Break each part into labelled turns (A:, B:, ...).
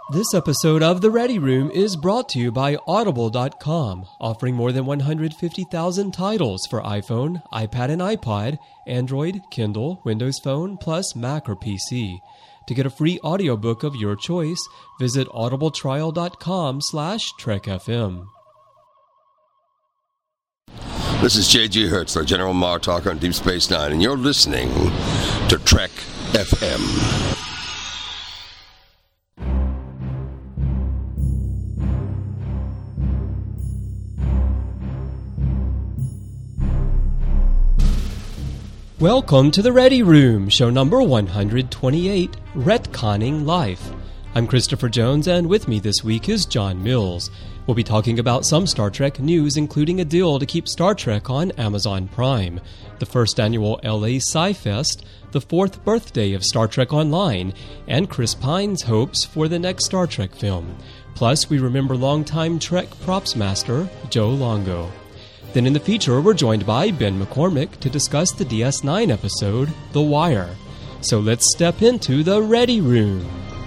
A: This episode of The Ready Room is brought to you by Audible.com, offering more than 150,000 titles for iPhone, iPad and iPod, Android, Kindle, Windows Phone, plus Mac or PC. To get a free audiobook of your choice, visit audibletrial.com/trekfm.
B: This is J.G. Hertzler, General Martok on Deep Space Nine, and you're listening to Trek FM.
A: Welcome to The Ready Room, show number 128, Retconning Life. I'm Christopher Jones, and with me this week is John Mills. We'll be talking about some Star Trek news, including a deal to keep Star Trek on Amazon Prime, the first annual LA Sci-Fest, the 4th birthday of Star Trek Online, and Chris Pine's hopes for the next Star Trek film. Plus, we remember longtime Trek props master Joe Longo. Then in the feature, we're joined by Ben McCormick to discuss the DS9 episode, The Wire. So let's step into the Ready Room.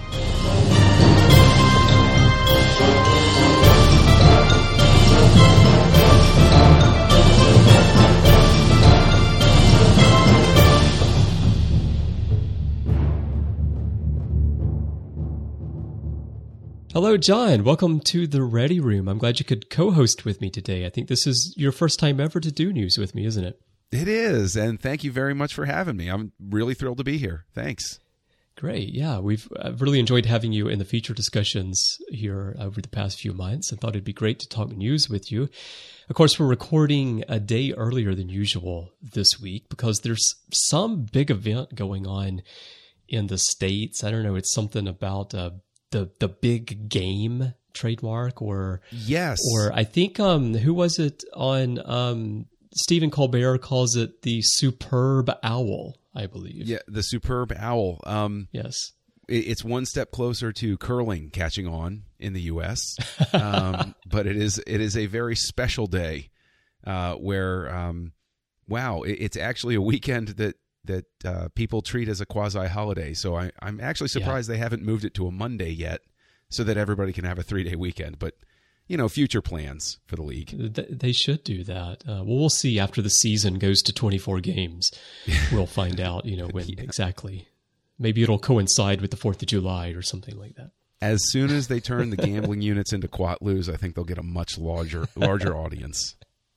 A: Hello, John. Welcome to The Ready Room. I'm glad you could co-host with me today. I think this is your first time ever to do news with me, isn't it?
C: It is, and thank you very much for having me. I'm really thrilled to be here. Thanks.
A: Great. Yeah, I've really enjoyed having you in the feature discussions here over the past few months. I thought it'd be great to talk news with you. Of course, we're recording a day earlier than usual this week because there's some big event going on in the States. I don't know. It's something about the big game trademark, or
C: yes,
A: or I think who was it on Stephen Colbert calls it the superb owl, I believe.
C: Yeah, the superb owl.
A: Yes,
C: it's one step closer to curling catching on in the U.S., but it is a very special day where wow, it's actually a weekend that people treat as a quasi-holiday. So I'm actually surprised they haven't moved it to a Monday yet so that everybody can have a 3-day weekend. But, you know, future plans for the league.
A: They should do that. Well, we'll see after the season goes to 24 games. We'll find out, when exactly. Maybe it'll coincide with the 4th of July or something like that.
C: As soon as they turn the gambling units into Quatloos, I think they'll get a much larger audience.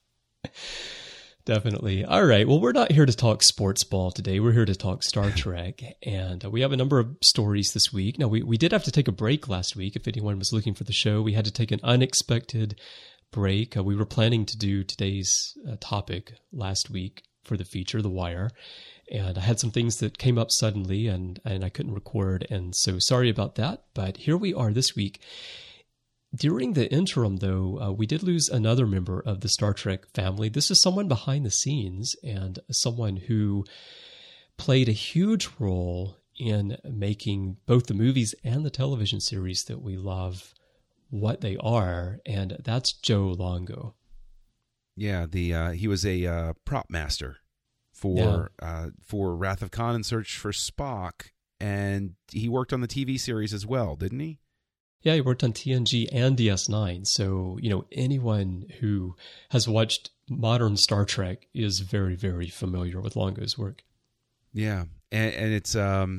C: Definitely. All right. Well, we're not here to talk sports ball today. We're here to talk Star Trek. And we have a number of stories this week. Now, we did have to take a break last week. If anyone was looking for the show, we had to take an unexpected break. We were planning to do today's topic last week for the feature, The Wire. And I had some things that came up suddenly and I couldn't record. And so sorry about that. But here we are this week. During the interim, though, we did lose another member of the Star Trek family. This is someone behind the scenes and someone who played a huge role in making both the movies and the television series that we love what they are, and that's Joe Longo. Yeah, he was a prop master for Wrath of Khan and Search for Spock, and he worked on the TV series as well, didn't he?
A: Yeah, he worked on TNG and DS9. So, anyone who has watched modern Star Trek is very, very familiar with Longo's work.
C: Yeah. And it's,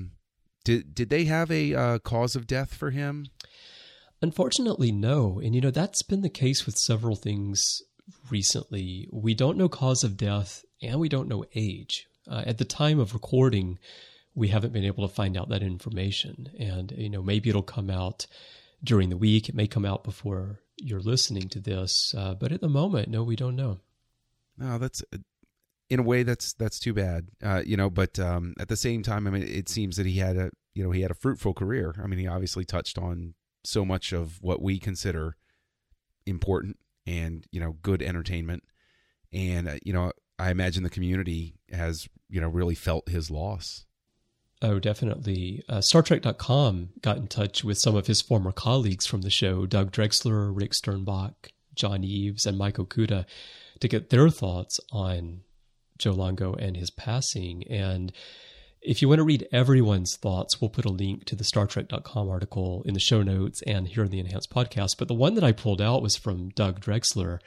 C: did they have a cause of death for him?
A: Unfortunately, no. And, that's been the case with several things recently. We don't know cause of death and we don't know age. At the time of recording, we haven't been able to find out that information. And, maybe it'll come out during the week. It may come out before you're listening to this, but at the moment, no, we don't know.
C: No, that's in a way that's too bad, But at the same time, I mean, it seems that he had a fruitful career. I mean, he obviously touched on so much of what we consider important and good entertainment, and I imagine the community has really felt his loss.
A: Oh, definitely. StarTrek.com got in touch with some of his former colleagues from the show, Doug Drexler, Rick Sternbach, John Eves, and Mike Okuda, to get their thoughts on Joe Longo and his passing. And
C: If you want to read everyone's thoughts, we'll put a link to the StarTrek.com article in the show notes and here in the Enhanced Podcast. But the one that I pulled out was from Doug Drexler.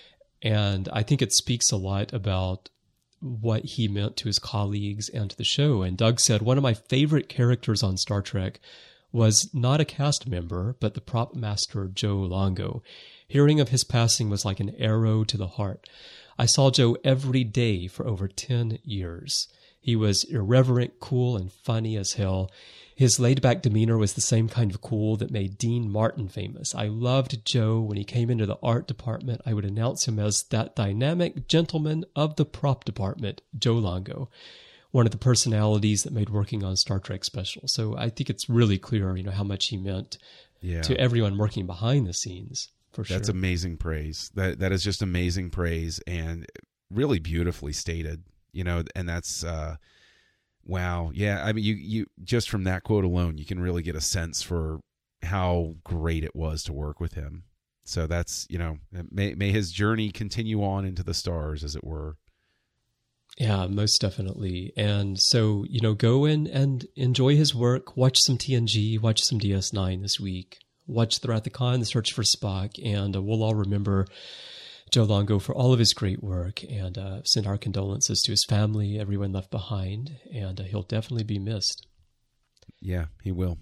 C: And I think it speaks a lot about what he meant to his colleagues and to the show. And Doug said, one of my favorite characters on Star Trek was not a cast member, but the prop master Joe Longo. Hearing of his passing was like an arrow to the heart. I saw Joe every day for over 10 years. He was irreverent, cool, and funny as hell. His laid-back demeanor was the same kind of cool that made Dean Martin famous. I loved Joe. When he came into the art department, I would announce him as that dynamic gentleman of the prop department, Joe Longo, one of the personalities that made working on Star Trek special. So I think it's really clear, how much he meant to everyone working behind the scenes, for sure.
D: That's amazing praise. That is just amazing praise and really beautifully stated, and that's... Wow. Yeah. I mean, you just from that quote alone, you can really get a sense for how great it was to work with him. So that's, may his journey continue on into the stars, as it were.
C: Yeah, most definitely. And so, go in and enjoy his work, watch some TNG, watch some DS9 this week, watch The Wrath of Khan, The Search for Spock, and we'll all remember Joe Longo for all of his great work, and send our condolences to his family, everyone left behind, and he'll definitely be missed.
D: Yeah, he will.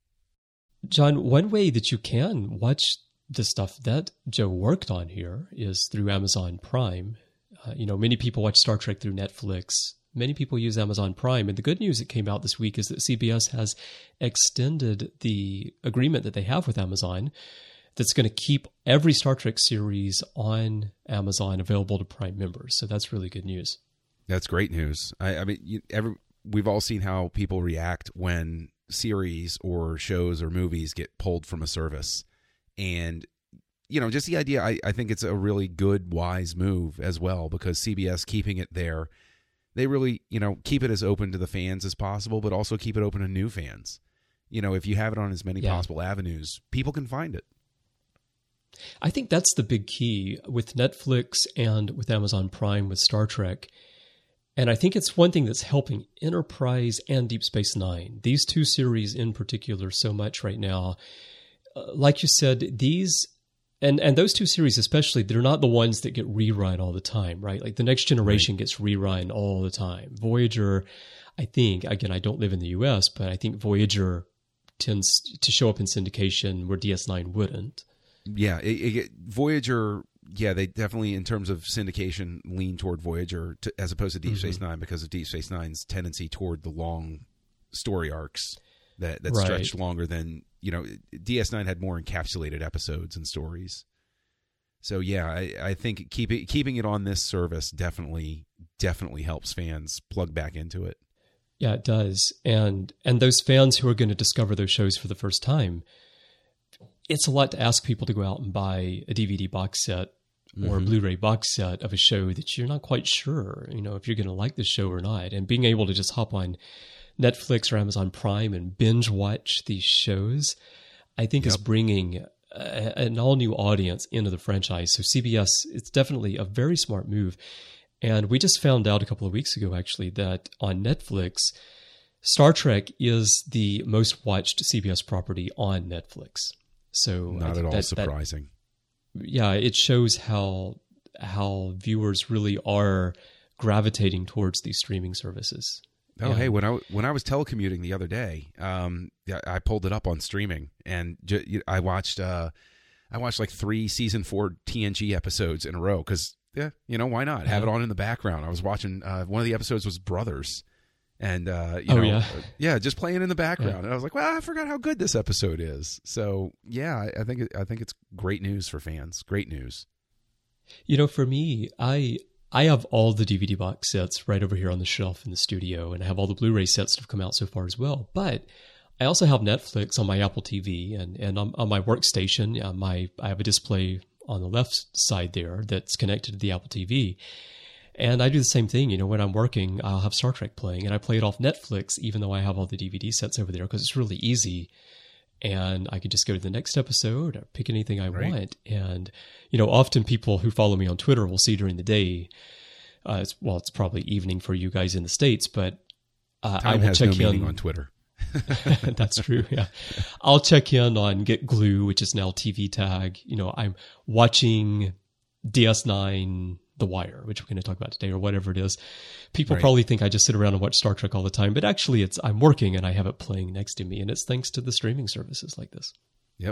C: John, one way that you can watch the stuff that Joe worked on here is through Amazon Prime. Many people watch Star Trek through Netflix. Many people use Amazon Prime, and the good news that came out this week is that CBS has extended the agreement that they have with Amazon that's going to keep every Star Trek series on Amazon available to Prime members. So that's really good news.
D: That's great news. I mean, we've all seen how people react when series or shows or movies get pulled from a service. And, just the idea, I think it's a really good, wise move as well, because CBS keeping it there, they really, keep it as open to the fans as possible, but also keep it open to new fans. If you have it on as many possible avenues, people can find it.
C: I think that's the big key with Netflix and with Amazon Prime with Star Trek. And I think it's one thing that's helping Enterprise and Deep Space Nine, these two series in particular, so much right now. Like you said, these, and those two series especially, they're not the ones that get rerun all the time, right? Like The Next Generation gets rerun all the time. Voyager, I think, again, I don't live in the US, but I think Voyager tends to show up in syndication where DS9 wouldn't.
D: Yeah, Voyager, they definitely, in terms of syndication, lean toward Voyager as opposed to Deep Space Nine, because of Deep Space Nine's tendency toward the long story arcs that stretched longer than, DS9 had more encapsulated episodes and stories. So, I think keeping it on this service definitely helps fans plug back into it.
C: Yeah, it does. And those fans who are going to discover those shows for the first time, it's a lot to ask people to go out and buy a DVD box set or a Blu-ray box set of a show that you're not quite sure, if you're going to like the show or not. And being able to just hop on Netflix or Amazon Prime and binge watch these shows, I think is bringing an all-new audience into the franchise. So CBS, it's definitely a very smart move. And we just found out a couple of weeks ago, actually, that on Netflix, Star Trek is the most watched CBS property on Netflix. So
D: not at all surprising.
C: It shows how viewers really are gravitating towards these streaming services.
D: Oh, hey, when I was telecommuting the other day, I pulled it up on streaming, and I watched like 3 season 4 TNG episodes in a row because why not have it on in the background? I was watching one of the episodes was Brothers. And, just playing in the background. Yeah. And I was like, well, I forgot how good this episode is. So, I think it's great news for fans. Great news.
C: For me, I have all the DVD box sets right over here on the shelf in the studio, and I have all the Blu-ray sets that have come out so far as well. But I also have Netflix on my Apple TV and on my workstation. I have a display on the left side there that's connected to the Apple TV. And I do the same thing, when I'm working, I'll have Star Trek playing, and I play it off Netflix, even though I have all the DVD sets over there, because it's really easy. And I could just go to the next episode or pick anything I want. And, often people who follow me on Twitter will see during the day, it's probably evening for you guys in the States, but
D: Time
C: I will
D: has
C: check
D: no meaning
C: in
D: on Twitter.
C: That's true. Yeah. I'll check in on Get Glue, which is now TV Tag. I'm watching DS9, The Wire, which we're going to talk about today, or whatever it is. People
D: Right.
C: probably think I just sit around and watch Star Trek all the time, but actually I'm working and I have it playing next to me, and it's thanks to the streaming services like this.
D: Yep.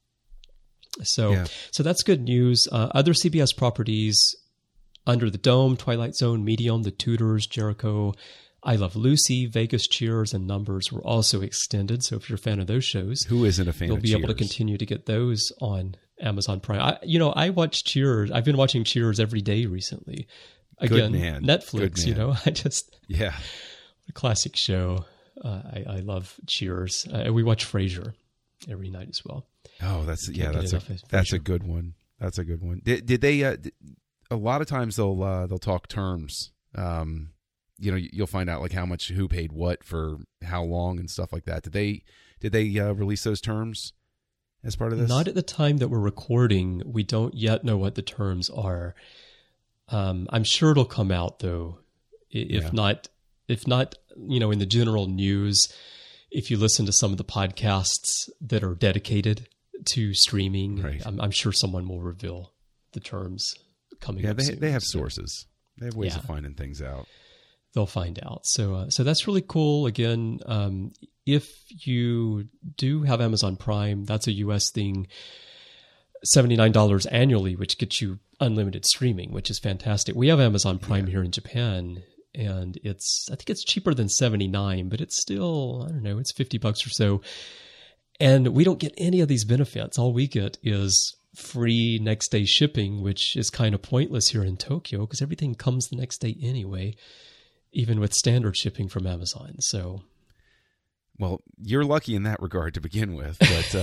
C: So that's good news. Other CBS properties: Under the Dome, Twilight Zone, Medium, The Tudors, Jericho, I Love Lucy, Vegas, Cheers, and Numbers were also extended. So if you're a fan of those shows,
D: Who isn't a fan
C: you'll
D: of
C: be able to
D: Cheers?
C: continue to get those on Amazon Prime. I watch Cheers. I've been watching Cheers every day recently. Again,
D: man.
C: Netflix.
D: Good man.
C: I just
D: Yeah.
C: a classic show. I love Cheers. We watch Frasier every night as well.
D: Oh, that's
C: get enough of
D: that's a
C: Frasier.
D: good one. That's a good one. Did they? A lot of times they'll talk terms. You'll find out like how much who paid what for how long and stuff like that. Did they release those terms as part of this?
C: Not at the time that we're recording. We don't yet know what the terms are. I'm sure it'll come out though. If not, in the general news, if you listen to some of the podcasts that are dedicated to streaming,
D: Right.
C: I'm sure someone will reveal the terms coming up soon.
D: they have
C: So
D: sources. They have ways
C: Yeah.
D: of finding things out.
C: they'll find out. So that's really cool. Again, if you do have Amazon Prime, that's a US thing. $79 annually, which gets you unlimited streaming, which is fantastic. We have Amazon Prime here in Japan, and I think it's cheaper than $79, but it's still, I don't know, it's $50 or so. And we don't get any of these benefits. All we get is free next day shipping, which is kind of pointless here in Tokyo because everything comes the next day anyway, even with standard shipping from Amazon. So,
D: Well, you're lucky in that regard to begin with, but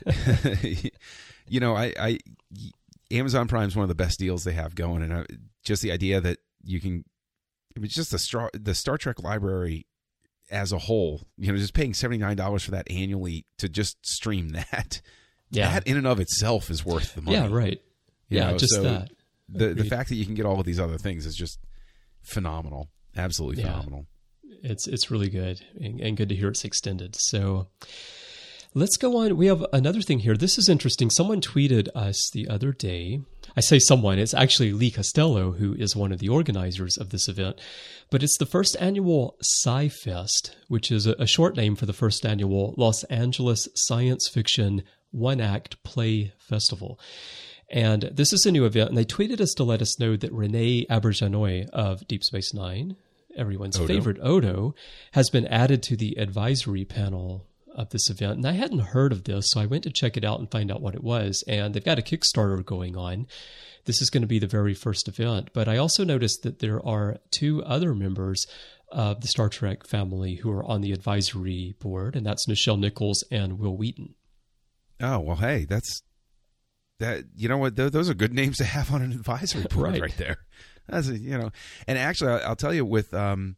D: I Amazon Prime is one of the best deals they have going, and just the idea that you can, it's just the Star Trek library as a whole, just paying $79 for that annually to just stream that.
C: yeah.
D: That in and of itself is worth the money.
C: Yeah, right.
D: You
C: Yeah,
D: know,
C: just
D: so
C: that.
D: The
C: Agreed.
D: fact that you can get all of these other things is just phenomenal. Absolutely
C: Yeah.
D: phenomenal.
C: It's really good and good to hear it's extended. So let's go on. We have another thing here. This is interesting. Someone tweeted us the other day. I say someone, it's actually Lee Costello, who is one of the organizers of this event. But it's the first annual Sci-Fest, which is a short name for the first annual Los Angeles Science Fiction One-Act Play Festival. And this is a new event, and they tweeted us to let us know that Renee Auberjonois of Deep Space Nine, everyone's
D: Odo.
C: favorite Odo, has been added to the advisory panel of this event. And I hadn't heard of this, so I went to check it out and find out what it was. And they've got a Kickstarter going on. This is going to be the very first event. But I also noticed that there are two other members of the Star Trek family who are on the advisory board, and that's Nichelle Nichols and Will Wheaton.
D: Oh, well, hey, that you know what? Those are good names to have on an advisory board right there. That's and actually, I'll tell you with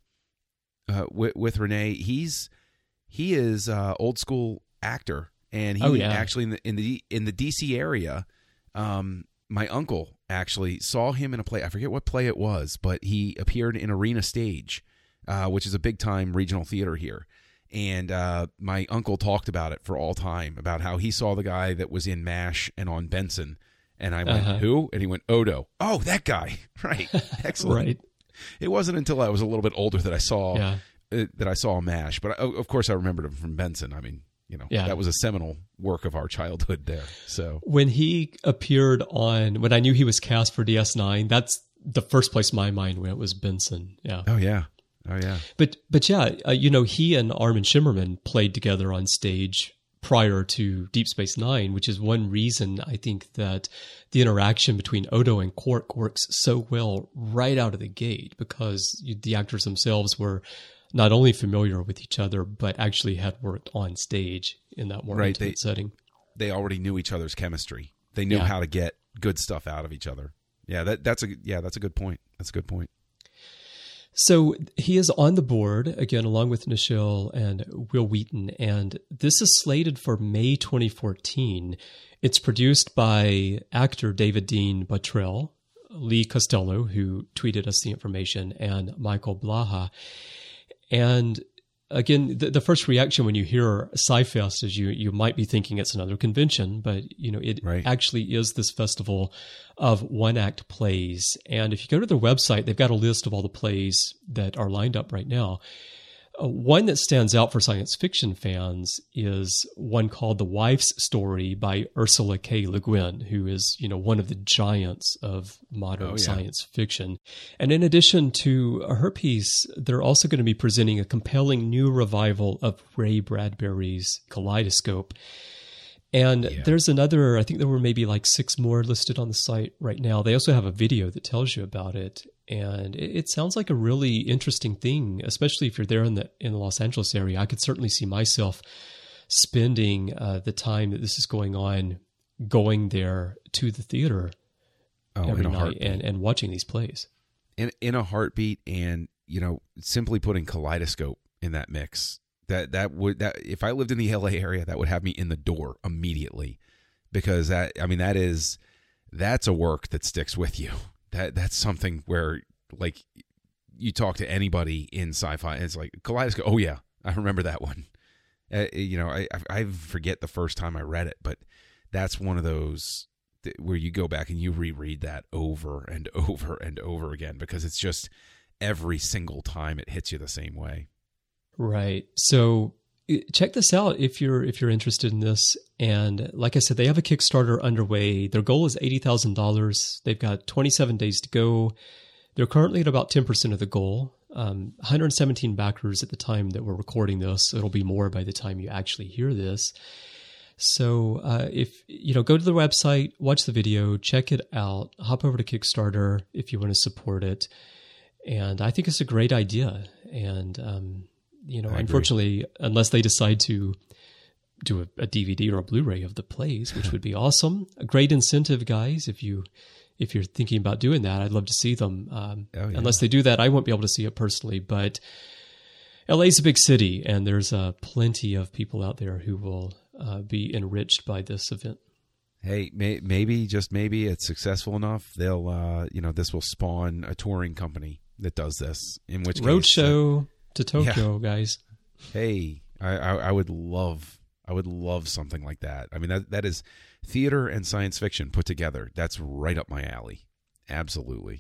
D: Renee, he is old school actor, and he actually in the DC area. My uncle actually saw him in a play. I forget what play it was, but he appeared in Arena Stage, which is a big time regional theater here. And my uncle talked about it for all time, about how he saw the guy that was in MASH and on Benson. And I went, who? And he went, Odo. Oh, that guy. Right. Excellent.
C: Right.
D: It wasn't until I was a little bit older that I saw MASH. But of course I remembered him from Benson. I mean, that was a seminal work of our childhood there. So
C: when he appeared when I knew he was cast for DS9, that's the first place my mind went was Benson. Yeah.
D: Oh yeah.
C: But yeah, he and Armin Shimmerman played together on stage prior to Deep Space Nine, which is one reason I think that the interaction between Odo and Quark works so well right out of the gate, because the actors themselves were not only familiar with each other, but actually had worked on stage in that more intimate setting.
D: They already knew each other's chemistry. They knew how to get good stuff out of each other. Yeah, that's a good point. That's a good point.
C: So he is on the board, again, along with Nichelle and Will Wheaton, and this is slated for May 2014. It's produced by actor David Dean Bottrell, Lee Costello, who tweeted us the information, and Michael Blaha. And again, the first reaction when you hear Sci-Fest is you might be thinking it's another convention, but it actually is this festival of one-act plays. And if you go to their website, they've got a list of all the plays that are lined up right now. One that stands out for science fiction fans is one called The Wife's Story by Ursula K. Le Guin, who is, one of the giants of modern science fiction. And in addition to her piece, they're also going to be presenting a compelling new revival of Ray Bradbury's Kaleidoscope. And there's another, I think there were maybe like 6 more listed on the site right now. They also have a video that tells you about it. And it sounds like a really interesting thing, especially if you're there in the Los Angeles area. I could certainly see myself spending the time that this is going on, going there to the theater every night and watching these plays.
D: In a heartbeat, and simply putting Kaleidoscope in that mix, that would if I lived in the LA area, that would have me in the door immediately, because that's a work that sticks with you. That's something where, like, you talk to anybody in sci-fi and it's like, Kaleidoscope, oh yeah, I remember that one. I forget the first time I read it, but that's one of those where you go back and you reread that over and over and over again, because it's just every single time it hits you the same way. Right.
C: So check this out if you're interested in this. And like I said, they have a Kickstarter underway. Their goal is $80,000. They've got 27 days to go. They're currently at about 10% of the goal. 117 backers at the time that we're recording this. It'll be more by the time you actually hear this. So if go to the website, watch the video, check it out, hop over to Kickstarter if you want to support it. And I think it's a great idea. And unfortunately, unless they decide to do a DVD or a Blu-ray of the plays, which would be awesome. A great incentive, guys. If you're thinking about doing that, I'd love to see them. Unless they do that, I won't be able to see it personally. But LA's a big city, and there's plenty of people out there who will be enriched by this event.
D: Hey, maybe, just maybe, it's successful enough. They'll, this will spawn a touring company that does this. In which case,
C: roadshow to Tokyo, guys.
D: Hey, I would love something like that. I mean, that is theater and science fiction put together. That's right up my alley. Absolutely.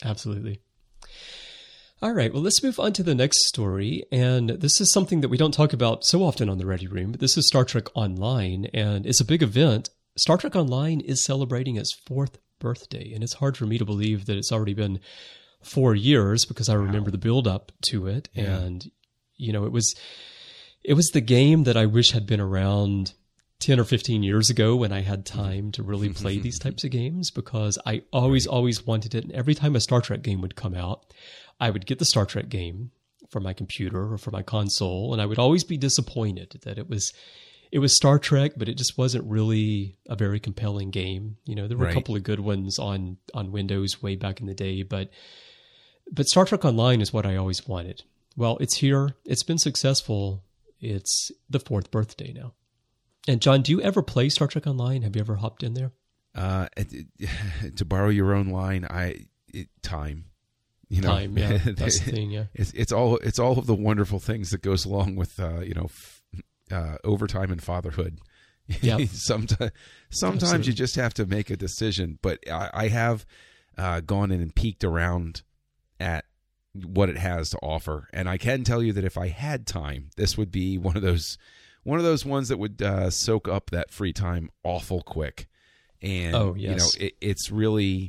D: All right, well, let's move on to the next story. And this is something that we don't talk about so often on the Ready Room, but this is Star Trek Online, and it's a big event. Star Trek Online is celebrating its 4th birthday, and it's hard for me to believe that it's already been 4 years, because I remember the build up to it. Yeah. And, it was the game that I wish had been around 10 or 15 years ago when I had time to really play these types of games, because I always wanted it. And every time a Star Trek game would come out, I would get the Star Trek game for my computer or for my console, and I would always be disappointed that it was Star Trek, but it just wasn't really a very compelling game. There were a couple of good ones on Windows way back in the day, but Star Trek Online is what I always wanted. Well, it's here. It's been successful. It's the 4th birthday now. And John, do you ever play Star Trek Online? Have you ever hopped in there? To borrow your own line, time.
C: Time, yeah, that's the thing. Yeah,
D: it's all of the wonderful things that goes along with overtime and fatherhood.
C: Yeah.
D: Sometimes you just have to make a decision. But I have gone in and peeked around at what it has to offer, and I can tell you that if I had time, this would be one of those ones that would soak up that free time awful quick. And it's really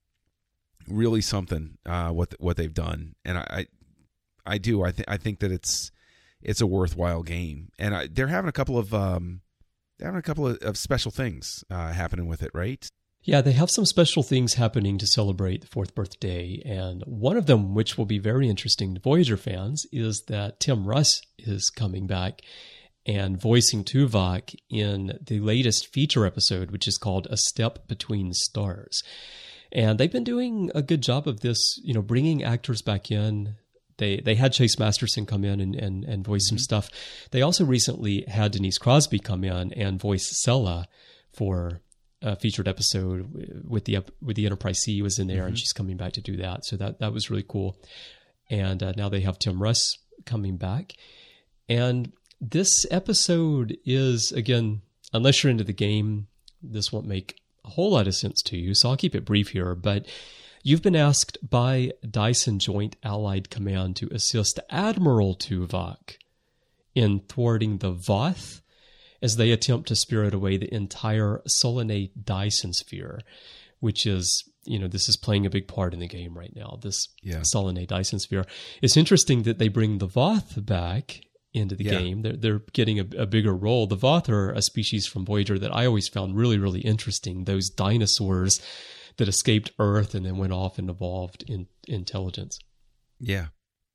D: something what they've done, and I think that it's a worthwhile game, and they're having a couple of special things happening with it, right?
C: Yeah, they have some special things happening to celebrate the 4th birthday, and one of them, which will be very interesting to Voyager fans, is that Tim Russ is coming back and voicing Tuvok in the latest feature episode, which is called A Step Between Stars. And they've been doing a good job of this, bringing actors back in. They had Chase Masterson come in and voice some stuff. They also recently had Denise Crosby come in and voice Sella for a featured episode with the Enterprise C was in there, and she's coming back to do that. So that was really cool. And now they have Tim Russ coming back. And this episode is, again, unless you're into the game, this won't make a whole lot of sense to you, so I'll keep it brief here. But you've been asked by Dyson Joint Allied Command to assist Admiral Tuvok in thwarting the Voth as they attempt to spirit away the entire Solanae Dyson sphere, which is, this is playing a big part in the game right now, this Solanae Dyson sphere. It's interesting that they bring the Voth back into the game. They're getting a bigger role. The Voth are a species from Voyager that I always found really, really interesting. Those dinosaurs that escaped Earth and then went off and evolved in intelligence.
D: Yeah.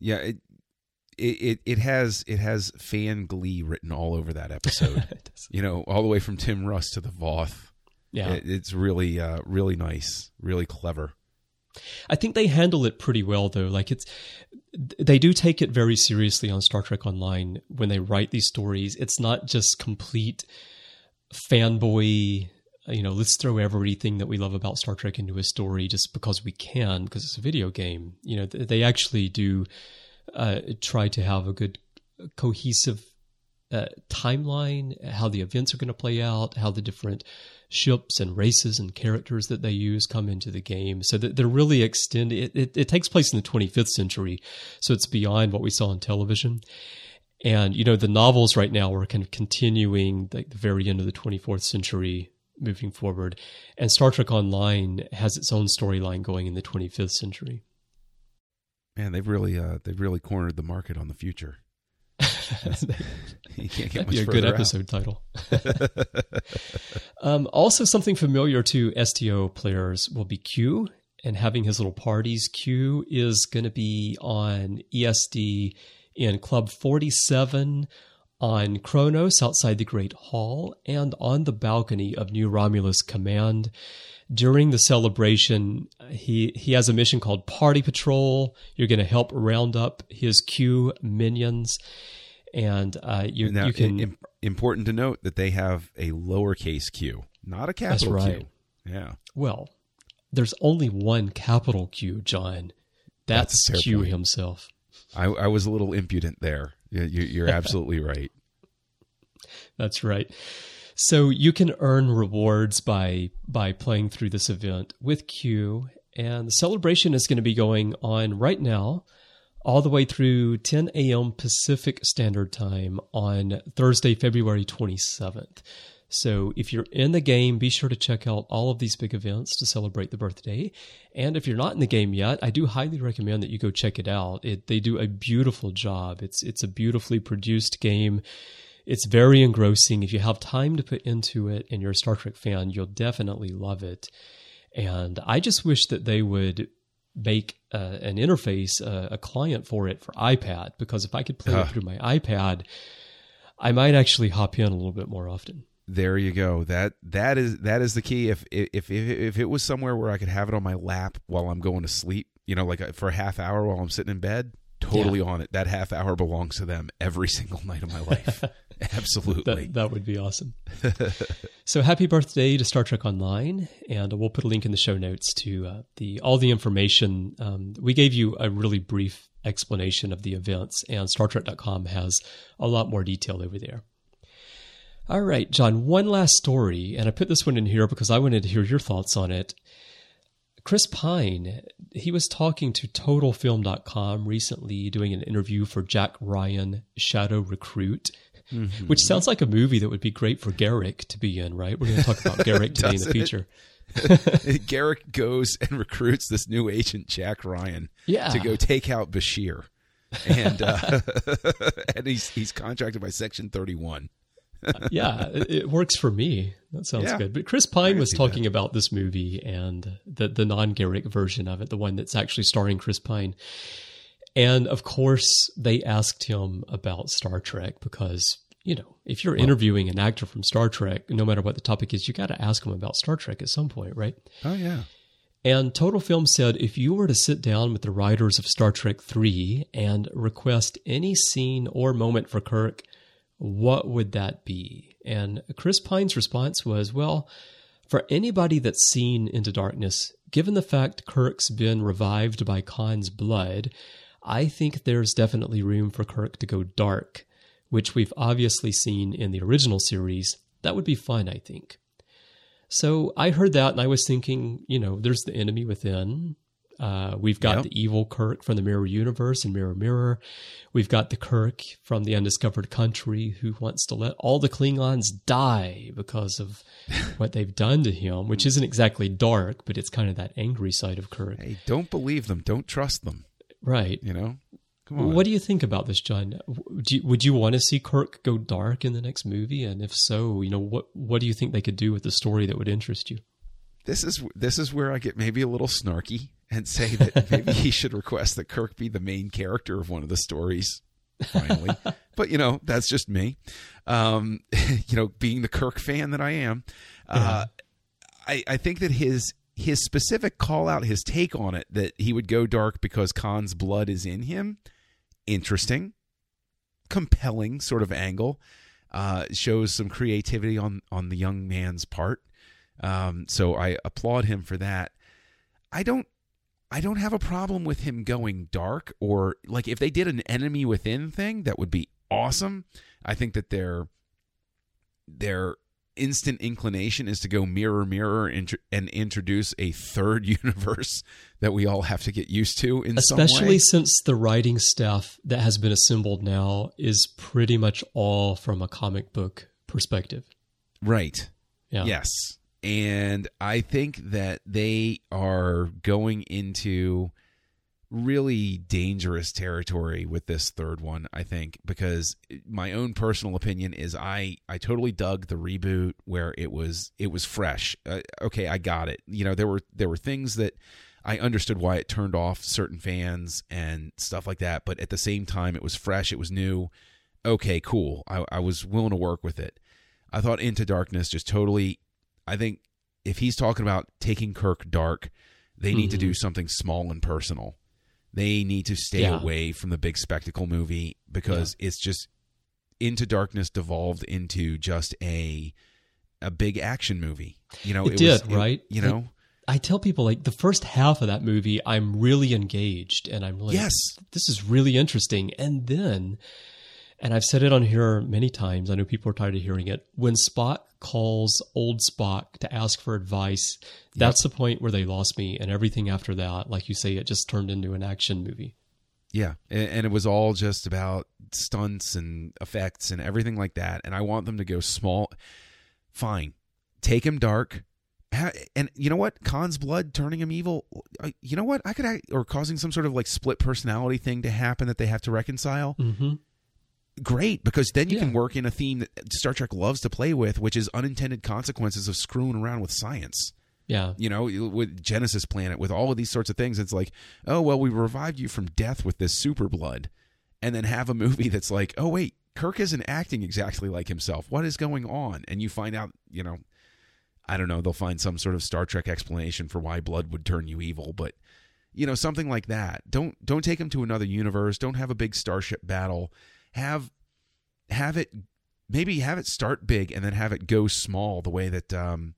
D: It has fan glee written all over that episode. All the way from Tim Russ to the Voth. Yeah, it's really really nice, really clever.
C: I think they handle it pretty well, though. They do take it very seriously on Star Trek Online when they write these stories. It's not just complete fanboy, let's throw everything that we love about Star Trek into a story just because we can, because it's a video game. They actually do try to have a good cohesive timeline, how the events are going to play out, how the different ships and races and characters that they use come into the game, so that they're really extended. It takes place in the 25th century, so it's beyond what we saw on television. And, the novels right now are kind of continuing the very end of the 24th century moving forward. And Star Trek Online has its own storyline going in the 25th century.
D: Man, they've really cornered the market on the future. You can't get much
C: further. A good episode title. Also, something familiar to STO players will be Q and having his little parties. Q is going to be on ESD in Club 47 on Kronos outside the Great Hall and on the balcony of New Romulus Command. During the celebration, he has a mission called Party Patrol. You're going to help round up his Q minions. And you can...
D: Important to note that they have a lowercase q, not a capital
C: That's right.
D: Q. Yeah.
C: Well, there's only one capital Q, John. That's Q point. Himself.
D: I was a little impudent there. You're absolutely right.
C: That's right. So you can earn rewards by playing through this event with Q, and the celebration is going to be going on right now all the way through 10 a.m. Pacific Standard Time on Thursday, February 27th. So if you're in the game, be sure to check out all of these big events to celebrate the birthday. And if you're not in the game yet, I do highly recommend that you go check it out. They do a beautiful job. It's a beautifully produced game. It's very engrossing. If you have time to put into it and you're a Star Trek fan, you'll definitely love it. And I just wish that they would make an interface, a client for it for iPad, because if I could play it through my iPad, I might actually hop in a little bit more often.
D: There you go. That is the key. If it was somewhere where I could have it on my lap while I'm going to sleep, like for a half hour while I'm sitting in bed, totally on it. That half hour belongs to them every single night of my life. Absolutely.
C: That would be awesome. So happy birthday to Star Trek Online, and we'll put a link in the show notes to all the information. We gave you a really brief explanation of the events, and StarTrek.com has a lot more detail over there. All right, John, one last story, and I put this one in here because I wanted to hear your thoughts on it. Chris Pine, he was talking to TotalFilm.com recently, doing an interview for Jack Ryan, Shadow Recruit, which sounds like a movie that would be great for Garrick to be in, right? We're going to talk about Garrick today in the future.
D: Garrick goes and recruits this new agent, Jack Ryan, to go take out Bashir. And and he's contracted by Section 31.
C: Yeah, it works for me. That sounds good. But Chris Pine was talking about this movie and the non-Garrick version of it, the one that's actually starring Chris Pine. And of course, they asked him about Star Trek because, if you're interviewing an actor from Star Trek, no matter what the topic is, you got to ask him about Star Trek at some point, right?
D: Oh, yeah.
C: And Total Film said, if you were to sit down with the writers of Star Trek 3 and request any scene or moment for Kirk, what would that be? And Chris Pine's response was, well, for anybody that's seen Into Darkness, given the fact Kirk's been revived by Khan's blood, I think there's definitely room for Kirk to go dark, which we've obviously seen in the original series, that would be fun, I think. So I heard that and I was thinking, there's the enemy within. We've got the evil Kirk from the Mirror Universe and Mirror Mirror. We've got the Kirk from the Undiscovered Country who wants to let all the Klingons die because of what they've done to him, which isn't exactly dark, but it's kind of that angry side of Kirk.
D: Hey, don't believe them. Don't trust them.
C: Right.
D: Come on.
C: What do you think about this, John? Would you want to see Kirk go dark in the next movie? And if so, what do you think they could do with the story that would interest you?
D: This is where I get maybe a little snarky and say that maybe he should request that Kirk be the main character of one of the stories, finally. But, that's just me. Being the Kirk fan that I am, I think that his specific call out, his take on it, that he would go dark because Khan's blood is in him, interesting, compelling sort of angle, shows some creativity on the young man's part. So I applaud him for that. I don't have a problem with him going dark, or like if they did an enemy within thing, that would be awesome. I think that their instant inclination is to go mirror, mirror and introduce a third universe that we all have to get used to in some way.
C: Especially since the writing staff that has been assembled now is pretty much all from a comic book perspective.
D: Right.
C: Yeah.
D: Yes. And I think that they are going into really dangerous territory with this third one, I think, because my own personal opinion is I totally dug the reboot where it was fresh. Okay, I got it. There were things that I understood why it turned off certain fans and stuff like that, but at the same time, it was fresh, it was new. Okay, cool. I was willing to work with it. I thought Into Darkness just totally... I think if he's talking about taking Kirk dark, they need to do something small and personal. They need to stay away from the big spectacle movie because it's just Into Darkness devolved into just a big action movie.
C: It did, right?
D: I
C: tell people the first half of that movie, I'm really engaged and I'm like,
D: yes,
C: this is really interesting. And then, and I've said it on here many times, I know people are tired of hearing it, when Spock calls old Spock to ask for advice, that's the point where they lost me. And everything after that, like you say, it just turned into an action movie.
D: Yeah, and it was all just about stunts and effects and everything like that. And I want them to go small. Fine. Take him dark. And you know what? Khan's blood turning him evil. You know what? Or causing some sort of split personality thing to happen that they have to reconcile.
C: Mm-hmm.
D: Great, because then you can work in a theme that Star Trek loves to play with, which is unintended consequences of screwing around with science.
C: Yeah.
D: With Genesis Planet, with all of these sorts of things, it's like, oh, well, we revived you from death with this super blood. And then have a movie that's like, oh, wait, Kirk isn't acting exactly like himself. What is going on? And you find out, I don't know, they'll find some sort of Star Trek explanation for why blood would turn you evil, but, something like that. Don't take him to another universe. Don't have a big starship battle. Have it start big and then have it go small, the way that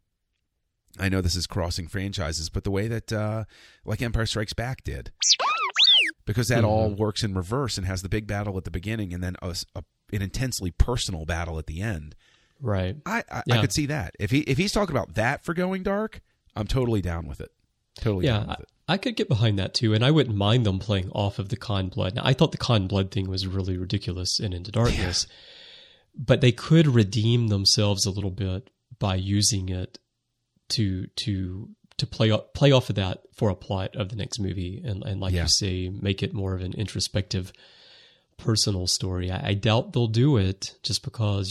D: I know this is crossing franchises, but the way that like Empire Strikes Back did, because that all works in reverse and has the big battle at the beginning and then an intensely personal battle at the end.
C: Right.
D: I could see that if he's talking about that for going dark, I'm totally down with it. Totally down with it.
C: I could get behind that too, and I wouldn't mind them playing off of the Khan blood. Now, I thought the Khan blood thing was really ridiculous in Into Darkness, but they could redeem themselves a little bit by using it to play off of that for a plot of the next movie, and like you say, make it more of an introspective, personal story. I doubt they'll do it just because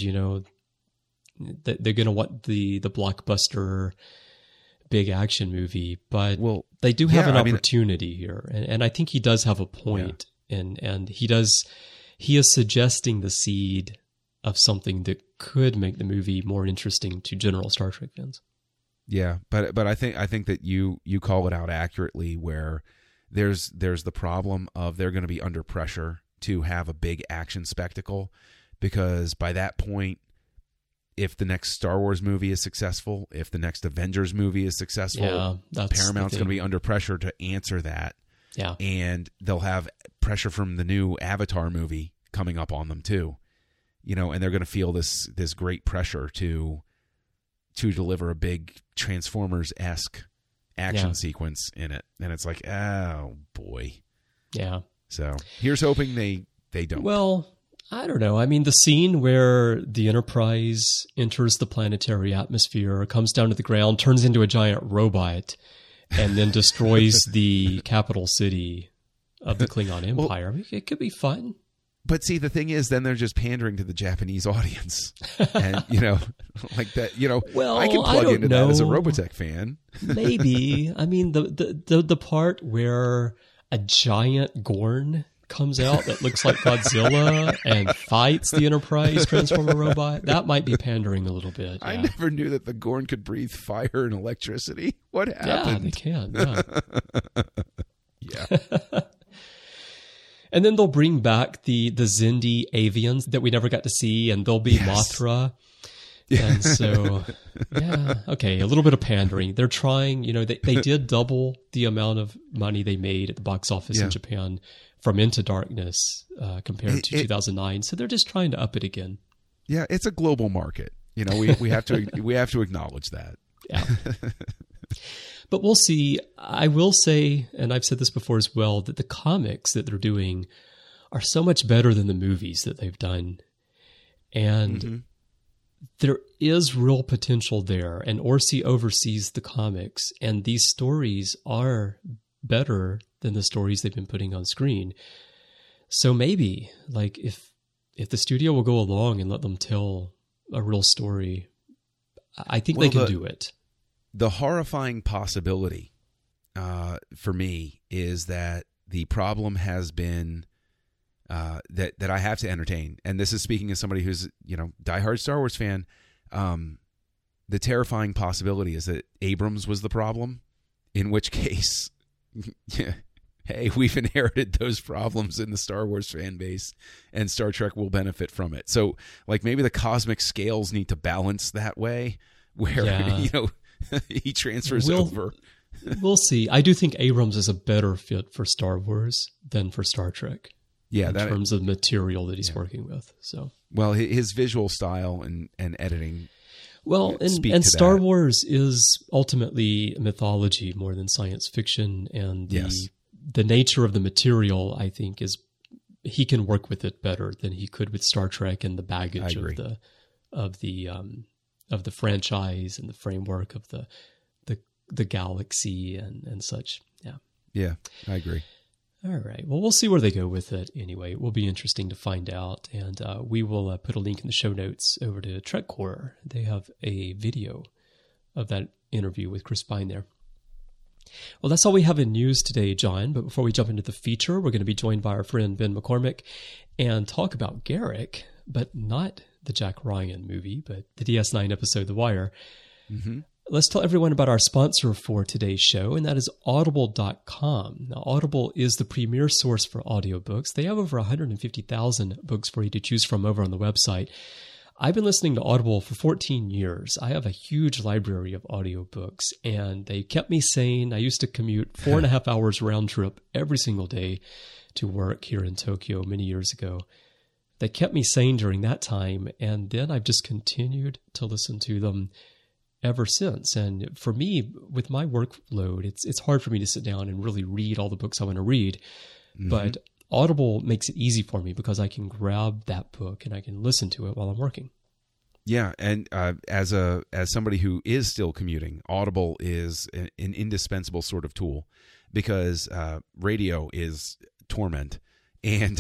C: they're going to want the blockbuster big action movie, but they do have an opportunity here, and I think he does have a point, and he is suggesting the seed of something that could make the movie more interesting to general Star Trek fans.
D: Yeah, but I think that you call it out accurately, where there's the problem of they're going to be under pressure to have a big action spectacle, because by that point, if the next Star Wars movie is successful, if the next Avengers movie is successful, Paramount's going to be under pressure to answer that.
C: Yeah.
D: And they'll have pressure from the new Avatar movie coming up on them too. and they're going to feel this great pressure to deliver a big Transformers-esque action sequence in it. And it's like, oh boy.
C: Yeah.
D: So here's hoping they don't.
C: Well, I don't know. I mean, the scene where the Enterprise enters the planetary atmosphere, comes down to the ground, turns into a giant robot, and then destroys the capital city of the Klingon Empire. I mean, it could be fun.
D: But see, the thing is, then they're just pandering to the Japanese audience. And, like that,
C: well,
D: I can plug into that as a Robotech fan.
C: Maybe. I mean, the part where a giant Gorn comes out that looks like Godzilla and fights the Enterprise Transformer robot, that might be pandering a little bit. Yeah.
D: I never knew that the Gorn could breathe fire and electricity. What happened?
C: Yeah, they can. Yeah.
D: Yeah.
C: And then they'll bring back the Xindi avians that we never got to see, and there'll be Mothra. And so, okay, a little bit of pandering. They're trying, they did double the amount of money they made at the box office in Japan from Into Darkness compared to 2009. So they're just trying to up it again.
D: Yeah, it's a global market. We have to acknowledge that.
C: Yeah. But we'll see. I will say, and I've said this before as well, that the comics that they're doing are so much better than the movies that they've done. And there is real potential there. And Orci oversees the comics. And these stories are better than the stories they've been putting on screen. So maybe, like, if the studio will go along and let them tell a real story, I think they can do it.
D: The horrifying possibility for me is that the problem has been that I have to entertain. And this is speaking as somebody who's, diehard Star Wars fan. The terrifying possibility is that Abrams was the problem, in which case, hey, we've inherited those problems in the Star Wars fan base, and Star Trek will benefit from it. So, like, maybe the cosmic scales need to balance that way, where, he transfers over.
C: We'll see. I do think Abrams is a better fit for Star Wars than for Star Trek.
D: Yeah,
C: in terms of material that he's working with. So,
D: well, his visual style and editing.
C: Well, and Star Wars is ultimately mythology more than science fiction, and the nature of the material, I think, is he can work with it better than he could with Star Trek and the baggage of the franchise and the framework of the galaxy and such. Yeah.
D: Yeah, I agree.
C: All right. Well, we'll see where they go with it anyway. It will be interesting to find out. And we will put a link in the show notes over to TrekCore. They have a video of that interview with Chris Pine there. Well, that's all we have in news today, John. But before we jump into the feature, we're going to be joined by our friend Ben McCormick and talk about Garrick, but not the Jack Ryan movie, but the DS9 episode, The Wire. Mm-hmm. Let's tell everyone about our sponsor for today's show, and that is Audible.com. Now, Audible is the premier source for audiobooks. They have over 150,000 books for you to choose from over on the website. I've been listening to Audible for 14 years. I have a huge library of audiobooks, and they kept me sane. I used to commute 4.5 hours round trip every single day to work here in Tokyo many years ago. They kept me sane during that time, and then I've just continued to listen to them ever since. And for me, with my workload, it's hard for me to sit down and really read all the books I want to read. Mm-hmm. But Audible makes it easy for me because I can grab that book and I can listen to it while I'm working.
D: Yeah, and as somebody who is still commuting, Audible is an indispensable sort of tool because radio is torment. And,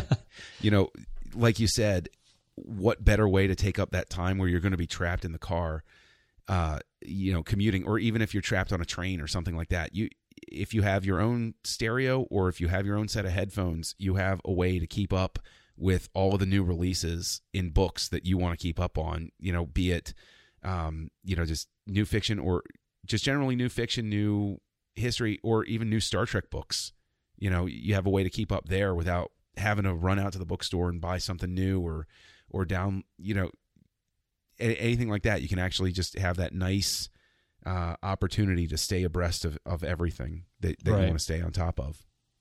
D: like you said, what better way to take up that time where you're going to be trapped in the car, commuting, or even if you're trapped on a train or something like that. If you have your own stereo or if you have your own set of headphones, you have a way to keep up with all of the new releases in books that you want to keep up on, be it, just new fiction or just generally new fiction, new history, or even new Star Trek books. You have a way to keep up there without having to run out to the bookstore and buy something new or down, anything like that. You can actually just have that nice opportunity to stay abreast of everything that you want to stay on top of.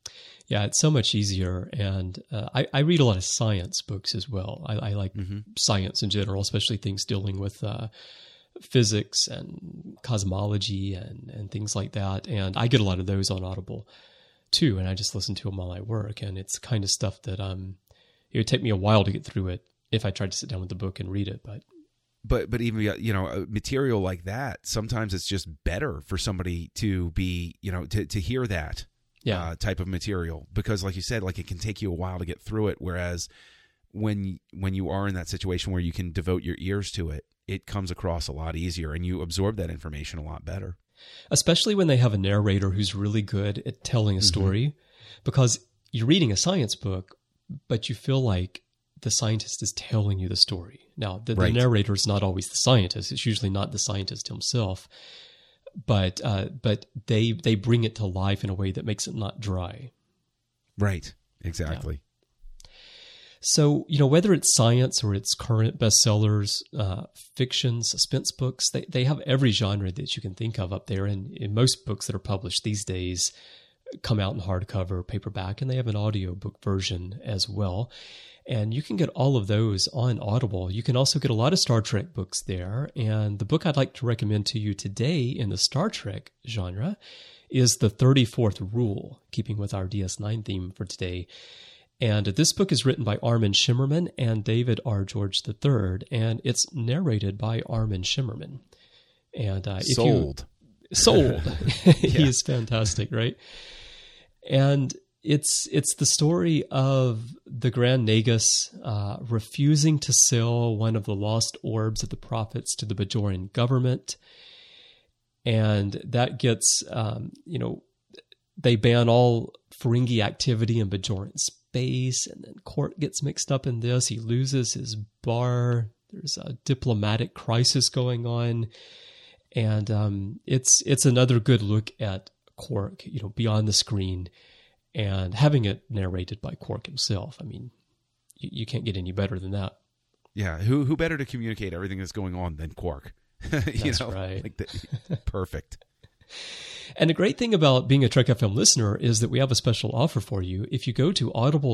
C: Yeah, it's so much easier. And I read a lot of science books as well. I like science in general, especially things dealing with physics and cosmology and things like that. And I get a lot of those on Audible too. And I just listen to them while I work. And it's kind of stuff that it would take me a while to get through it if I tried to sit down with the book and read it.
D: But even, you know, material like that, sometimes it's just better for somebody to be, you know, to hear that type of material, because like you said, like it can take you a while to get through it. Whereas when you are in that situation where you can devote your ears to it, it comes across a lot easier and you absorb that information a lot better.
C: Especially when they have a narrator who's really good at telling a story, because you're reading a science book, but you feel like the scientist is telling you the story. Now, the narrator is not always the scientist. It's usually not the scientist himself, but they bring it to life in a way that makes it not dry.
D: Right. Exactly.
C: Yeah. So, you know, whether it's science or it's current bestsellers, fiction, suspense books, they have every genre that you can think of up there. And in most books that are published these days come out in hardcover, paperback, and they have an audiobook version as well. And you can get all of those on Audible. You can also get a lot of Star Trek books there. And the book I'd like to recommend to you today in the Star Trek genre is The 34th Rule, keeping with our DS9 theme for today. And this book is written by Armin Shimmerman and David R. George III, and it's narrated by Armin Shimmerman. And
D: Sold.
C: He is fantastic, right? And it's the story of the Grand Nagus refusing to sell one of the lost orbs of the prophets to the Bajoran government. And that gets, they ban all Ferengi activity in Bajoran space. And then Quark gets mixed up in this. He loses his bar. There's a diplomatic crisis going on. And it's another good look at Quark, you know, beyond the screen. And having it narrated by Quark himself, I mean, you can't get any better than that.
D: Yeah, who better to communicate everything that's going on than Quark?
C: That's right.
D: Perfect.
C: And the great thing about being a Trek FM listener is that we have a special offer for you. If you go to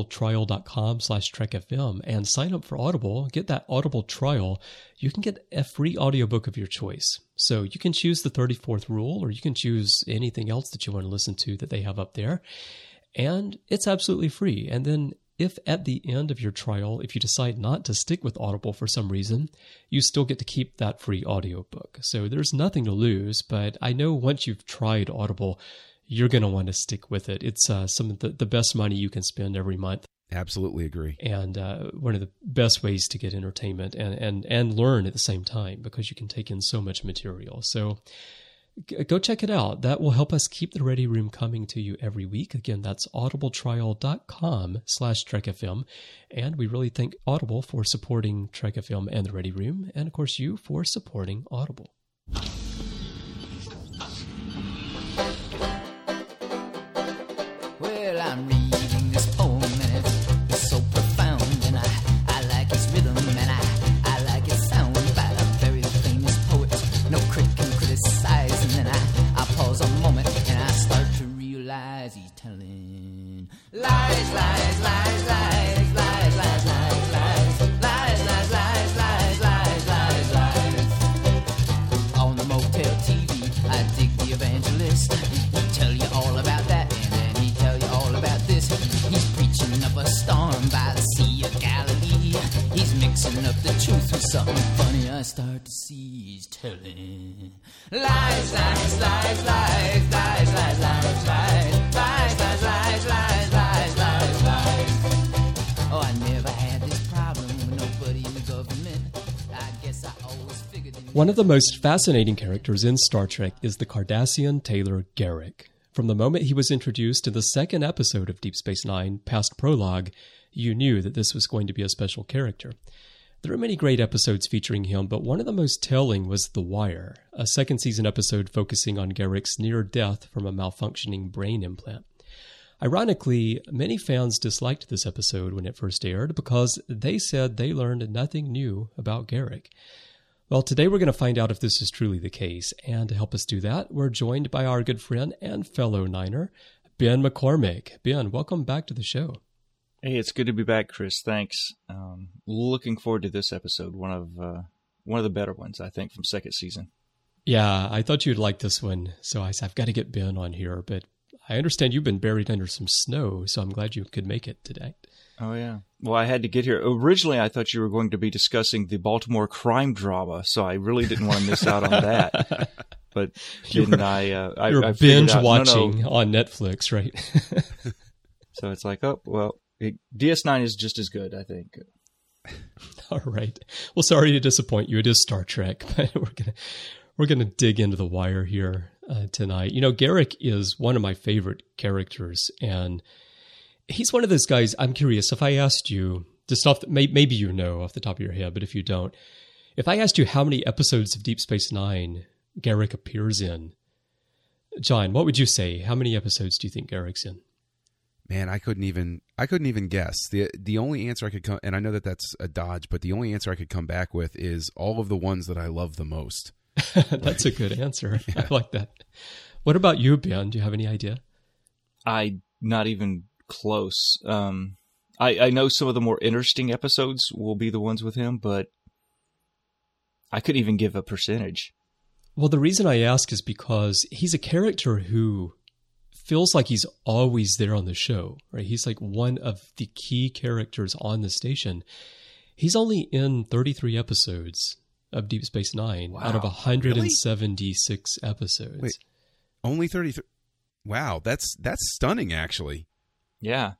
C: audibletrial.com/trekfm and sign up for Audible, get that Audible trial, you can get a free audiobook of your choice. So you can choose the 34th Rule, or you can choose anything else that you want to listen to that they have up there. And it's absolutely free. And then if at the end of your trial, if you decide not to stick with Audible for some reason, you still get to keep that free audiobook. So there's nothing to lose, but I know once you've tried Audible, you're going to want to stick with it. It's some of the best money you can spend every month.
D: Absolutely agree.
C: And one of the best ways to get entertainment and learn at the same time, because you can take in so much material. So go check it out. That will help us keep the Ready Room coming to you every week. Again, that's audibletrial.com/TrekFM. And we really thank Audible for supporting Trek FM and the Ready Room. And of course, you for supporting Audible.
E: Well, I'm reading this poem and it's so profound, and I like its rhythm and I like its sound by a very famous poet. No critic can criticize, and then I pause a moment and I start to realize he's telling lies, lies, lies, lies, lies, lies, lies, lies, lies, lies, lies, lies, lies, lies, lies. On the Motel TV, I dig the evangelist. He'll tell you all about that, and then he'll tell you all about this. He's preaching up a storm by the Sea of Galilee. He's mixing up the truth with something funny I start to see. He's telling lies, lies, lies, lies, lies, lies, lies, lies, lies, lies, lies, lies, lies, lies, lies. Oh, I never had this problem with nobody in the government. I guess I always figured.
C: One of the most fascinating characters in Star Trek is the Cardassian Taylor Garrick. From the moment he was introduced in the second episode of Deep Space Nine, past prologue, you knew that this was going to be a special character. There are many great episodes featuring him, but one of the most telling was The Wire, a second season episode focusing on Garrick's near death from a malfunctioning brain implant. Ironically, many fans disliked this episode when it first aired because they said they learned nothing new about Garrick. Well, today we're going to find out if this is truly the case, and to help us do that, we're joined by our good friend and fellow Niner, Ben McCormick. Ben, welcome back to the show.
F: Hey, it's good to be back, Chris. Thanks. Looking forward to this episode. One of the better ones, I think, from second season.
C: Yeah, I thought you'd like this one, so I said, I've got to get Ben on here. But I understand you've been buried under some snow, so I'm glad you could make it today.
F: Oh, yeah. Well, I had to get here. Originally, I thought you were going to be discussing the Baltimore crime drama, so I really didn't want to miss out on that. But
C: You're binge watching on Netflix, right?
F: So it's like, DS9 is just as good, I think.
C: All right. Well, sorry to disappoint you. It is Star Trek, but we're gonna dig into the wire here tonight. You know, Garak is one of my favorite characters, and he's one of those guys. I'm curious if I asked you, just maybe you know off the top of your head, but if you don't, if I asked you how many episodes of Deep Space Nine Garak appears in, John, what would you say? How many episodes do you think Garak's in?
D: Man, I couldn't even guess. The only answer I could come, and I know that that's a dodge, but the only answer I could come back with is all of the ones that I love the most.
C: That's a good answer. Yeah. I like that. What about you, Ben? Do you have any idea?
F: Not even close. I know some of the more interesting episodes will be the ones with him, but I couldn't even give a percentage.
C: Well, the reason I ask is because he's a character who feels like he's always there on the show, right? He's like one of the key characters on the station. He's only in 33 episodes of Deep Space Nine out of 176 episodes.
D: Wait, only 33? Wow, that's stunning, actually.
F: Yeah.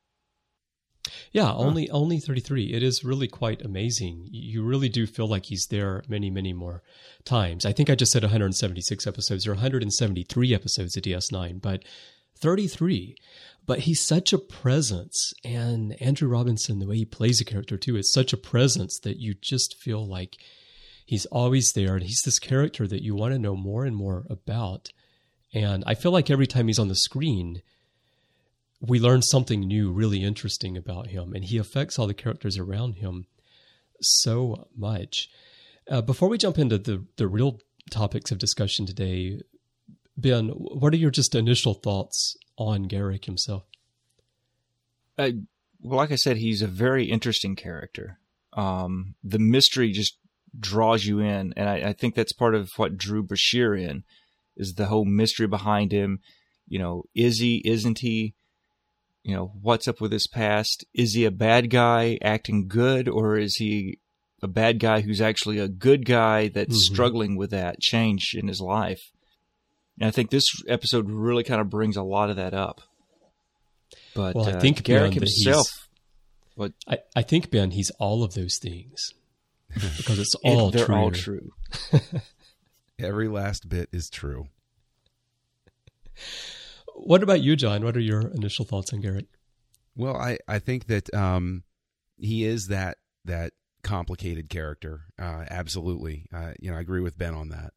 C: Yeah, only 33. It is really quite amazing. You really do feel like he's there many, many more times. I think I just said 176 episodes or 173 episodes of DS9, but 33. But he's such a presence, and Andrew Robinson, the way he plays a character too, is such a presence that you just feel like he's always there, and he's this character that you want to know more and more about. And I feel like every time he's on the screen, we learn something new, really interesting about him, and he affects all the characters around him so much. Before we jump into the real topics of discussion today, Ben, what are your just initial thoughts on Garak himself?
F: Well, like I said, he's a very interesting character. The mystery just draws you in, and I think that's part of what drew Bashir in, is the whole mystery behind him. You know, is he, isn't he? You know, what's up with his past? Is he a bad guy acting good, or is he a bad guy who's actually a good guy that's struggling with that change in his life? And I think this episode really kind of brings a lot of that up. But
C: well, I think
F: Garak himself...
C: I think, Ben, he's all of those things. Because it's all
F: they're
C: true.
F: all true.
D: Every last bit is true.
C: What about you, John? What are your initial thoughts on Garak?
D: Well, I think that he is that complicated character. Absolutely. I agree with Ben on that.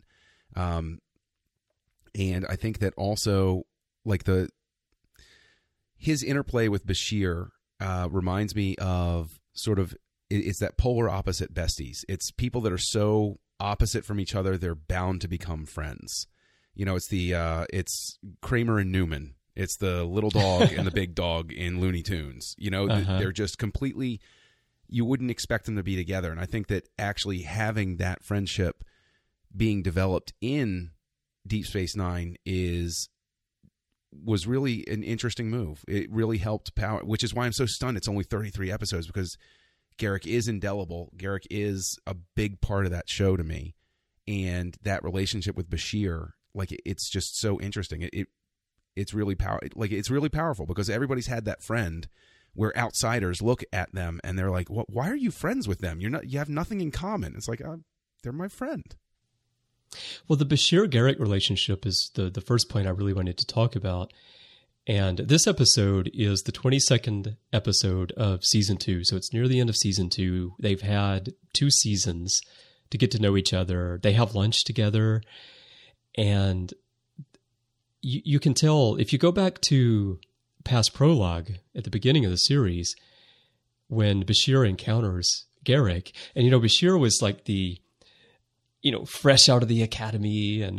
D: And I think that also, like, his interplay with Bashir reminds me of sort of, it's that polar opposite besties. It's people that are so opposite from each other, they're bound to become friends. You know, it's Kramer and Newman. It's the little dog and the big dog in Looney Tunes. You know, they're just completely, you wouldn't expect them to be together. And I think that actually having that friendship being developed in Deep Space Nine was really an interesting move. It really helped power, which is why I'm so stunned it's only 33 episodes, because Garak is indelible. Garak is a big part of that show to me. And that relationship with Bashir, like, it's just so interesting. It's really powerful, because everybody's had that friend where outsiders look at them and they're like, "What? Why are you friends with them? You have nothing in common." It's like, they're my friend.
C: Well, the Bashir-Garak relationship is the first point I really wanted to talk about. And this episode is the 22nd episode of Season 2. So it's near the end of Season 2. They've had 2 seasons to get to know each other. They have lunch together. And you can tell, if you go back to past prologue at the beginning of the series, when Bashir encounters Garak, and, Bashir was like the, fresh out of the academy and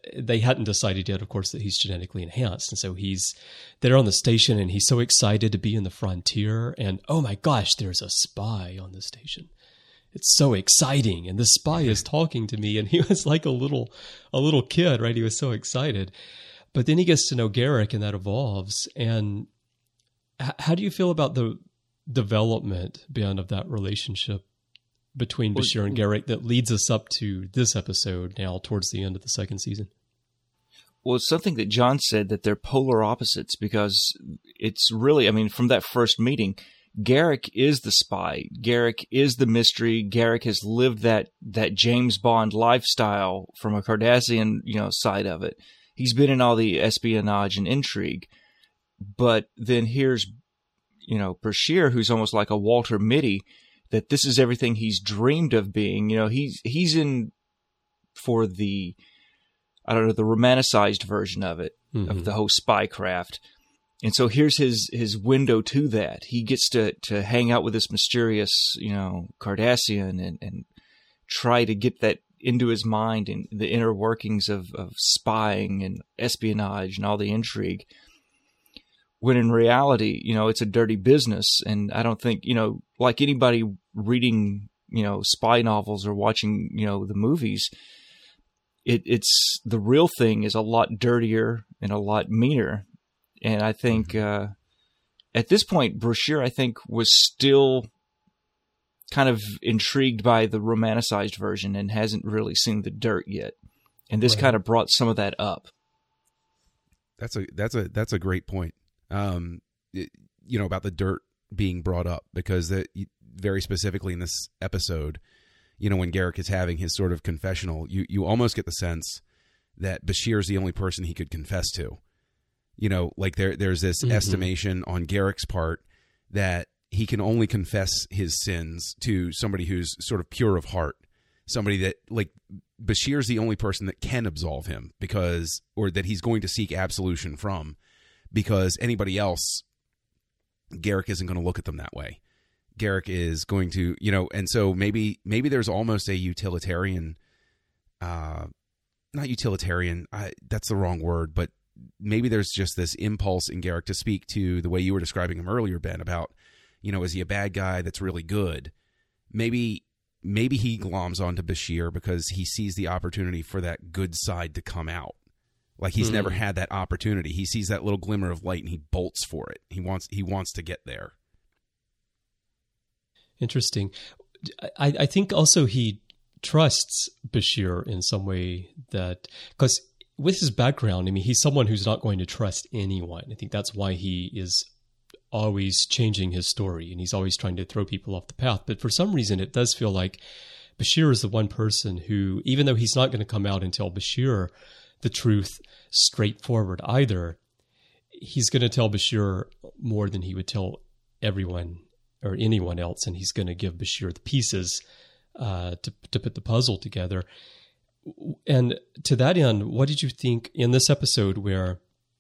C: they hadn't decided yet, of course, that he's genetically enhanced. And so he's there on the station, and he's so excited to be in the frontier. And oh my gosh, there's a spy on the station. It's so exciting. And the spy is talking to me. And he was like a little kid, right? He was so excited. But then he gets to know Garak, and that evolves. And how do you feel about the development, Ben, of that relationship between Bashir and Garak that leads us up to this episode now towards the end of the second season?
F: Well, it's something that John said, that they're polar opposites, because it's really, I mean, from that first meeting, Garak is the spy. Garak is the mystery. Garak has lived that James Bond lifestyle from a Cardassian, side of it. He's been in all the espionage and intrigue. But then here's, Bashir, who's almost like a Walter Mitty, that this is everything he's dreamed of being. He's in for the, the romanticized version of it, of the whole spy craft. And so here's his window to that. He gets to hang out with this mysterious, Cardassian and try to get that into his mind and the inner workings of spying and espionage and all the intrigue. When in reality, it's a dirty business. And I don't think, like anybody reading, spy novels or watching, the movies, it's the real thing is a lot dirtier and a lot meaner. And I think at this point, Bashir, I think, was still kind of intrigued by the romanticized version and hasn't really seen the dirt yet. And this kind of brought some of that up.
D: That's a great point. About the dirt being brought up, because very specifically in this episode, when Garak is having his sort of confessional, you almost get the sense that Bashir is the only person he could confess to. Like there's this estimation on Garak's part that he can only confess his sins to somebody who's sort of pure of heart, somebody that, like, Bashir's the only person that can absolve him or that he's going to seek absolution from, because anybody else, Garak isn't going to look at them that way. Garak is going to, and so maybe there's almost a utilitarian, not utilitarian, that's the wrong word, but maybe there's just this impulse in Garak to speak to the way you were describing him earlier, Ben, about, is he a bad guy that's really good? Maybe he gloms onto Bashir because he sees the opportunity for that good side to come out. Like he's never had that opportunity. He sees that little glimmer of light and he bolts for it. He wants to get there.
C: Interesting. I think also he trusts Bashir in some way, that because with his background, he's someone who's not going to trust anyone. I think that's why he is always changing his story and he's always trying to throw people off the path. But for some reason, it does feel like Bashir is the one person who, even though he's not going to come out and tell Bashir the truth straightforward either, he's going to tell Bashir more than he would tell everyone or anyone else, and he's going to give Bashir the pieces to put the puzzle together. And to that end, what did you think in this episode where,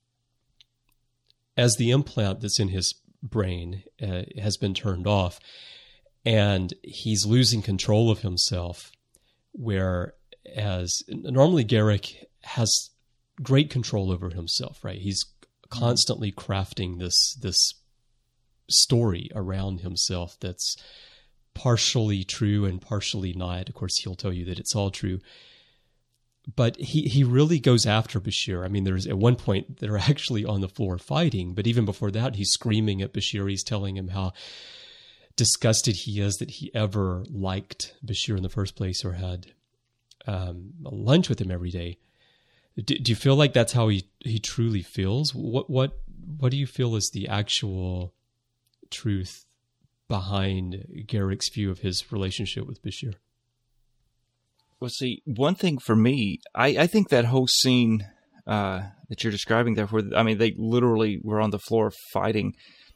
C: as the implant that's in his brain has been turned off and he's losing control of himself, whereas normally Garak has great control over himself, right? He's constantly crafting this story around himself that's partially true and partially not. Of course, he'll tell you that it's all true. But he really goes after Bashir. There's at one point they're actually on the floor fighting, but even before that, he's screaming at Bashir. He's telling him how disgusted he is that he ever liked Bashir in the first place or had lunch with him every day. Do you feel like that's how he truly feels? What do you feel is the actual truth behind Garak's view of his relationship with Bashir?
F: Well, see, one thing for me, I think that whole scene that you're describing there, where they literally were on the floor fighting.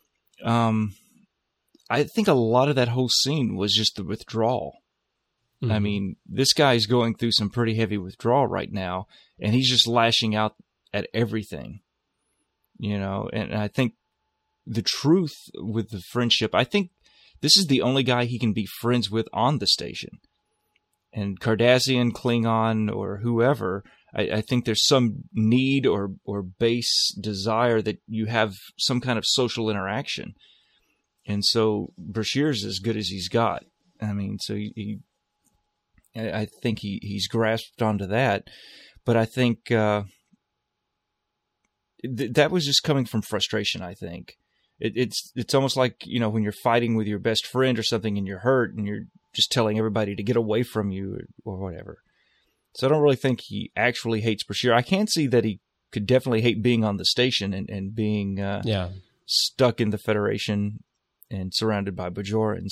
F: I think a lot of that whole scene was just the withdrawal. Mm-hmm. This guy's going through some pretty heavy withdrawal right now, and he's just lashing out at everything, And I think the truth with the friendship, I think this is the only guy he can be friends with on the station. And Cardassian, Klingon, or whoever, I think there's some need or base desire that you have some kind of social interaction. And so Bashir's as good as he's got. I mean, so I think he's grasped onto that. But I think that was just coming from frustration, I think. It's almost like, you know, when you're fighting with your best friend or something and you're hurt and you're just telling everybody to get away from you or whatever. So I don't really think he actually hates Bashir. I can see that he could definitely hate being on the station and being stuck in the Federation and surrounded by Bajorans.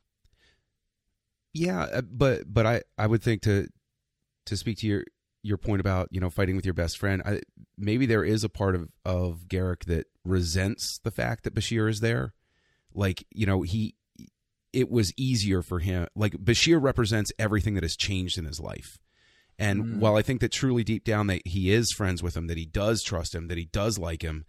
D: Yeah, but I would think to speak to your point about, you know, fighting with your best friend, maybe there is a part of Garak that resents the fact that Bashir is there. Like, you know, it was easier for him. Like, Bashir represents everything that has changed in his life. And while I think that truly deep down that he is friends with him, that he does trust him, that he does like him,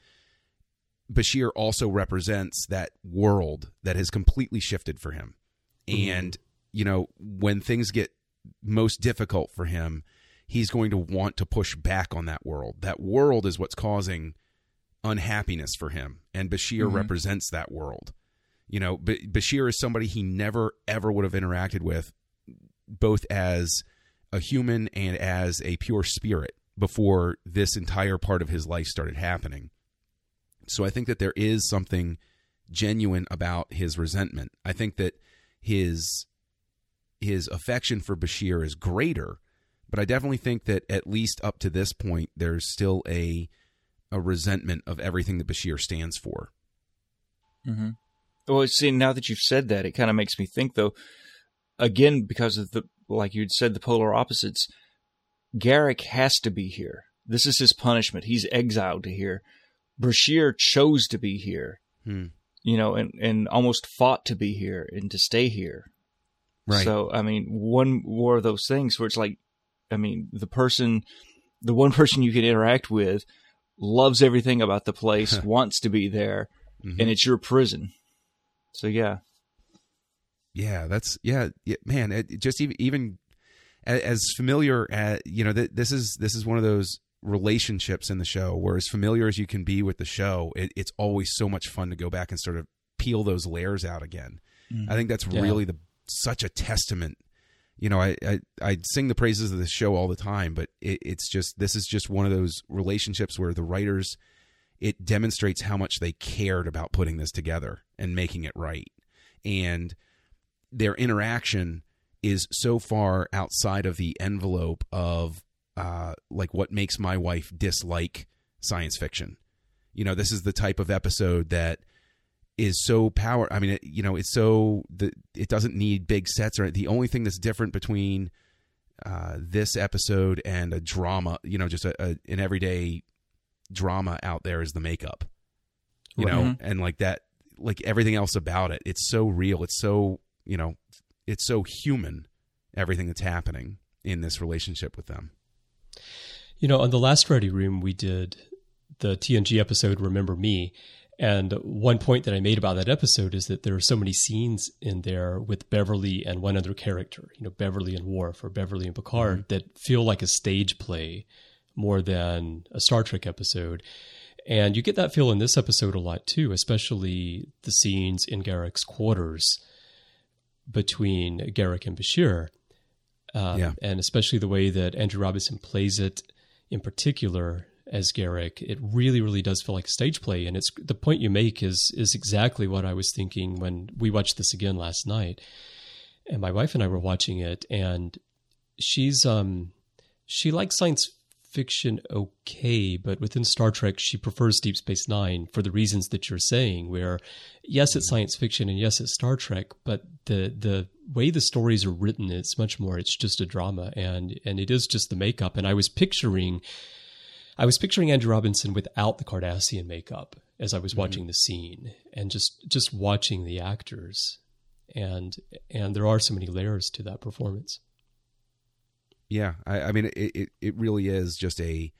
D: Bashir also represents that world that has completely shifted for him. And, you know, when things get most difficult for him, he's going to want to push back on that world. That world is what's causing unhappiness for him. And Bashir represents that world. You know, Bashir is somebody he never, ever would have interacted with, both as a human and as a pure spirit, before this entire part of his life started happening. So I think that there is something genuine about his resentment. I think that his affection for Bashir is greater, but I definitely think that at least up to this point, there's still a resentment of everything that Bashir stands for.
F: Mm-hmm. Well, see, now that you've said that, it kind of makes me think, though, again, because of like you'd said, the polar opposites, Garak has to be here. This is his punishment. He's exiled to here. Bashir chose to be here, you know, and almost fought to be here and to stay here.
D: Right.
F: So, I mean, one more of those things where it's like, I mean, the one person you can interact with loves everything about the place, wants to be there, and it's your prison. So, yeah.
D: Yeah, man. It just even as familiar as, you know, this is one of those relationships in the show where, as familiar as you can be with the show, it's always so much fun to go back and sort of peel those layers out again. I think that's really such a testament. You know, I sing the praises of this show all the time, but this is just one of those relationships where the writers, it demonstrates how much they cared about putting this together and making it right. And their interaction is so far outside of the envelope of like what makes my wife dislike science fiction. You know, this is the type of episode that is so I mean, it's so it doesn't need big sets. Or the only thing that's different between this episode and a drama, you know, just an everyday drama out there, is the makeup. You know, and like that, like everything else about it, it's so real. It's so, you know, it's so human, everything that's happening in this relationship with them.
C: You know, on the last Ready Room, we did the TNG episode, Remember Me. And one point that I made about that episode is that there are so many scenes in there with Beverly and one other character, you know, Beverly and Worf or Beverly and Picard, that feel like a stage play more than a Star Trek episode. And you get that feel in this episode a lot too, especially the scenes in Garak's quarters between Garak and Bashir. And especially the way that Andrew Robinson plays it in particular as Garak, it really, really does feel like a stage play. And it's the point you make is exactly what I was thinking when we watched this again last night. And my wife and I were watching it, and she likes science fiction okay, but within Star Trek, she prefers Deep Space Nine for the reasons that you're saying, where yes, it's science fiction and yes, it's Star Trek, but the way the stories are written, it's just a drama, and it is just the makeup. And I was picturing Andrew Robinson without the Cardassian makeup as I was watching the scene, and just watching the actors, and there are so many layers to that performance.
D: Yeah, I mean, it really is just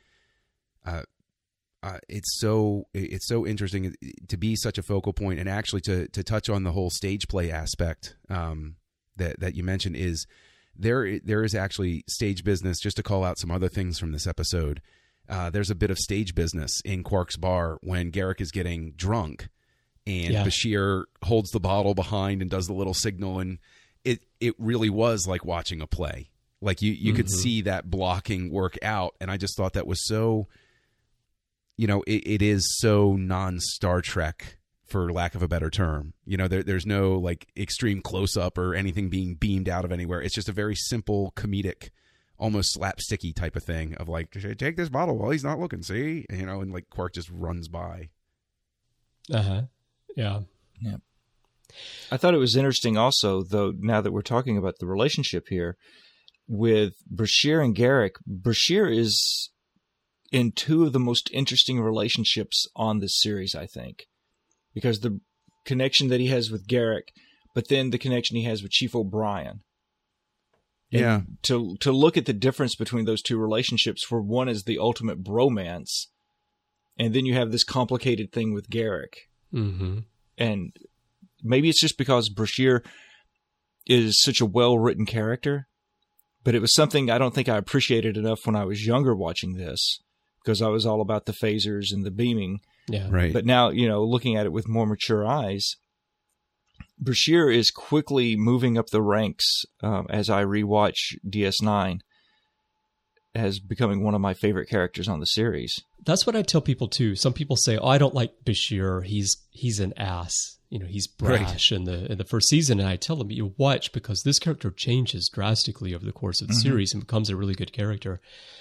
D: it's so interesting to be such a focal point, and actually to touch on the whole stage play aspect that you mentioned is there is actually stage business. Just to call out some other things from this episode, there's a bit of stage business in Quark's bar when Garak is getting drunk, and Bashir holds the bottle behind and does the little signal, and it really was like watching a play. Like you could see that blocking work out, and I just thought that was so, it is so non-Star Trek, for lack of a better term. There's no like extreme close-up or anything being beamed out of anywhere. It's just a very simple, comedic, almost slapsticky type of thing of like, take this bottle while he's not looking, see? And like Quark just runs by.
C: Yeah.
F: Yeah. I thought it was interesting also, though, now that we're talking about the relationship here, with Bashir and Garak. Bashir is in two of the most interesting relationships on this series, I think, because the connection that he has with Garak, but then the connection he has with Chief O'Brien. And to look at the difference between those two relationships, where one is the ultimate bromance, and then you have this complicated thing with Garak.
C: Mm-hmm.
F: And maybe it's just because Bashir is such a well-written character, but it was something I don't think I appreciated enough when I was younger watching this, because I was all about the phasers and the beaming.
C: Yeah.
D: Right.
F: But now, looking at it with more mature eyes, Bashir is quickly moving up the ranks as I rewatch DS9 as becoming one of my favorite characters on the series.
C: That's what I tell people too. Some people say, "Oh, I don't like Bashir. He's an ass. He's brash in the first season." And I tell them, "You watch, because this character changes drastically over the course of the series and becomes a really good character."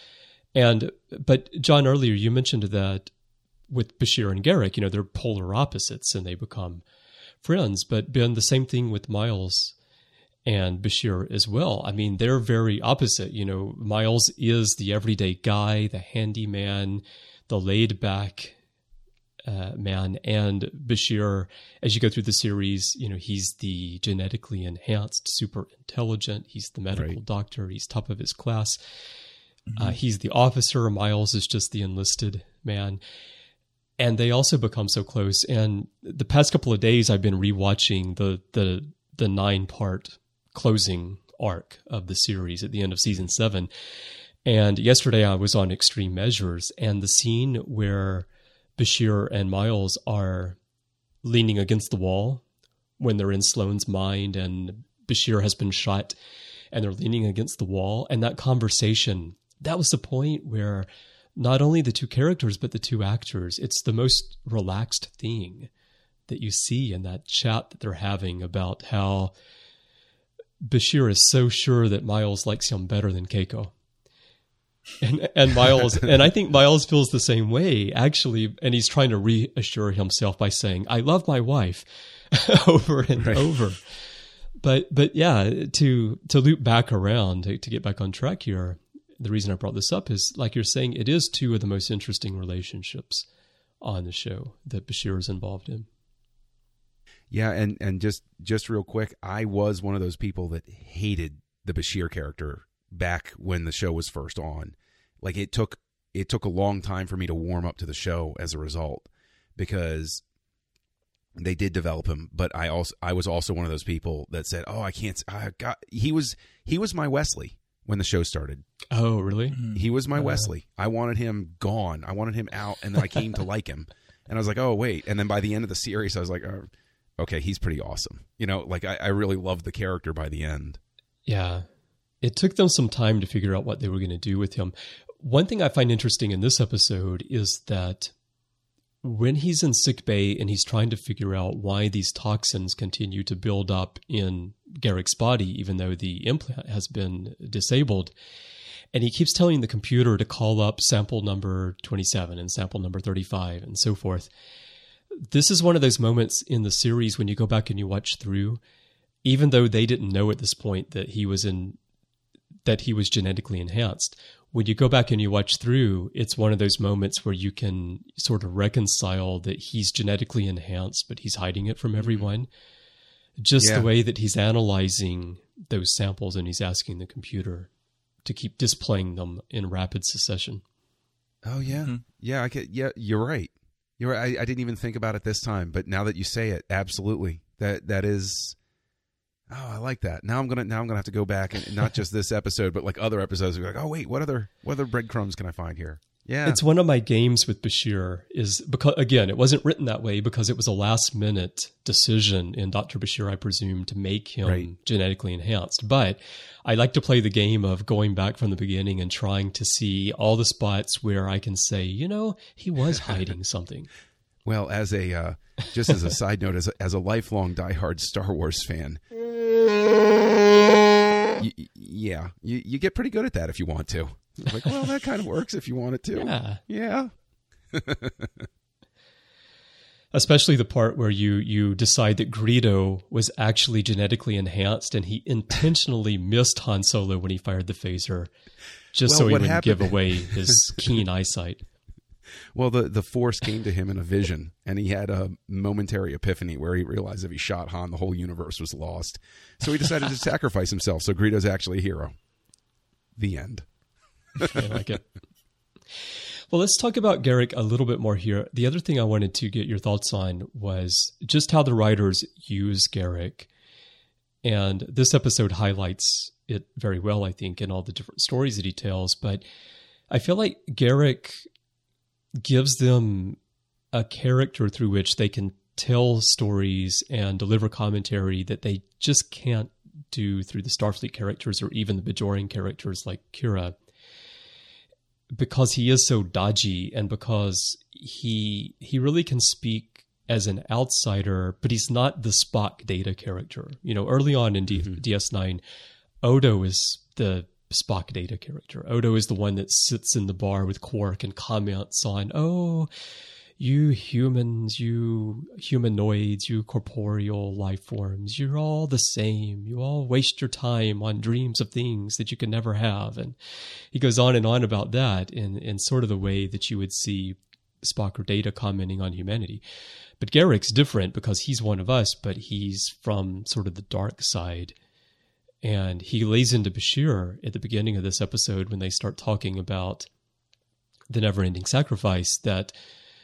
C: But John, earlier you mentioned that with Bashir and Garak, they're polar opposites and they become friends. But Ben, the same thing with Miles and Bashir as well. I mean, they're very opposite. Miles is the everyday guy, the handyman, the laid back man, and Bashir, as you go through the series, he's the genetically enhanced, super intelligent. He's the medical doctor. He's top of his class. He's the officer. Miles is just the enlisted man. And they also become so close. And the past couple of days, I've been rewatching the 9-part closing arc of the series at the end of season 7. And yesterday I was on Extreme Measures, and the scene where Bashir and Miles are leaning against the wall when they're in Sloane's mind and Bashir has been shot and they're leaning against the wall. And that conversation, that was the point where not only the two characters, but the two actors, it's the most relaxed thing that you see in that chat that they're having about how Bashir is so sure that Miles likes him better than Keiko. And Miles, and I think Miles feels the same way, actually, and he's trying to reassure himself by saying, "I love my wife," over and over. But yeah, to loop back around, to get back on track here, the reason I brought this up is, like you're saying, it is two of the most interesting relationships on the show that Bashir is involved in.
D: Yeah, and just real quick, I was one of those people that hated the Bashir character back when the show was first on. Like it took a long time for me to warm up to the show as a result, because they did develop him, but I was also one of those people that said, "Oh, he was my Wesley when the show started."
C: Oh, really?
D: He was my Wesley. I wanted him gone. I wanted him out, and then I came to like him. And I was like, "Oh, wait." And then by the end of the series, I was like, "Oh, okay, he's pretty awesome." Like I really loved the character by the end.
C: Yeah. It took them some time to figure out what they were going to do with him. One thing I find interesting in this episode is that when he's in sickbay and he's trying to figure out why these toxins continue to build up in Garak's body, even though the implant has been disabled, and he keeps telling the computer to call up sample number 27 and sample number 35 and so forth. This is one of those moments in the series when you go back and you watch through, even though they didn't know at this point that he was genetically enhanced. When you go back and you watch through, it's one of those moments where you can sort of reconcile that he's genetically enhanced, but he's hiding it from everyone. Just the way that he's analyzing those samples and he's asking the computer to keep displaying them in rapid succession.
D: Oh yeah. Mm-hmm. Yeah, you're right. You're right. I didn't even think about it this time, but now that you say it, absolutely. That is, Oh, I like that. Now I'm gonna have to go back and not just this episode, but like other episodes. Be like, oh wait, what other breadcrumbs can I find here? Yeah,
C: it's one of my games with Bashir. Is because again, it wasn't written that way because it was a last minute decision in Dr. Bashir, I presume, to make him genetically enhanced. But I like to play the game of going back from the beginning and trying to see all the spots where I can say, he was hiding something.
D: Well, as a just as a side note, as a lifelong diehard Star Wars fan, you get pretty good at that if you want to. Like, well, that kind of works if you want it to. Yeah.
C: Especially the part where you decide that Greedo was actually genetically enhanced and he intentionally missed Han Solo when he fired the phaser, just so he wouldn't give away his keen eyesight.
D: Well, the Force came to him in a vision, and he had a momentary epiphany where he realized if he shot Han, the whole universe was lost. So he decided to sacrifice himself. So Greedo's actually a hero. The end.
C: I like it. Well, let's talk about Garak a little bit more here. The other thing I wanted to get your thoughts on was just how the writers use Garak. And this episode highlights it very well, I think, in all the different stories that he tells. But I feel like Garak gives them a character through which they can tell stories and deliver commentary that they just can't do through the Starfleet characters or even the Bajorian characters like Kira, because he is so dodgy and because he really can speak as an outsider, but he's not the Spock Data character. Early on in DS9, Odo is the Spock Data character. Odo is the one that sits in the bar with Quark and comments on, oh, you humans, you humanoids, you corporeal life forms, you're all the same. You all waste your time on dreams of things that you can never have. And he goes on and on about that in sort of the way that you would see Spock or Data commenting on humanity. But Garak's different because he's one of us, but he's from sort of the dark side. And he lays into Bashir at the beginning of this episode when they start talking about the never-ending sacrifice that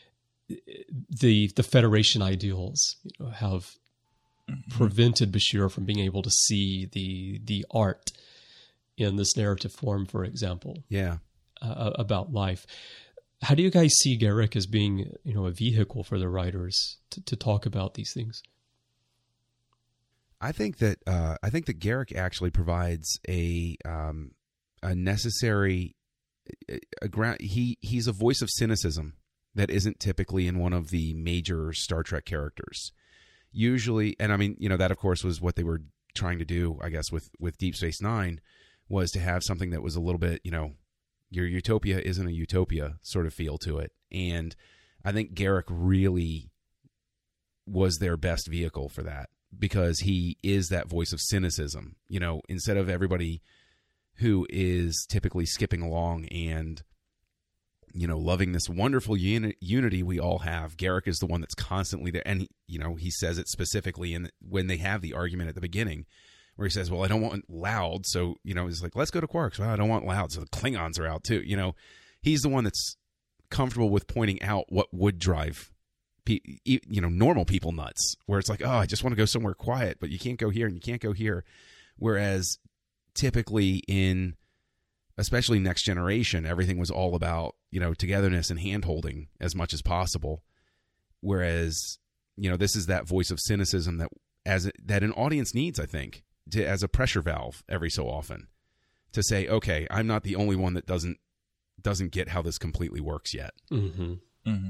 C: the Federation ideals have prevented Bashir from being able to see the art in this narrative form, for example.
D: Yeah.
C: About life. How do you guys see Garak as being, a vehicle for the writers to talk about these things?
D: I think that Garak actually provides a necessary ground. He's a voice of cynicism that isn't typically in one of the major Star Trek characters. Usually, and I mean, that of course was what they were trying to do, I guess, with Deep Space Nine, was to have something that was a little bit, your utopia isn't a utopia sort of feel to it. And I think Garak really was their best vehicle for that, because he is that voice of cynicism. Instead of everybody who is typically skipping along and loving this wonderful unity we all have, Garak is the one that's constantly there. And he says it specifically when they have the argument at the beginning, where he says, well, I don't want loud. So, he's like, let's go to Quark's. Well, I don't want loud. So the Klingons are out too. He's the one that's comfortable with pointing out what would drive normal people nuts, where it's like, oh, I just want to go somewhere quiet, but you can't go here and you can't go here. Whereas typically especially Next Generation, everything was all about, togetherness and hand-holding as much as possible. Whereas, this is that voice of cynicism that an audience needs, I think, as a pressure valve every so often, to say, okay, I'm not the only one that doesn't get how this completely works yet.
C: Mm-hmm.
F: Mm-hmm.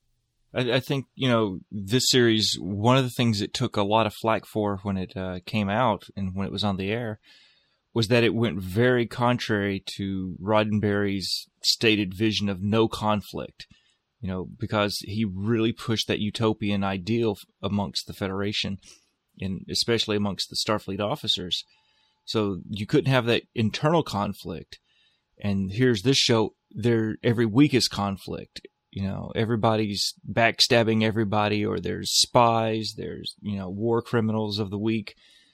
F: I think, this series, one of the things it took a lot of flack for when it came out and when it was on the air was that it went very contrary to Roddenberry's stated vision of no conflict, because he really pushed that utopian ideal amongst the Federation, and especially amongst the Starfleet officers. So you couldn't have that internal conflict. And here's this show, every week is conflict. Everybody's backstabbing everybody, or there's spies, there's, war criminals of the week.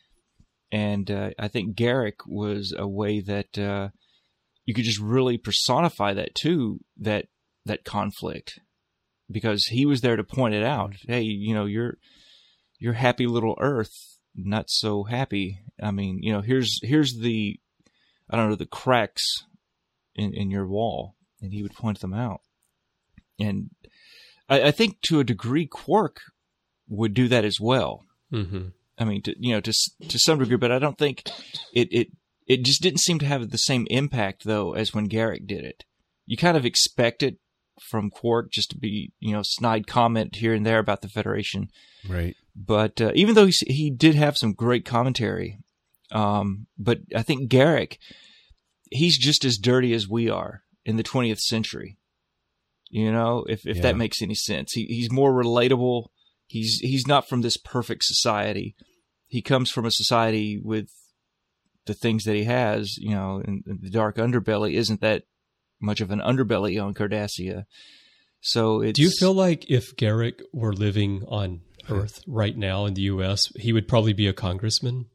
F: And I think Garak was a way that you could just really personify that too, that conflict, because he was there to point it out. Hey, your happy little Earth not so happy. I mean, here's the, I don't know, the cracks in your wall, and he would point them out. And I think to a degree, Quark would do that as well.
C: Mm-hmm.
F: I mean, to some degree, but I don't think it just didn't seem to have the same impact though as when Garak did it. You kind of expect it from Quark just to be, snide comment here and there about the Federation.
D: Right.
F: But even though he did have some great commentary, but I think Garak, he's just as dirty as we are in the 20th century. If that makes any sense. He's more relatable. He's not from this perfect society. He comes from a society with the things that he has, and the dark underbelly isn't that much of an underbelly on Cardassia. So
C: do you feel like if Garak were living on Earth right now in the U.S., he would probably be a congressman?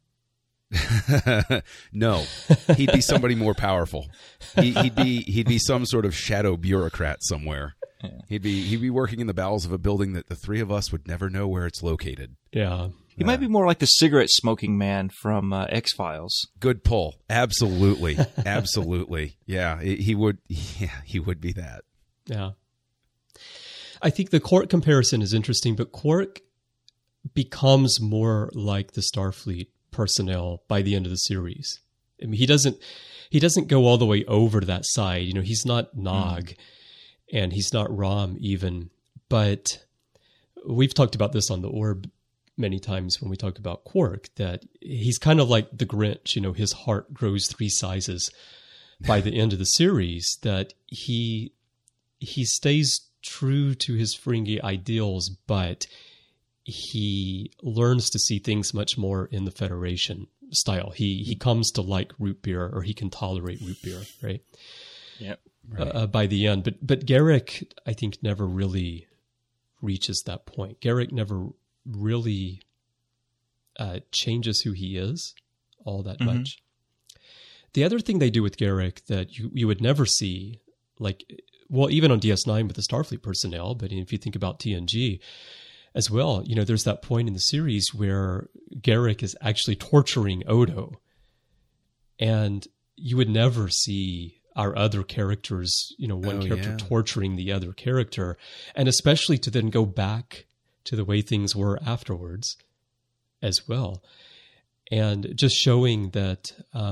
D: No, he'd be somebody more powerful. He'd be some sort of shadow bureaucrat somewhere.
F: Yeah.
D: He'd be working in the bowels of a building that the three of us would never know where it's located.
C: Yeah.
F: He might be more like the cigarette smoking man from X-Files.
D: Good pull. Absolutely. Absolutely. Yeah, he would be that.
C: Yeah. I think the Quark comparison is interesting, but Quark becomes more like the Starfleet personnel by the end of the series. I mean, he doesn't go all the way over to that side. He's not Nog and he's not Rom even, but we've talked about this on the Orb many times when we talk about Quark, that he's kind of like the Grinch. His heart grows 3 sizes by the end of the series, that he stays true to his Ferengi ideals, but he learns to see things much more in the Federation style. He comes to like root beer, or he can tolerate root beer, right?
F: Yeah.
D: Right.
C: By the end, but Garak, I think, never really reaches that point. Garak never really changes who he is all that much. The other thing they do with Garak that you would never see, even on DS9 with the Starfleet personnel, but if you think about TNG as well, there's that point in the series where Garak is actually torturing Odo, and you would never see our other characters, one character torturing the other character, and especially to then go back to the way things were afterwards as well. And just showing that,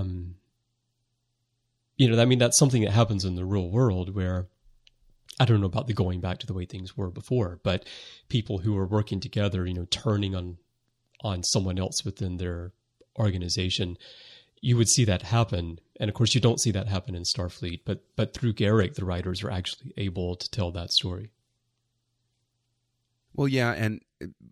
C: that's something that happens in the real world, where I don't know about the going back to the way things were before, but people who are working together, turning on someone else within their organization, you would see that happen. And of course, you don't see that happen in Starfleet, but through Garak, the writers are actually able to tell that story.
D: Well, yeah, and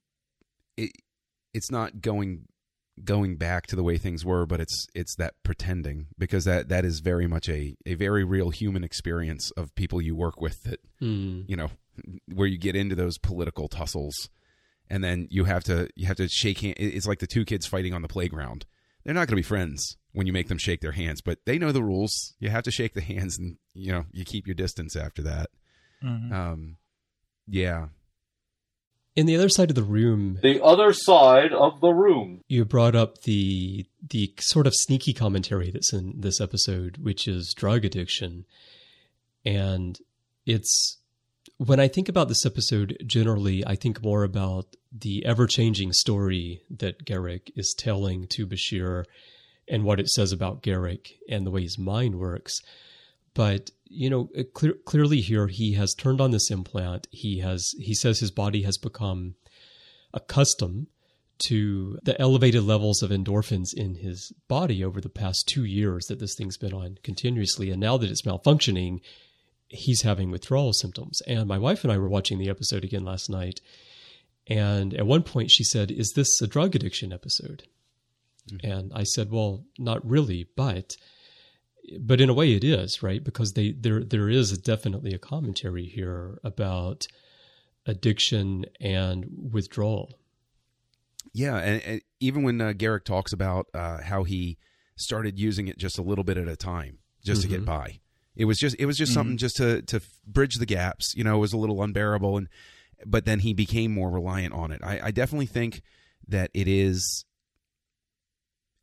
D: it's not going back to the way things were, but it's that pretending, because that is very much a very real human experience of people you work with, that where you get into those political tussles, and then you have to shake hands. It's like the two kids fighting on the playground. They're not going to be friends when you make them shake their hands, but they know the rules. You have to shake the hands, and you keep your distance after that.
F: Mm-hmm.
D: Yeah.
C: In the other side of the room...
G: The other side of the room.
C: You brought up the sort of sneaky commentary that's in this episode, which is drug addiction. And when I think about this episode, generally, I think more about the ever-changing story that Garak is telling to Bashir and what it says about Garak and the way his mind works. But, clearly here, he has turned on this implant. He says his body has become accustomed to the elevated levels of endorphins in his body over the past 2 years that this thing's been on continuously. And now that it's malfunctioning, he's having withdrawal symptoms. And my wife and I were watching the episode again last night. And at one point she said, "Is this a drug addiction episode?" Mm-hmm. And I said, well, not really, but in a way it is, right? Because there is definitely a commentary here about addiction and withdrawal.
D: Yeah, and even when Garak talks about how he started using it just a little bit at a time, just to get by. It was just something just to bridge the gaps. It was a little unbearable, but then he became more reliant on it. I definitely think that it is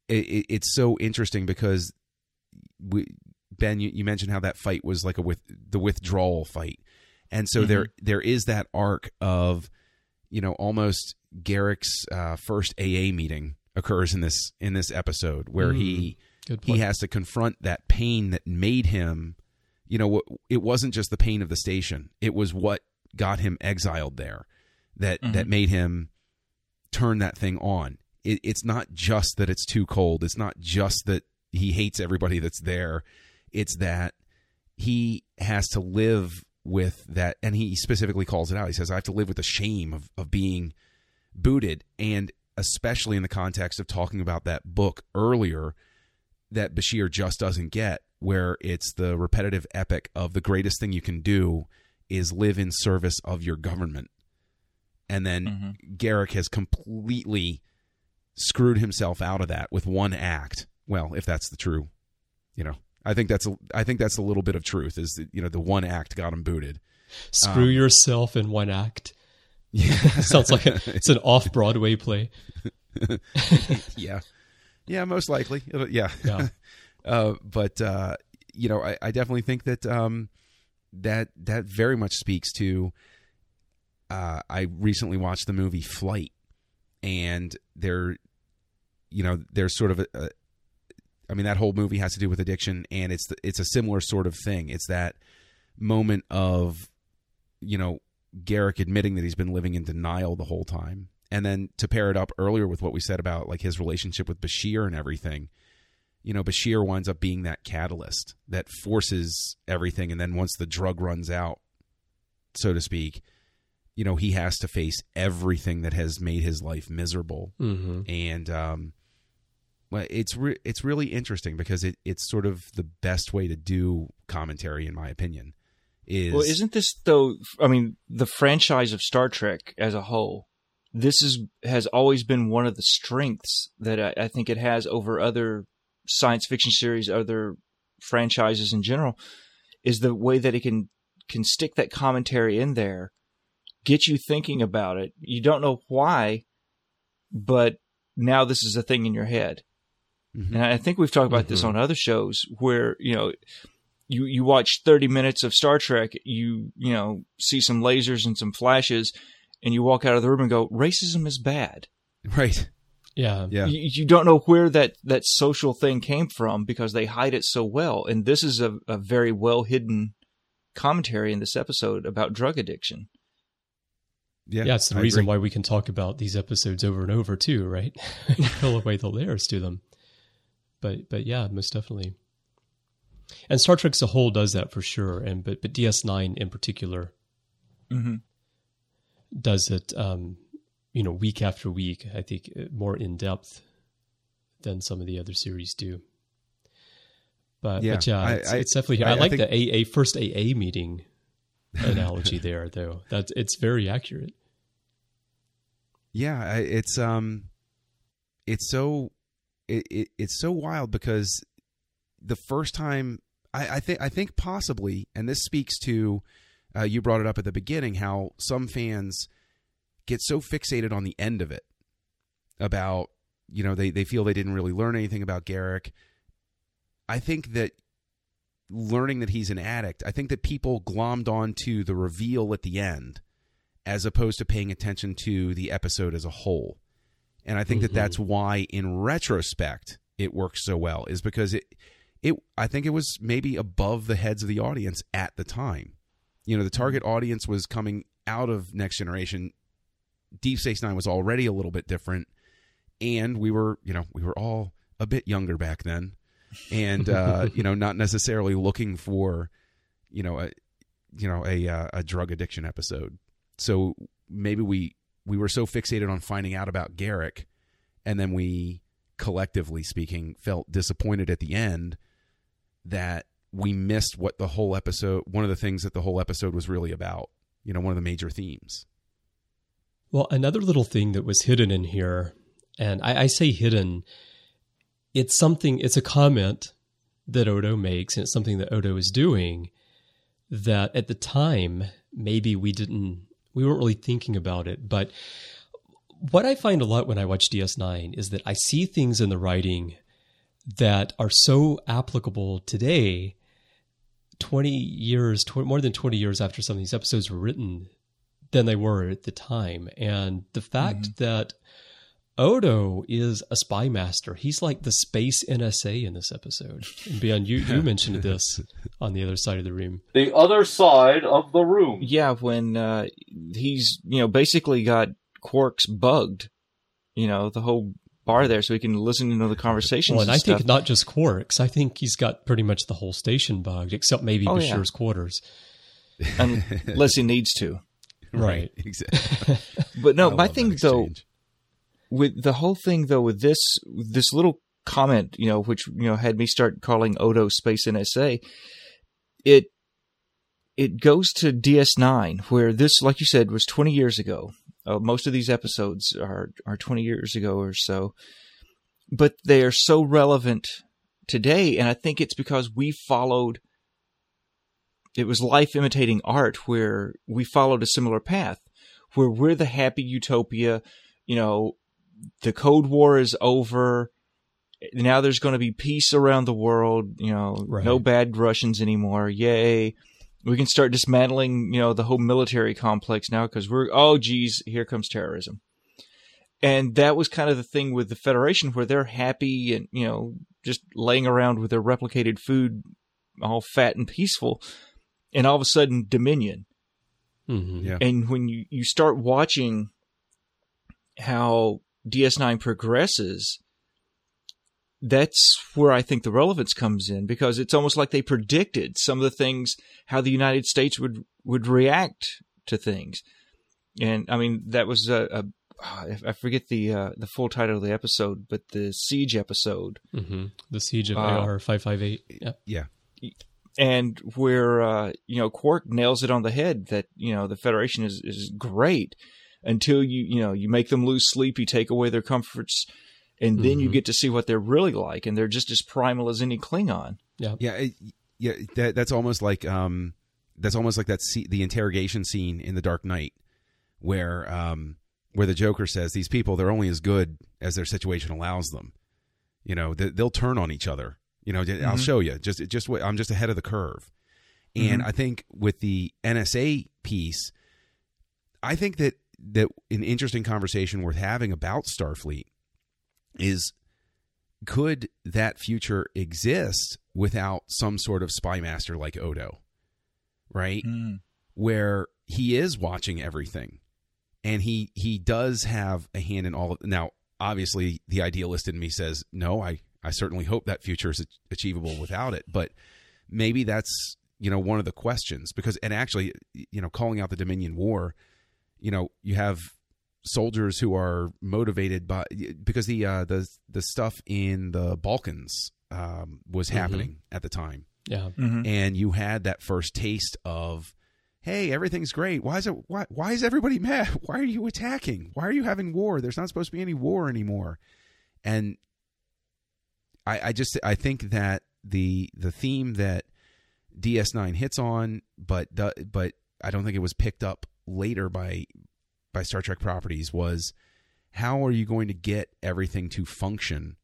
D: it's so interesting because Ben, you mentioned how that fight was like the withdrawal fight. And so there is that arc of, almost Garrick's first AA meeting occurs in this episode where he has to confront that pain that made him, it wasn't just the pain of the station. It was what got him exiled there that made him turn that thing on. It's not just that it's too cold. It's not just that he hates everybody that's there. It's that he has to live with that. And he specifically calls it out. He says, I have to live with the shame of being booted. And especially in the context of talking about that book earlier that Bashir just doesn't get, where it's the repetitive epic of the greatest thing you can do is live in service of your government. And then Garrick has completely screwed himself out of that with one act. Well, if that's the true, I think that's a little bit of truth is that, the one act got him booted.
C: Screw yourself in one act. Yeah. Sounds like it's an off-Broadway play.
D: Yeah, most likely. Yeah. But I definitely think that that very much speaks to. I recently watched the movie Flight, and there's sort of that whole movie has to do with addiction, and it's a similar sort of thing. It's that moment of, Garrick admitting that he's been living in denial the whole time. And then to pair it up earlier with what we said about like his relationship with Bashir and everything, Bashir winds up being that catalyst that forces everything. And then once the drug runs out, so to speak, he has to face everything that has made his life miserable. And it's really interesting because it's sort of the best way to do commentary, in my opinion.
F: Isn't this though? I mean, the franchise of Star Trek as a whole, this has always been one of the strengths that I think it has over other science fiction series, other franchises in general, is the way that it can stick that commentary in there, get you thinking about it. You don't know why, but now this is a thing in your head. And I think we've talked about this on other shows where, you watch 30 minutes of Star Trek, you see some lasers and some flashes, and you walk out of the room and go, racism is bad.
D: Right.
C: Yeah.
F: You don't know where that social thing came from because they hide it so well. And this is a very well hidden commentary in this episode about drug addiction.
C: Yeah, it's the reason why we can talk about these episodes over and over too, right? Peel away the layers to them. But yeah, most definitely. And Star Trek as a whole does that for sure, but DS9 in particular does it, week after week. I think more in depth than some of the other series do. But yeah, it's definitely. I like the first AA meeting analogy there, though. It's very accurate.
D: Yeah, it's so wild because the first time I think possibly, and this speaks to you brought it up at the beginning, how some fans get so fixated on the end of it about they feel they didn't really learn anything about Garrick. I think that learning that he's an addict, I think that people glommed onto the reveal at the end as opposed to paying attention to the episode as a whole. And I think that that's why, in retrospect, it works so well, is because I think it was maybe above the heads of the audience at the time. The target audience was coming out of Next Generation. Deep Space Nine was already a little bit different, and we were all a bit younger back then, and not necessarily looking for a drug addiction episode. So maybe we were so fixated on finding out about Garrick, and then we, collectively speaking, felt disappointed at the end that we missed what the whole episode, one of the things that the whole episode was really about, one of the major themes.
C: Well, another little thing that was hidden in here, and I say hidden, it's a comment that Odo makes, and it's something that Odo is doing that at the time, maybe we weren't really thinking about it, but what I find a lot when I watch DS9 is that I see things in the writing that are so applicable today, 20 years, more than 20 years after some of these episodes were written, than they were at the time. And the fact that Odo is a spy master, he's like the space NSA in this episode. And Beyond, you mentioned this on the other side of the room.
G: The other side of the room.
F: Yeah, when he's, basically got Quark's bugged, the whole bar there so he can listen to the conversations.
C: Well, and I
F: stuff.
C: think not just Quark's. I think he's got pretty much the whole station bugged, except maybe Bashir's quarters.
F: Unless he needs to.
C: Right.
D: Exactly.
F: But no, my thing though, with the whole thing though, with this little comment, which had me start calling Odo Space NSA, it goes to DS9, where this, like you said, was 20 years ago. Most of these episodes are 20 years ago or so, but they are so relevant today, and I think it's because we followed. It was life imitating art, where we followed a similar path, where we're the happy utopia. The Cold War is over. Now there's going to be peace around the world.
C: Right.
F: No bad Russians anymore. Yay. We can start dismantling, the whole military complex now because here comes terrorism. And that was kind of the thing with the Federation, where they're happy and, just laying around with their replicated food, all fat and peaceful. And all of a sudden, Dominion.
C: Mm-hmm.
D: Yeah.
F: And when you start watching how DS9 progresses, that's where I think the relevance comes in, because it's almost like they predicted some of the things, how the United States would react to things. And I mean, that was I forget the full title of the episode, but the Siege episode.
C: Mm-hmm. The Siege of AR-558. Yeah.
D: Yeah.
F: And where, Quark nails it on the head that, the Federation is great until you make them lose sleep, you take away their comforts, and then you get to see what they're really like, and they're just as primal as any Klingon.
C: Yeah.
D: Yeah. That's almost like the interrogation scene in The Dark Knight, where the Joker says, "These people, they're only as good as their situation allows them. They'll turn on each other. I'll show you. Just wait. I'm just ahead of the curve." And I think with the NSA piece, I think that an interesting conversation worth having about Starfleet is, could that future exist without some sort of spy master like Odo, right? Where he is watching everything, and he does have a hand in all of. Now, obviously, the idealist in me says, no, I certainly hope that future is achievable without it, but maybe that's, one of the questions, because, and actually, calling out the Dominion War, you have soldiers who are motivated by, because the stuff in the Balkans was happening at the time.
C: Yeah.
D: And you had that first taste of, hey, everything's great. Why is everybody mad? Why are you attacking? Why are you having war? There's not supposed to be any war anymore. And I think that the theme that DS9 hits on, but I don't think it was picked up later by Star Trek properties, was how are you going to get everything to function,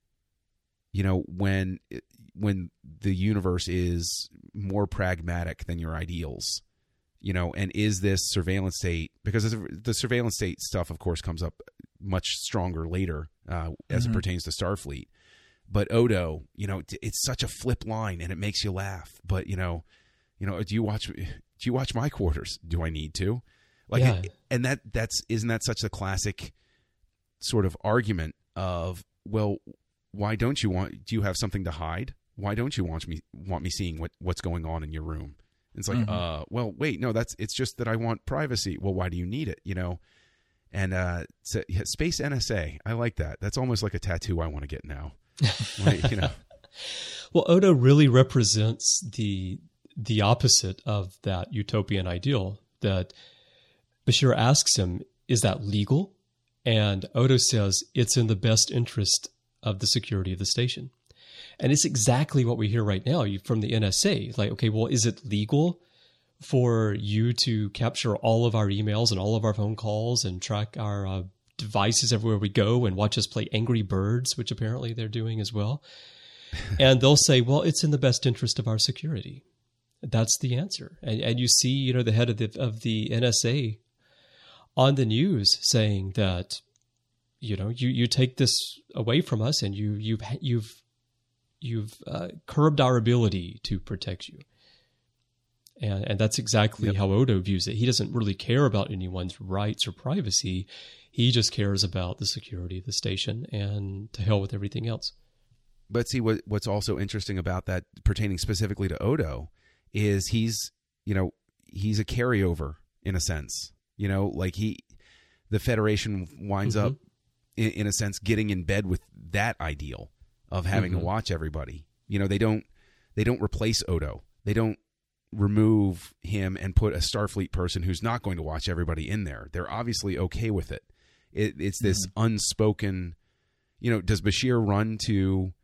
D: when the universe is more pragmatic than your ideals, and is this surveillance state, because the surveillance state stuff, of course, comes up much stronger later as it pertains to Starfleet. But Odo, it's such a flip line, and it makes you laugh. But do you watch my quarters? Do I need to? And isn't that such a classic sort of argument of, well, why don't you do you have something to hide? Why don't you want me seeing what's going on in your room? It's like, well, wait, no, it's just that I want privacy. Well, why do you need it? And so, yeah, Space NSA, I like that. That's almost like a tattoo I want to get now.
C: Well, Odo really represents the opposite of that utopian ideal. That Bashir asks him, "Is that legal?" And Odo says, "It's in the best interest of the security of the station." And it's exactly what we hear right now from the NSA. Like, okay, well, is it legal for you to capture all of our emails and all of our phone calls and track our devices everywhere we go and watch us play Angry Birds, which apparently they're doing as well. And they'll say, well, it's in the best interest of our security. That's the answer. And you see, you know, the head of the NSA on the news saying that, you know, you take this away from us and you've curbed our ability to protect you. And that's exactly how Odo views it. He doesn't really care about anyone's rights or privacy. He just cares about the security of the station, and to hell with everything else.
D: But see, what's also interesting about that, pertaining specifically to Odo, is he's a carryover in a sense. You know, like the Federation winds up, in a sense, getting in bed with that ideal of having to watch everybody. You know, they don't replace Odo. They don't remove him and put a Starfleet person who's not going to watch everybody in there. They're obviously okay with it. It's this unspoken, you know, does Bashir run to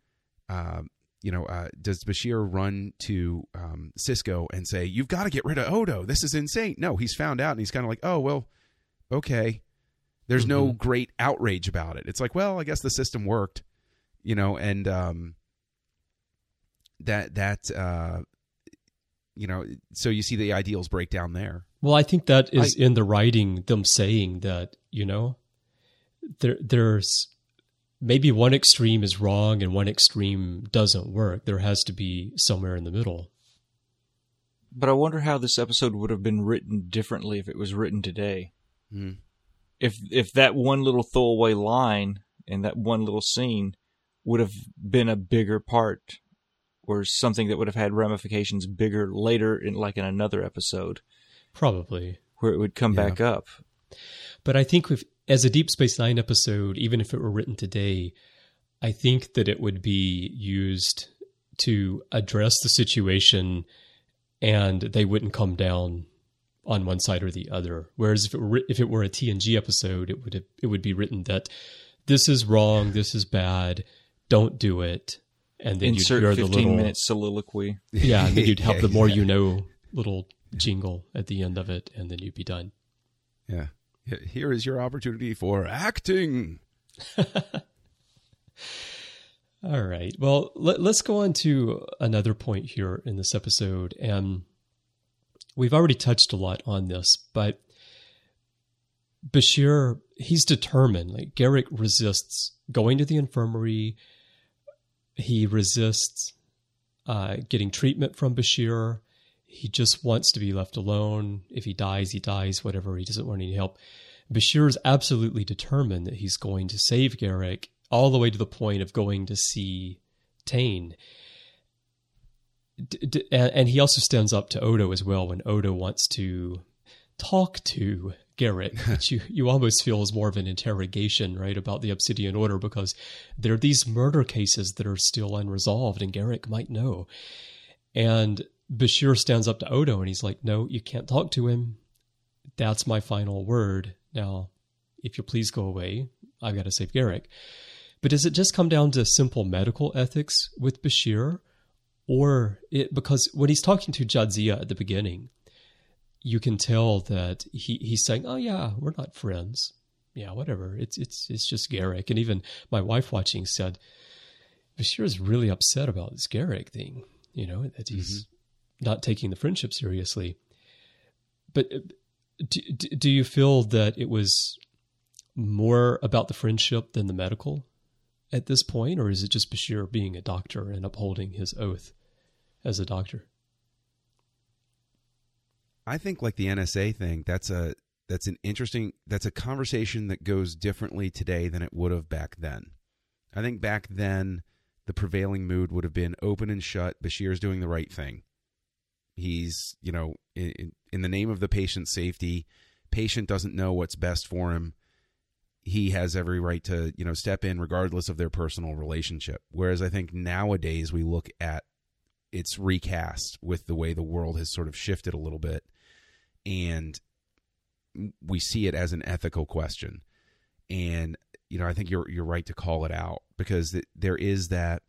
D: Cisco and say, you've got to get rid of Odo, this is insane? No, he's found out and he's kind of like, oh, well, okay. There's no great outrage about it. It's like, well, I guess the system worked, you know, and you know, so you see the ideals break down there.
C: Well, I think that is in the writing, them saying that, you know, there's maybe one extreme is wrong and one extreme doesn't work. There has to be somewhere in the middle.
F: But I wonder how this episode would have been written differently if it was written today. If that one little throwaway line and that one little scene would have been a bigger part, or something that would have had ramifications bigger later in another episode.
C: Probably.
F: Where it would come back up.
C: But I think as a Deep Space Nine episode, even if it were written today, I think that it would be used to address the situation and they wouldn't come down on one side or the other. Whereas if it were a TNG episode, it would be written that this is wrong, this is bad, don't do it. And then
F: insert
C: you'd
F: 15-minute soliloquy.
C: Yeah, and then you'd have the more you know little jingle at the end of it, and then you'd be done.
D: Yeah. Here is your opportunity for acting.
C: All right. Well, let's go on to another point here in this episode. And we've already touched a lot on this, but Bashir, he's determined. Like, Garak resists going to the infirmary. He resists getting treatment from Bashir. He just wants to be left alone. If he dies, he dies, whatever. He doesn't want any help. Bashir is absolutely determined that he's going to save Garak, all the way to the point of going to see Tain. And he also stands up to Odo as well when Odo wants to talk to Garak, which you almost feel is more of an interrogation, right, about the Obsidian Order, because there are these murder cases that are still unresolved, and Garak might know. And Bashir stands up to Odo, and he's like, no, you can't talk to him. That's my final word. Now, if you'll please go away, I've got to save Garak. But does it just come down to simple medical ethics with Bashir? Because when he's talking to Jadzia at the beginning, you can tell that he's saying, oh yeah, we're not friends. Yeah, whatever. It's just Garak. And even my wife watching said, Bashir is really upset about this Garak thing, you know, that he's not taking the friendship seriously. But do you feel that it was more about the friendship than the medical at this point? Or is it just Bashir being a doctor and upholding his oath as a doctor?
D: I think, like the NSA thing, that's a conversation that goes differently today than it would have back then. I think back then the prevailing mood would have been open and shut. Bashir's doing the right thing. He's, you know, in the name of the patient's safety, patient doesn't know what's best for him. He has every right to, you know, step in regardless of their personal relationship. Whereas I think nowadays we look at it's recast with the way the world has sort of shifted a little bit, and we see it as an ethical question. And, you know, I think you're right to call it out, because there is that,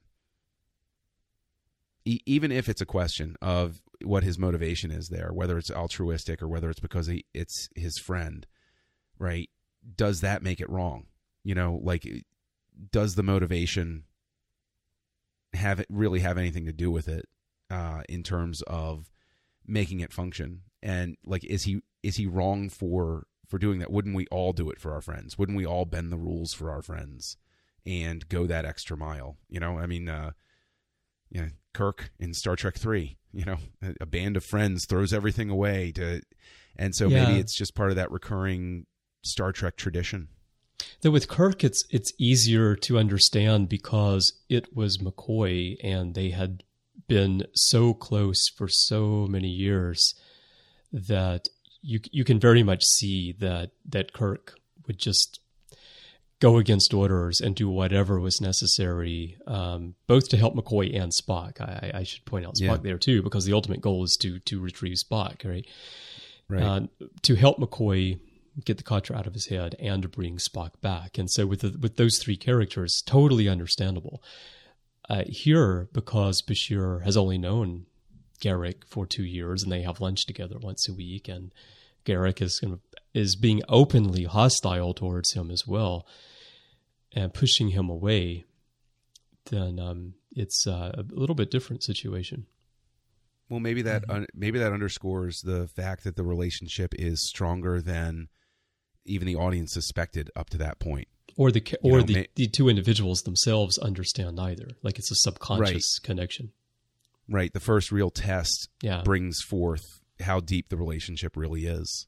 D: even if it's a question of what his motivation is there, whether it's altruistic or whether it's because it's his friend, right? does that make it wrong? You know, like, does the motivation really have anything to do with it in terms of making it function? And like, is he wrong for doing that? Wouldn't we all do it for our friends? Wouldn't we all bend the rules for our friends and go that extra mile? You know, I mean, Kirk in Star Trek 3, you know, a band of friends throws everything away and so maybe it's just part of that recurring Star Trek tradition.
C: Though with Kirk, it's easier to understand because it was McCoy and they had been so close for so many years that you can very much see that Kirk would just go against orders and do whatever was necessary, both to help McCoy and Spock. I should point out Spock there too, because the ultimate goal is to retrieve Spock, right?
D: Right.
C: To help McCoy get the Katra out of his head and to bring Spock back. And so with those three characters, totally understandable. Here, because Bashir has only known Garak for 2 years and they have lunch together once a week, and Garak is being openly hostile towards him as well and pushing him away, then it's a little bit different situation.
D: Well, maybe that underscores the fact that the relationship is stronger than even the audience suspected up to that point.
C: Or the two individuals themselves understand either. Like it's a subconscious connection.
D: Right. The first real test brings forth how deep the relationship really is.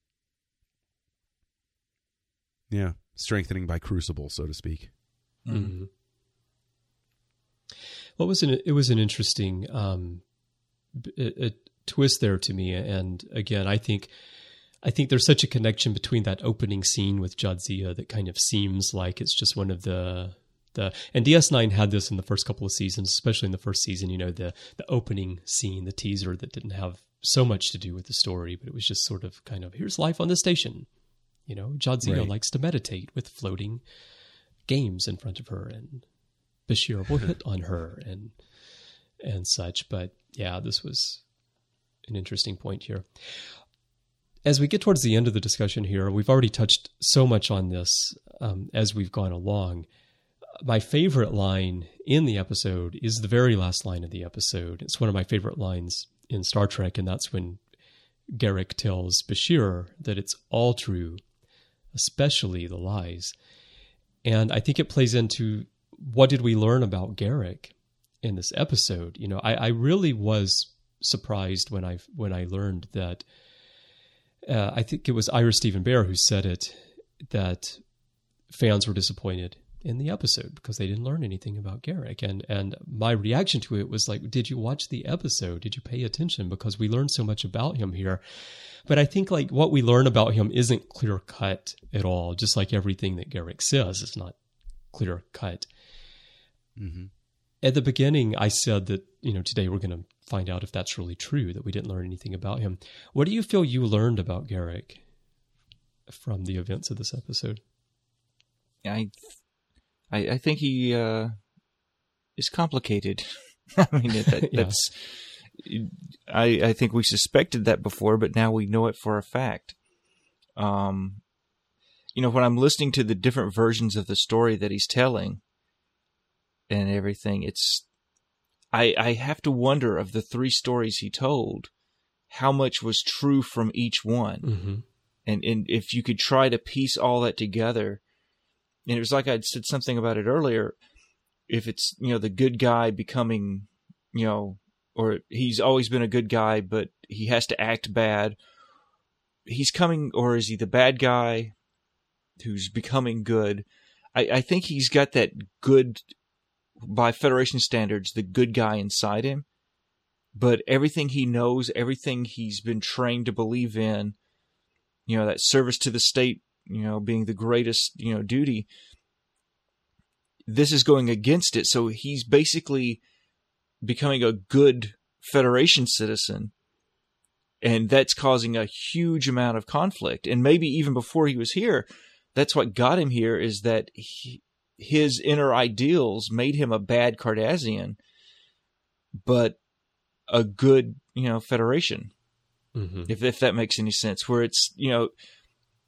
D: Yeah. Strengthening by crucible, so to speak.
C: Mm-hmm. It was an interesting a twist there to me. And again, I think there's such a connection between that opening scene with Jadzia that kind of seems like it's just one of the and DS9 had this in the first couple of seasons, especially in the first season, you know, the opening scene, the teaser that didn't have so much to do with the story, but it was just sort of kind of, here's life on the station. You know, Jadzia likes to meditate with floating games in front of her, and Bashir will hit on her and such. But yeah, this was an interesting point here. As we get towards the end of the discussion here, we've already touched so much on this as we've gone along. My favorite line in the episode is the very last line of the episode. It's one of my favorite lines in Star Trek, and that's when Garak tells Bashir that it's all true, especially the lies. And I think it plays into what did we learn about Garak in this episode. You know, I really was surprised when I learned that I think it was Ira Stephen Bear who said it, that fans were disappointed in the episode because they didn't learn anything about Garak. And my reaction to it was like, did you watch the episode? Did you pay attention? Because we learned so much about him here. But I think like what we learn about him isn't clear cut at all. Just like everything that Garak says is not clear cut. Mm-hmm. At the beginning, I said that, you know, today we're going to find out if that's really true, that we didn't learn anything about him. What do you feel you learned about Garak from the events of this episode?
F: I think he is complicated. I mean, that's. I think we suspected that before, but now we know it for a fact. You know, when I'm listening to the different versions of the story that he's telling and everything, I have to wonder, of the three stories he told, how much was true from each one. Mm-hmm. And if you could try to piece all that together. And it was like I'd said something about it earlier. If it's, you know, the good guy becoming, you know, or he's always been a good guy, but he has to act bad. He's coming, or is he the bad guy who's becoming good? I think he's got that good, by Federation standards, the good guy inside him. But everything he knows, everything he's been trained to believe in, you know, that service to the state, you know, being the greatest, you know, duty, this is going against it. So he's basically becoming a good Federation citizen, and that's causing a huge amount of conflict. And maybe even before he was here, that's what got him here, is that his inner ideals made him a bad Cardassian, but a good, you know, Federation. Mm-hmm. If that makes any sense, where it's, you know,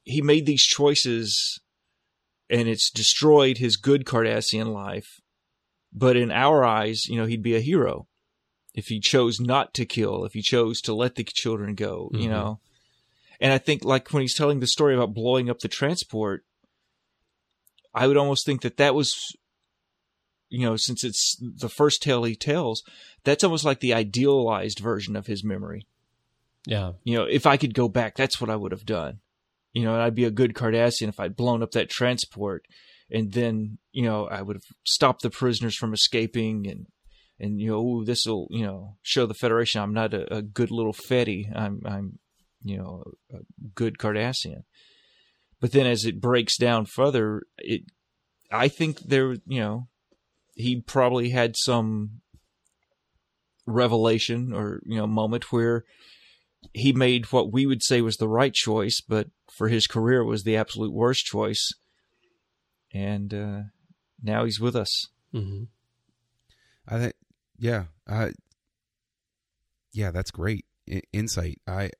F: he made these choices and it's destroyed his good Cardassian life. But in our eyes, he'd be a hero if he chose not to kill, if he chose to let the children go, And I think, like, when he's telling the story about blowing up the transport, I would almost think that was, since it's the first tale he tells, that's almost like the idealized version of his memory.
C: Yeah.
F: If I could go back, that's what I would have done. And I'd be a good Cardassian if I'd blown up that transport, and then, I would have stopped the prisoners from escaping, and this will, show the Federation I'm not a good little Fetty. I'm a good Cardassian. But then as it breaks down further, I think there, he probably had some revelation or, moment where he made what we would say was the right choice, but for his career was the absolute worst choice. And now he's with us.
C: Mm-hmm.
D: I think, yeah, that's great insight. I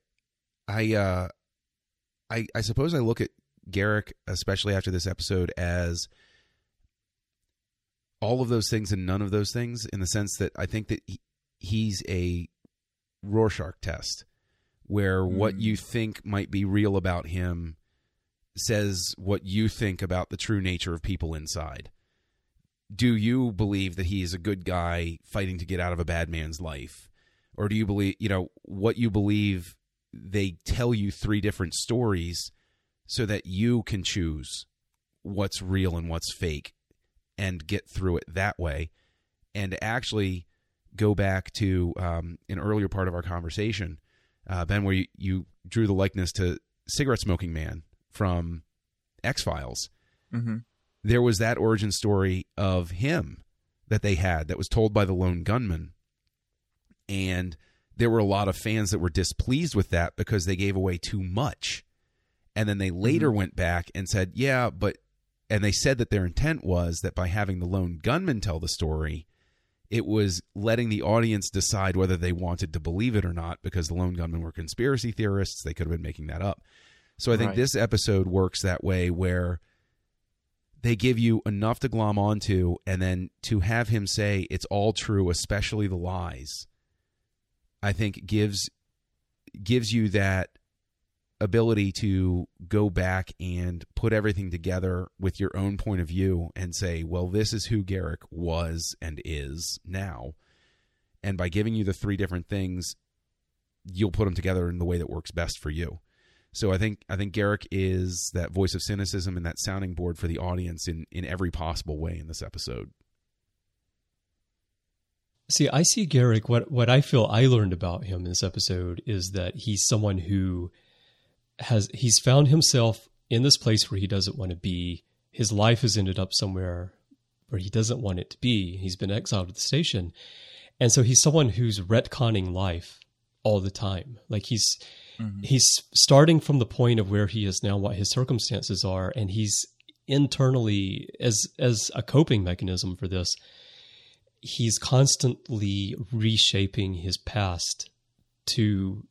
D: suppose I look at Garak, especially after this episode, as all of those things and none of those things, in the sense that I think that he's a Rorschach test, where what you think might be real about him says what you think about the true nature of people inside. Do you believe that he is a good guy fighting to get out of a bad man's life? Or do you believe, what you believe, they tell you three different stories so that you can choose what's real and what's fake and get through it that way? And actually go back to an earlier part of our conversation, Ben, where you drew the likeness to Cigarette Smoking Man from X-Files.
F: Mm-hmm.
D: There was that origin story of him that they had that was told by the lone gunman. And there were a lot of fans that were displeased with that because they gave away too much. And then they later went back and said, and they said that their intent was that by having the lone gunman tell the story, it was letting the audience decide whether they wanted to believe it or not, because the lone gunmen were conspiracy theorists. They could have been making that up. So I think this episode works that way, where they give you enough to glom onto, and then to have him say it's all true, especially the lies, I think gives you that ability to go back and put everything together with your own point of view and say, well, this is who Garak was and is now. And by giving you the three different things, you'll put them together in the way that works best for you. So I think Garak is that voice of cynicism and that sounding board for the audience in every possible way in this episode.
C: See, I see Garak, what I feel I learned about him in this episode is that he's someone who he's found himself in this place where he doesn't want to be. His life has ended up somewhere where he doesn't want it to be. He's been exiled to the station. And so he's someone who's retconning life all the time. Like he's starting from the point of where he is now, what his circumstances are, and he's internally, as a coping mechanism for this, he's constantly reshaping his past to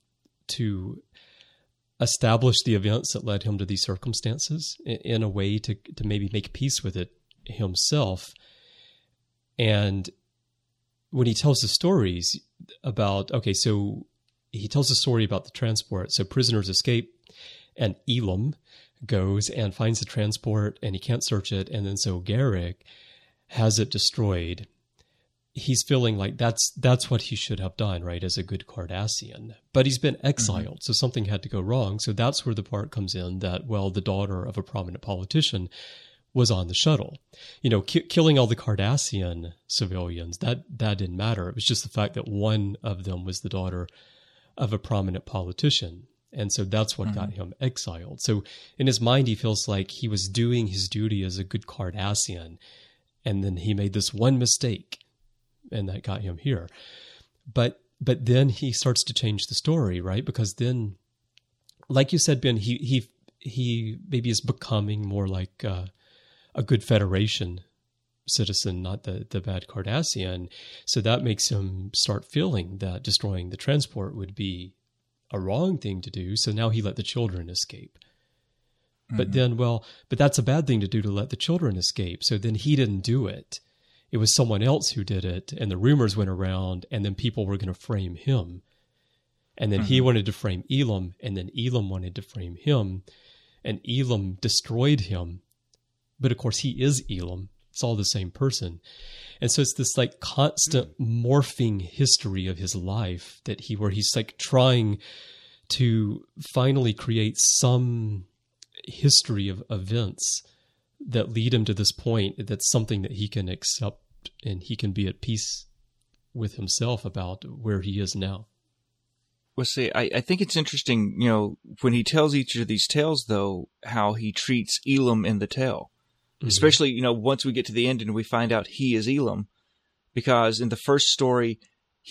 C: establish the events that led him to these circumstances in a way to maybe make peace with it himself. And when he tells the stories about, so he tells a story about the transport. So prisoners escape, and Elam goes and finds the transport, and he can't search it. And then so Garak has it destroyed. He's feeling like that's what he should have done, right, as a good Cardassian. But he's been exiled, so something had to go wrong. So that's where the part comes in that, well, the daughter of a prominent politician was on the shuttle. Killing all the Cardassian civilians, that didn't matter. It was just the fact that one of them was the daughter of a prominent politician. And so that's what got him exiled. So in his mind, he feels like he was doing his duty as a good Cardassian, and then he made this one mistake, and that got him here. But then he starts to change the story, right? Because then, like you said, Ben, he maybe is becoming more like a good Federation citizen, not the bad Cardassian. So that makes him start feeling that destroying the transport would be a wrong thing to do. So now he let the children escape. But then, but that's a bad thing to do, to let the children escape. So then he didn't do it. It was someone else who did it. And the rumors went around, and then people were going to frame him. And then he wanted to frame Elam, and then Elam wanted to frame him. And Elam destroyed him. But of course, he is Elam. It's all the same person. And so it's this like constant morphing history of his life where he's like trying to finally create some history of events that lead him to this point that's something that he can accept, and he can be at peace with himself about where he is now.
F: Well, see, I think it's interesting, when he tells each of these tales, though, how he treats Elam in the tale. Mm-hmm. Especially, once we get to the end and we find out he is Elam, because in the first story,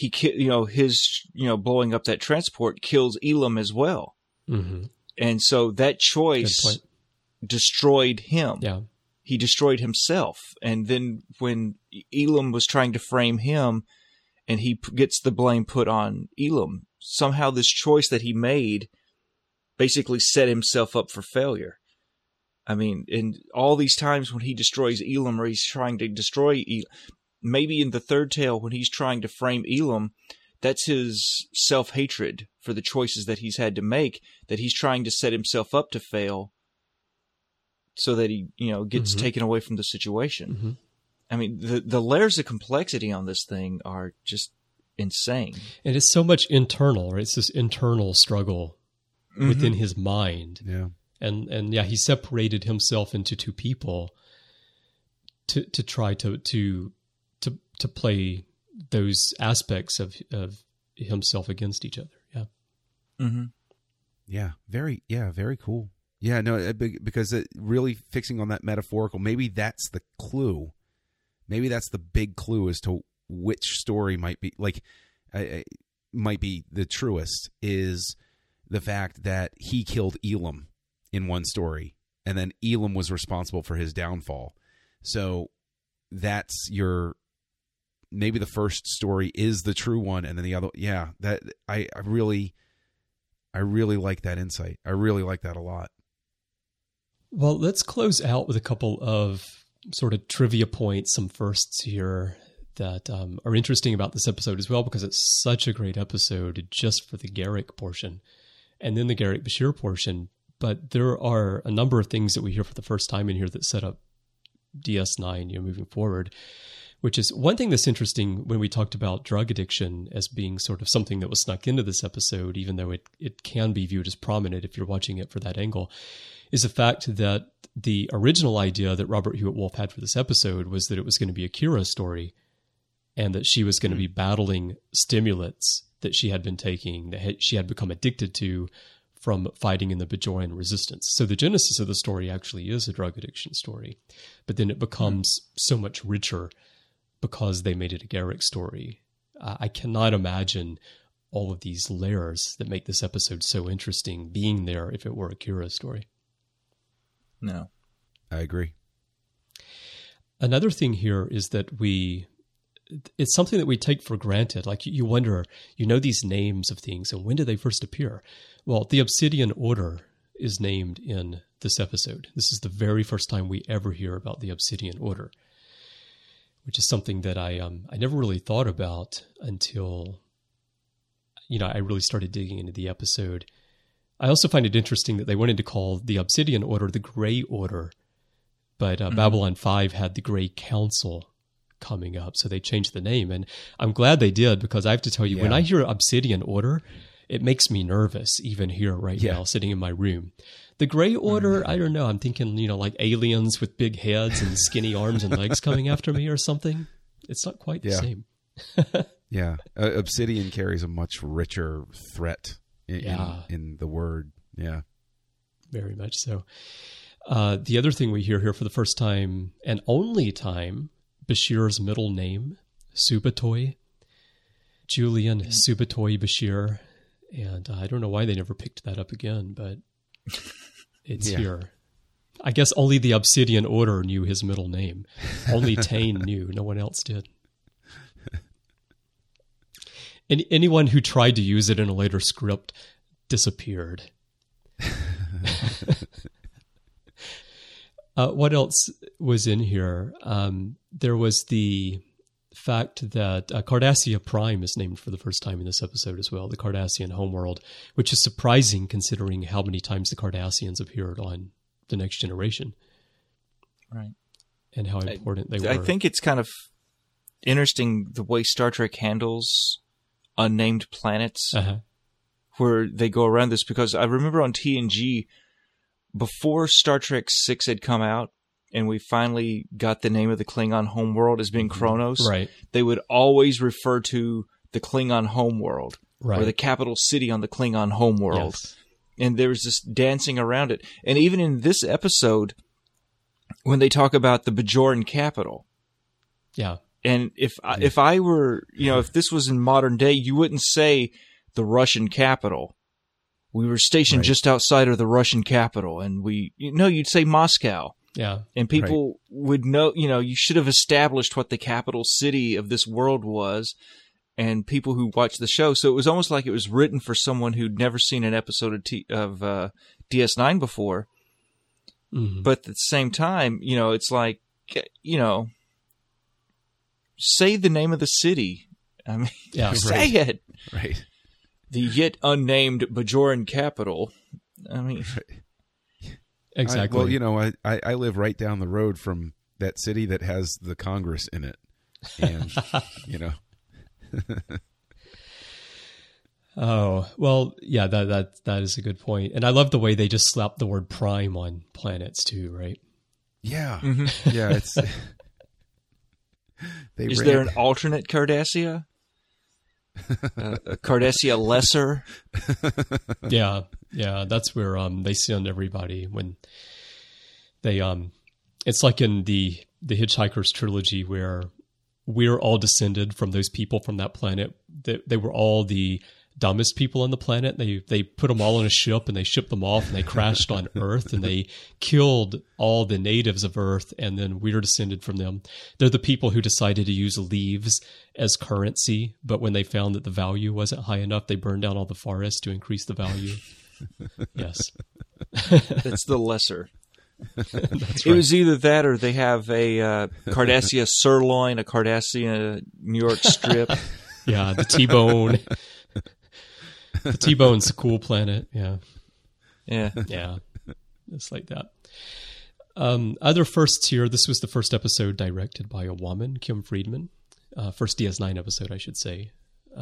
F: his blowing up that transport kills Elam as well. Mm-hmm. And so that choice destroyed him. Yeah. He destroyed himself. And then when Elam was trying to frame him and he gets the blame put on Elam, somehow this choice that he made basically set himself up for failure. I mean, in all these times when he destroys Elam, or he's trying to destroy Elam, maybe in the third tale when he's trying to frame Elam, that's his self-hatred for the choices that he's had to make, that he's trying to set himself up to fail so that he, gets taken away from the situation. Mm-hmm. I mean, the layers of complexity on this thing are just insane.
C: And it's so much internal, right? It's this internal struggle within his mind.
D: Yeah.
C: And he separated himself into two people to try to play those aspects of himself against each other. Yeah.
F: Mm-hmm.
D: Yeah. Very cool. Yeah. No, because really fixing on that metaphorical, maybe that's the clue. Maybe that's the big clue as to which story might be might be the truest, is the fact that he killed Elam in one story, and then Elam was responsible for his downfall. So that's maybe the first story is the true one, and then the other. Yeah, that I really like that insight. I really like that a lot.
C: Well, let's close out with a couple of sort of trivia points, some firsts here that are interesting about this episode as well, because it's such a great episode just for the Garak portion and then the Garak Bashir portion. But there are a number of things that we hear for the first time in here that set up DS9, moving forward, which is one thing that's interesting when we talked about drug addiction as being sort of something that was snuck into this episode, even though it can be viewed as prominent if you're watching it for that angle, is the fact that the original idea that Robert Hewitt Wolf had for this episode was that it was going to be a Kira story, and that she was going to be battling stimulants that she had been taking, that she had become addicted to from fighting in the Bajoran resistance. So the genesis of the story actually is a drug addiction story, but then it becomes so much richer because they made it a Garak story. I cannot imagine all of these layers that make this episode so interesting being there if it were a Kira story.
F: No.
D: I agree.
C: Another thing here is that it's something that we take for granted. Like you wonder, these names of things, and when did they first appear? Well, the Obsidian Order is named in this episode. This is the very first time we ever hear about the Obsidian Order, which is something that I never really thought about until, I really started digging into the episode. I also find it interesting that they wanted to call the Obsidian Order the Grey Order, but Babylon 5 had the Grey Council coming up, so they changed the name, and I'm glad they did, because I have to tell you, when I hear Obsidian Order, it makes me nervous, even here now, sitting in my room. The Grey Order, I don't know, I'm thinking, like aliens with big heads and skinny arms and legs coming after me or something. It's not quite the same.
D: Yeah. Obsidian carries a much richer threat in the word. Yeah.
C: Very much so. The other thing we hear here for the first time, and only time, Bashir's middle name, Subatoy. Julian Subatoy Bashir. And I don't know why they never picked that up again, but it's here. I guess only the Obsidian Order knew his middle name. Only Tain knew. No one else did. And anyone who tried to use it in a later script disappeared. What else was in here? There was the fact that Cardassia Prime is named for the first time in this episode as well, the Cardassian homeworld, which is surprising considering how many times the Cardassians appeared on The Next Generation.
F: Right.
C: And how important they were.
F: I think it's kind of interesting the way Star Trek handles unnamed planets, where they go around this, because I remember on TNG, before Star Trek VI had come out, and we finally got the name of the Klingon homeworld as being Kronos,
C: right,
F: they would always refer to the Klingon homeworld,
C: right,
F: or the capital city on the Klingon homeworld.
C: Yes.
F: And there was this dancing around it. And even in this episode, when they talk about the Bajoran capital,
C: yeah.
F: And if I were, if this was in modern day, you wouldn't say the Russian capital. We were stationed just outside of the Russian capital, and you'd say Moscow.
C: Yeah.
F: And people would know, you should have established what the capital city of this world was, and people who watched the show. So it was almost like it was written for someone who'd never seen an episode of DS9 before.
C: Mm-hmm.
F: But at the same time, it's like, say the name of the city. I mean, say it.
D: Right.
F: The yet unnamed Bajoran capital. I mean,
C: exactly.
D: I live right down the road from that city that has the Congress in it, and
C: Oh, well, yeah, that is a good point. And I love the way they just slapped the word prime on planets too, right?
D: Yeah.
F: Mm-hmm.
D: Yeah, it's
F: is there an alternate Cardassia? A Cardassia Lesser?
C: Yeah, that's where they send everybody when they it's like in the Hitchhiker's trilogy where we're all descended from those people from that planet. They were all the dumbest people on the planet. They put them all on a ship and they shipped them off and they crashed on Earth and they killed all the natives of Earth, and then we're descended from them. They're the people who decided to use leaves as currency, but when they found that the value wasn't high enough, they burned down all the forests to increase the value. Yes.
F: That's the lesser.
C: That's right.
F: It was either that or they have a Cardassia sirloin, a Cardassia New York strip.
C: Yeah, the T-bone. The T-bone's a cool planet. Yeah. It's like that. Other firsts here. This was the first episode directed by a woman, Kim Friedman. First DS9 episode, I should say.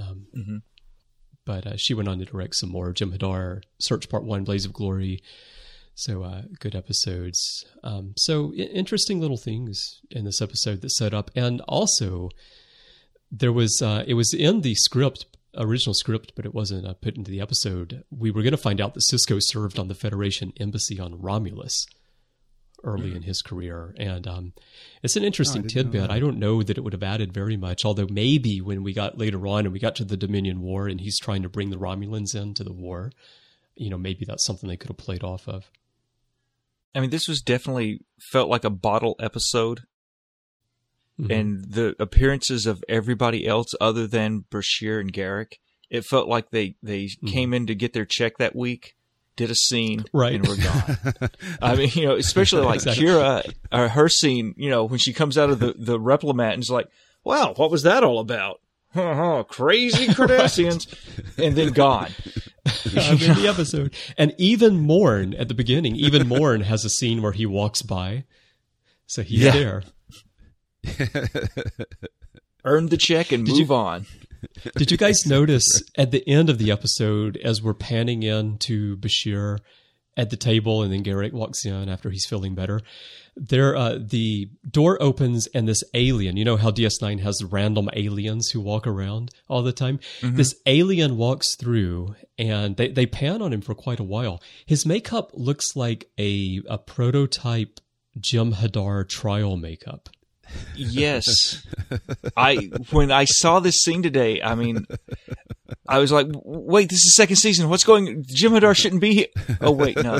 C: But she went on to direct some more. Jem'Hadar, Search Part 1, Blaze of Glory. So good episodes. So interesting little things in this episode that set up. And also, there was it was in the original script, but it wasn't put into the episode. We were going to find out that Sisko served on the Federation embassy on Romulus early in his career. And it's an interesting tidbit. I don't know that it would have added very much, although maybe when we got later on and we got to the Dominion War and he's trying to bring the Romulans into the war, maybe that's something they could have played off of. I
F: mean, this was definitely felt like a bottle episode.
C: Mm-hmm.
F: And the appearances of everybody else other than Bashir and Garak, it felt like they came in to get their check that week, did a scene, and were gone. I mean, especially like Kira, her scene, when she comes out of the replimat and is like, wow, what was that all about? Crazy Cardassians. And then gone.
C: In the episode. And even Morn at the beginning, Morn has a scene where he walks by. So he's there.
F: Earn the check and move on.
C: Did you guys notice at the end of the episode, as we're panning in to Bashir at the table and then Garak walks in after he's feeling better, the door opens and this alien, how DS9 has random aliens who walk around all the time? Mm-hmm. This alien walks through and they pan on him for quite a while. His makeup looks like a prototype Jem'Hadar trial makeup.
F: Yes. When I saw this scene today, I mean, I was like, wait, this is second season. What's going? Jem'Hadar shouldn't be here. Oh, wait, no.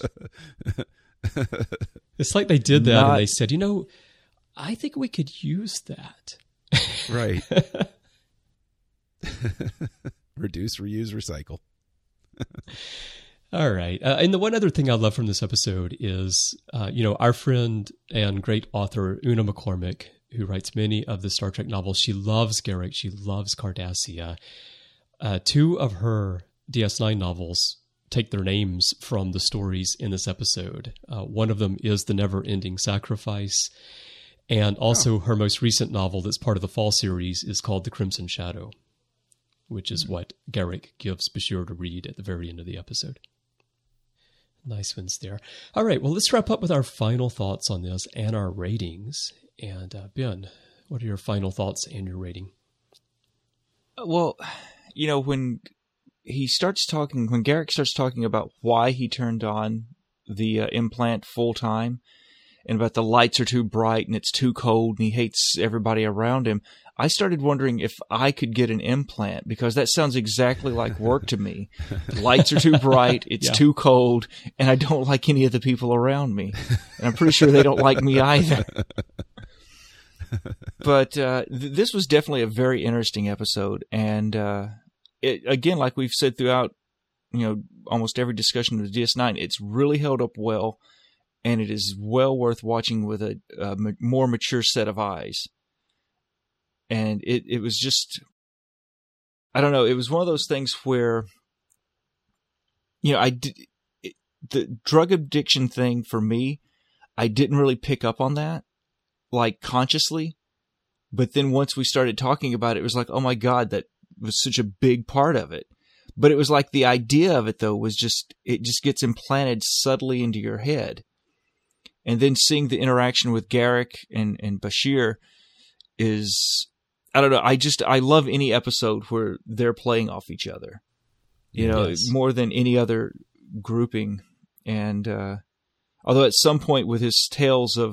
C: It's like they did that and they said, I think we could use that.
D: Right. Reduce, reuse, recycle.
C: All right. And the one other thing I love from this episode is, our friend and great author Una McCormick, who writes many of the Star Trek novels. She loves Garak. She loves Cardassia. Two of her DS9 novels take their names from the stories in this episode. One of them is The Never-Ending Sacrifice. And also her most recent novel that's part of the fall series is called The Crimson Shadow, which is what Garak gives Bashir to read at the very end of the episode. Nice ones there. All right, well, let's wrap up with our final thoughts on this and our ratings. And Ben, what are your final thoughts and your rating?
F: Well, when Garak starts talking about why he turned on the implant full time and about the lights are too bright and it's too cold and he hates everybody around him, I started wondering if I could get an implant, because that sounds exactly like work to me. The lights are too bright, it's too cold, and I don't like any of the people around me. And I'm pretty sure they don't like me either. But this was definitely a very interesting episode. And again, like we've said throughout almost every discussion of the DS9, it's really held up well, and it is well worth watching with a more mature set of eyes. And it was just, I don't know, it was one of those things where, the drug addiction thing for me, I didn't really pick up on that, like consciously. But then once we started talking about it, it was like, oh my God, that was such a big part of it. But it was like the idea of it, though, was it just gets implanted subtly into your head. And then seeing the interaction with Garak and Bashir is, I don't know, I love any episode where they're playing off each other, more than any other grouping. And although at some point with his tales of,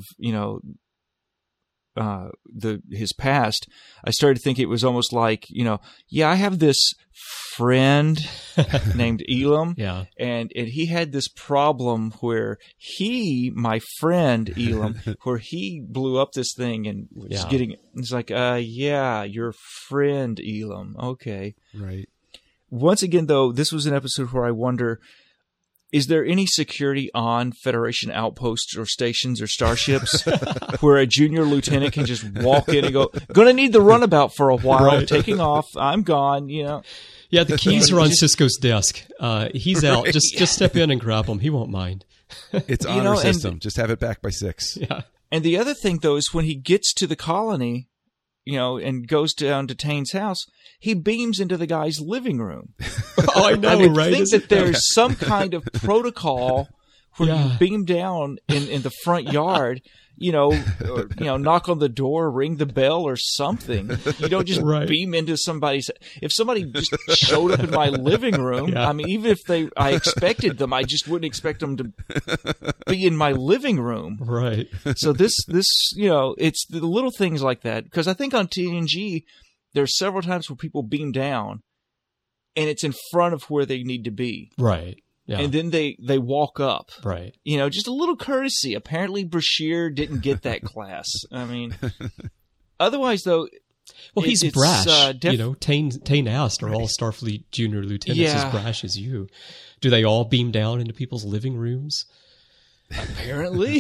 F: his past, I started to think it was almost like, I have this friend named Elam, and he had this problem where my friend Elam, where he blew up this thing and was it's like, your friend Elam, okay.
D: Right.
F: Once again, though, this was an episode where I wonder, is there any security on Federation outposts or stations or starships where a junior lieutenant can just walk in and go, gonna need the runabout for a while, taking off, I'm gone,
C: Yeah, the keys are on Cisco's desk. He's out. Just step in and grab them. He won't mind.
D: It's honor system. Just have it back by 6.
C: Yeah.
F: And the other thing, though, is when he gets to the colony, and goes down to Tane's house, he beams into the guy's living room.
C: Oh, I know, right?
F: I think that there's some kind of protocol where you beam down in the front yard, or, knock on the door, ring the bell or something. You don't just beam into somebody's. If somebody just showed up in my living room, I mean, even if I expected them, I just wouldn't expect them to be in my living room.
C: Right.
F: So this, it's the little things like that. Because I think on TNG, there's several times where people beam down and it's in front of where they need to be.
C: Right. Yeah.
F: And then they walk up.
C: Right.
F: Just a little courtesy. Apparently, Bashir didn't get that class. I mean, otherwise, though.
C: Well, he's brash. Tane asked, are all Starfleet junior lieutenants as brash as you? Do they all beam down into people's living rooms?
F: Apparently.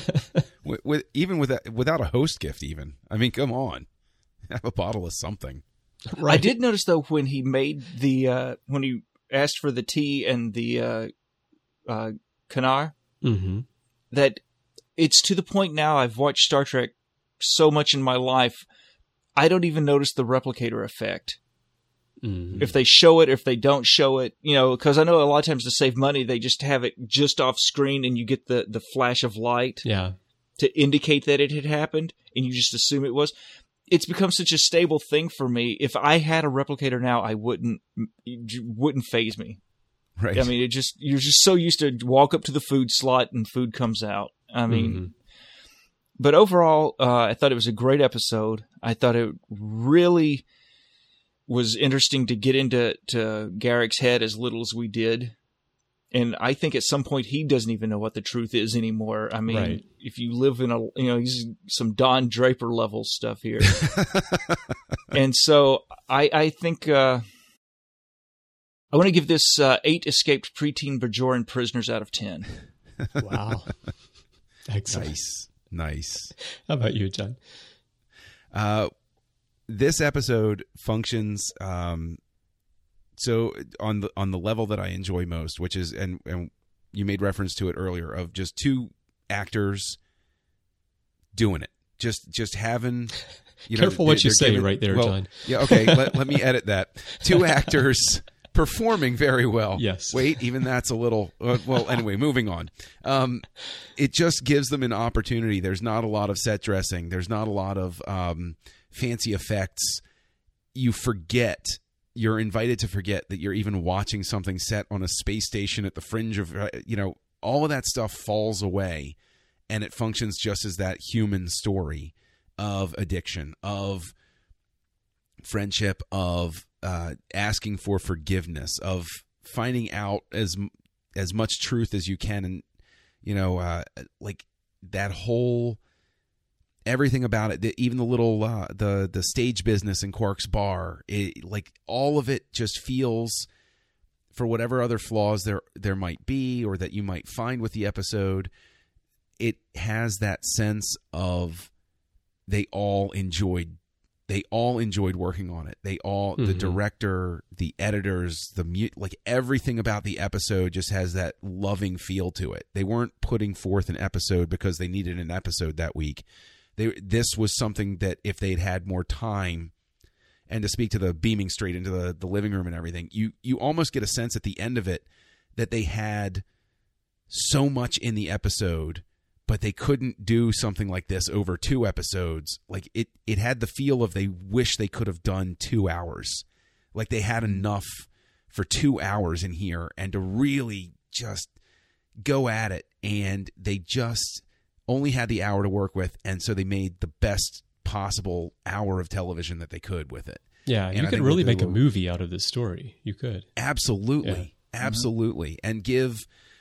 D: Without a host gift, even. I mean, come on. Have a bottle of something.
F: Right. I did notice, though, when he made when he asked for the tea and the Kanar, that it's to the point now, I've watched Star Trek so much in my life, I don't even notice the replicator effect. Mm-hmm. If they show it, if they don't show it, because I know a lot of times to save money, they just have it just off screen and you get the flash of light to indicate that it had happened, and you just assume it was. It's become such a stable thing for me. If I had a replicator now, it wouldn't faze me.
D: Right.
F: I mean, you're just so used to walk up to the food slot and food comes out. I mean, but overall, I thought it was a great episode. I thought it really was interesting to get into Garak's head as little as we did. And I think at some point he doesn't even know what the truth is anymore. I mean, if you live in he's some Don Draper level stuff here. And so I think I want to give this 8 escaped preteen Bajoran prisoners out of 10.
C: Wow. Excellent.
D: Nice.
C: How about you, John?
D: This episode functions so on the level that I enjoy most, which is and you made reference to it earlier, of just 2 actors doing it. Just having
C: careful what you say right there, John.
D: Yeah, okay. let me edit that. 2 actors performing very well.
C: Yes.
D: Wait, even that's a little... well, anyway, moving on. It just gives them an opportunity. There's not a lot of set dressing. There's not a lot of fancy effects. You're invited to forget that you're even watching something set on a space station at the fringe of... all of that stuff falls away, and it functions just as that human story of addiction, of friendship, of asking for forgiveness, of finding out as much truth as you can, and like that whole everything about it, even the little the stage business in Quark's bar, like all of it just feels, for whatever other flaws there might be or that you might find with the episode, it has that sense of they all enjoyed working on it. They all, the director, the editors, like everything about the episode just has that loving feel to it. They weren't putting forth an episode because they needed an episode that week. This was something that if they'd had more time, and to speak to the beaming straight into the living room and everything, you almost get a sense at the end of it that they had so much in the episode, but they couldn't do something like this over 2 episodes. Like it had the feel of they wish they could have done 2 hours. Like they had enough for 2 hours in here and to really just go at it. And they just only had the hour to work with. And so they made the best possible hour of television that they could with it.
C: Yeah. And you could really make a movie out of this story. You could.
D: Absolutely. Yeah. Absolutely. And give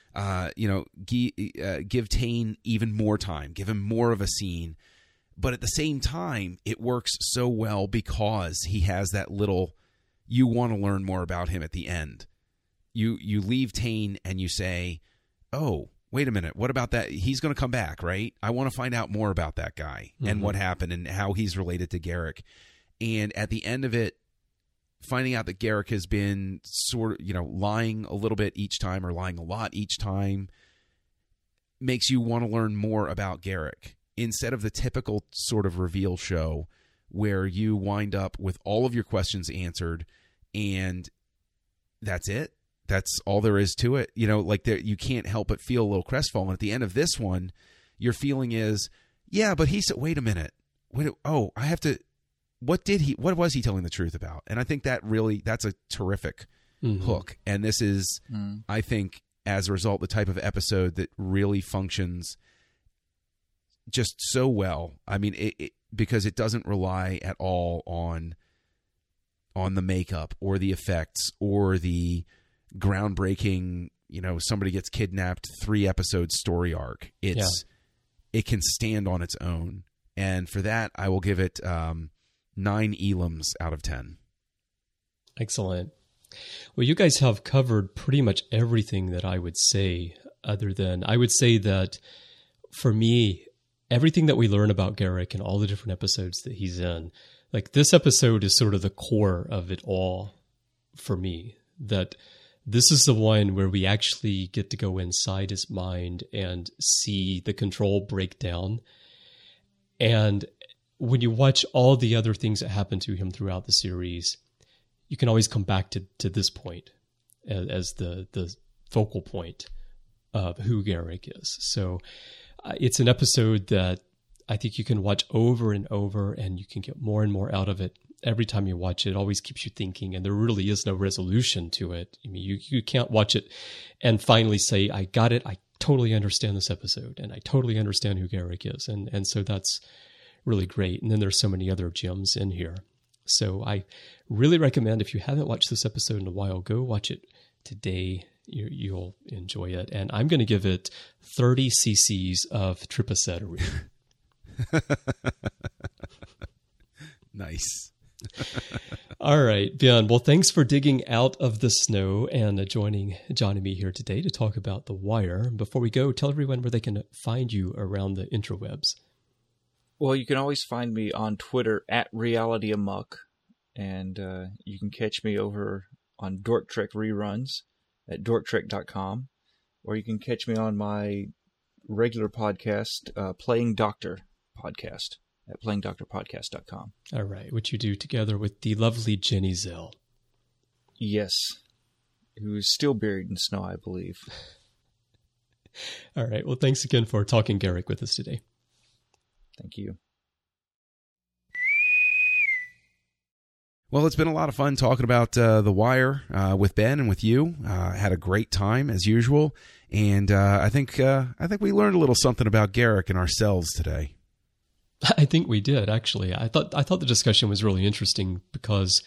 D: Tane even more time, give him more of a scene. But at the same time, it works so well because he has that little, you want to learn more about him at the end. You leave Tane and you say, oh, wait a minute, what about that? He's going to come back, right? I want to find out more about that guy and what happened and how he's related to Garak. And at the end of it, finding out that Garak has been sort of, lying a little bit each time or lying a lot each time makes you want to learn more about Garak instead of the typical sort of reveal show where you wind up with all of your questions answered and that's it. That's all there is to it. You can't help but feel a little crestfallen. At the end of this one, your feeling is, yeah, but he said, wait a minute. I have to... What was he telling the truth about? And I think that's a terrific hook. And this is, I think, as a result, the type of episode that really functions just so well. I mean, because it doesn't rely at all on the makeup or the effects or the groundbreaking, somebody gets kidnapped 3 episode story arc. It can stand on its own. And for that, I will give it 9 Elams out of 10.
C: Excellent. Well, you guys have covered pretty much everything that I would say, other than I would say that for me, everything that we learn about Garak and all the different episodes that he's in, like this episode is sort of the core of it all for me. That this is the one where we actually get to go inside his mind and see the control break down. And when you watch all the other things that happen to him throughout the series, you can always come back to this point as the focal point of who Garak is. So it's an episode that I think you can watch over and over, and you can get more and more out of it. Every time you watch it, it always keeps you thinking, and there really is no resolution to it. I mean, you can't watch it and finally say, I got it, I totally understand this episode, and I totally understand who Garak is. And so that's really great. And then there's so many other gems in here. So I really recommend, if you haven't watched this episode in a while, go watch it today. You'll enjoy it. And I'm going to give it 30 cc's of tripacetyrene.
D: Nice.
C: All right, Ben. Well, thanks for digging out of the snow and joining John and me here today to talk about The Wire. Before we go, tell everyone where they can find you around the interwebs.
F: Well, you can always find me on Twitter at RealityAmuck, and you can catch me over on Dork Trek reruns at dorktrek.com, or you can catch me on my regular podcast, Playing Doctor podcast, at playingdoctorpodcast.com.
C: All right, which you do together with the lovely Jenny Zell.
F: Yes, who is still buried in snow, I believe.
C: All right, well, thanks again for talking Garak with us today.
F: Thank you.
D: Well, it's been a lot of fun talking about The Wire with Ben and with you. Had a great time as usual, and I think we learned a little something about Garak and ourselves today.
C: I think we did, actually. I thought the discussion was really interesting because,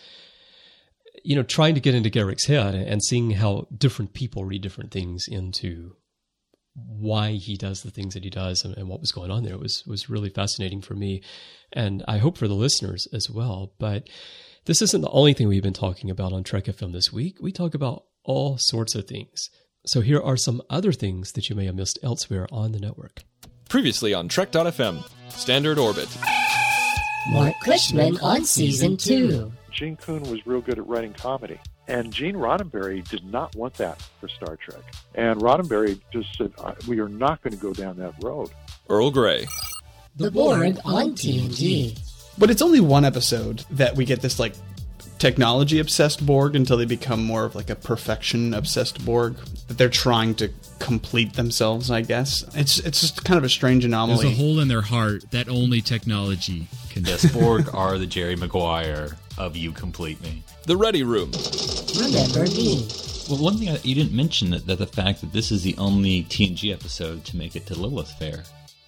C: trying to get into Garak's head and seeing how different people read different things into why he does the things that he does and what was going on there was really fascinating for me, and I hope for the listeners as well. But this isn't the only thing we've been talking about on Trek FM this week. We talk about all sorts of things. So here are some other things that you may have missed elsewhere on the network.
A: Previously on Trek.fm, Standard Orbit.
H: Mark Cushman on Season 2.
I: Gene Kuhn was real good at writing comedy. And Gene Roddenberry did not want that for Star Trek. And Roddenberry just said, we are not going to go down that road.
A: Earl Grey.
H: The Borg on TNG.
J: But it's only one episode that we get this, technology-obsessed Borg until they become more of, a perfection-obsessed Borg. That they're trying to complete themselves, I guess. It's just kind of a strange anomaly.
K: There's a hole in their heart that only technology can...
L: Yes, Borg are the Jerry Maguire of You Complete Me.
A: The Ready Room.
H: Remember Me.
L: Well, one thing you didn't mention that the fact that this is the only TNG episode to make it to Lilith Fair.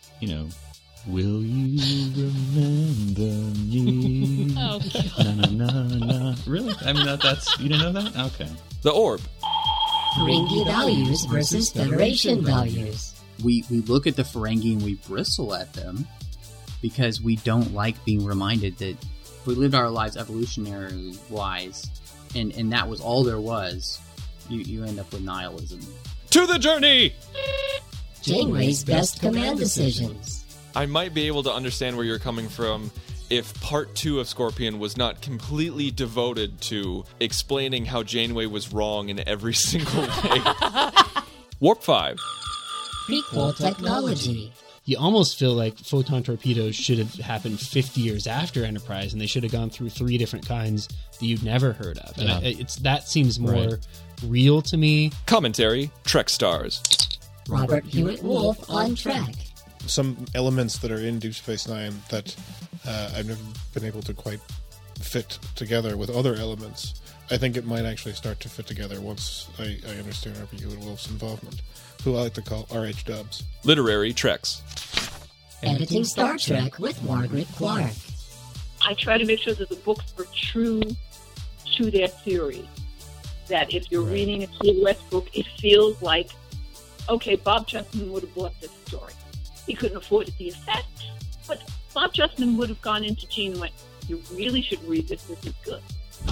L: Will you remember me?
K: Oh,
L: God. Na, na, na, na. Really? I mean, that's... You didn't know that? Okay.
A: The Orb.
H: Ferengi values versus Federation values.
M: We look at the Ferengi and we bristle at them because we don't like being reminded that if we lived our lives evolutionary-wise and that was all there was, you end up with nihilism.
A: To the journey!
H: Janeway's best command decisions.
A: I might be able to understand where you're coming from if part 2 of Scorpion was not completely devoted to explaining how Janeway was wrong in every single way. Warp 5.
H: Prequel technology.
K: You almost feel like photon torpedoes should have happened 50 years after Enterprise, and they should have gone through 3 different kinds that you've never heard of. And that seems more real to me.
A: Commentary, Trek Stars.
H: Robert Hewitt Wolf on Trek.
N: Some elements that are in Deep Space Nine that I've never been able to quite fit together with other elements. I think it might actually start to fit together once I understand Robert Hewitt Wolf's involvement, who I like to call R.H. Dubs.
A: Literary Treks.
H: Editing Star Trek with Margaret Clark.
O: I try to make sure that the books are true to their theory. That if you're reading a TOS book, it feels like, okay, Bob Justman would have bought this story. He couldn't afford the effect, but Bob Justman would have gone into Gene and went, you really should read this, this is good.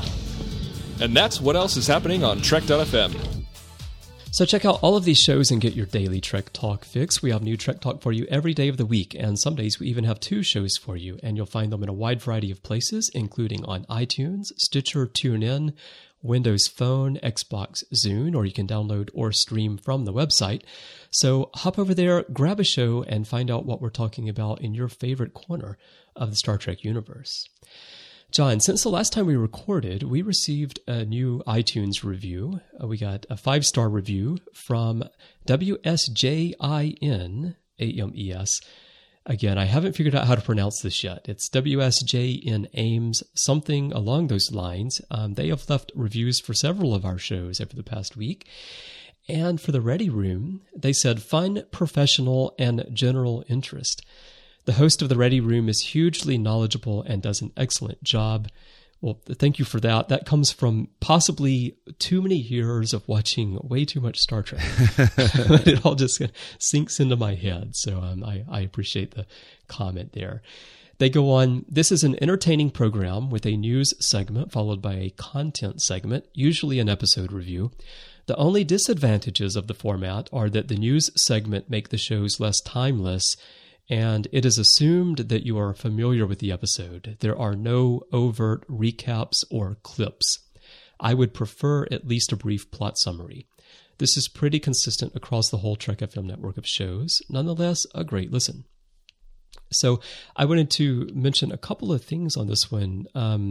A: And that's what else is happening on Trek.fm.
C: So check out all of these shows and get your daily Trek Talk fix. We have new Trek Talk for you every day of the week, and some days we even have 2 shows for you, and you'll find them in a wide variety of places, including on iTunes, Stitcher, TuneIn, Windows Phone, Xbox, Zune, or you can download or stream from the website. So hop over there, grab a show, and find out what we're talking about in your favorite corner of the Star Trek universe. John, since the last time we recorded, we received a new iTunes review. We got a 5-star review from WSJIN, AMES. Again, I haven't figured out how to pronounce this yet. It's WSJN Ames, something along those lines. They have left reviews for several of our shows over the past week. And for the Ready Room, they said fun, professional, and general interest. The host of the Ready Room is hugely knowledgeable and does an excellent job. Well, thank you for that. That comes from possibly too many years of watching way too much Star Trek. It all just sinks into my head. So I appreciate the comment there. They go on, this is an entertaining program with a news segment followed by a content segment, usually an episode review. The only disadvantages of the format are that the news segment make the shows less timeless, and it is assumed that you are familiar with the episode. There are no overt recaps or clips. I would prefer at least a brief plot summary. This is pretty consistent across the whole Trek FM network of shows. Nonetheless, a great listen. So I wanted to mention a couple of things on this one.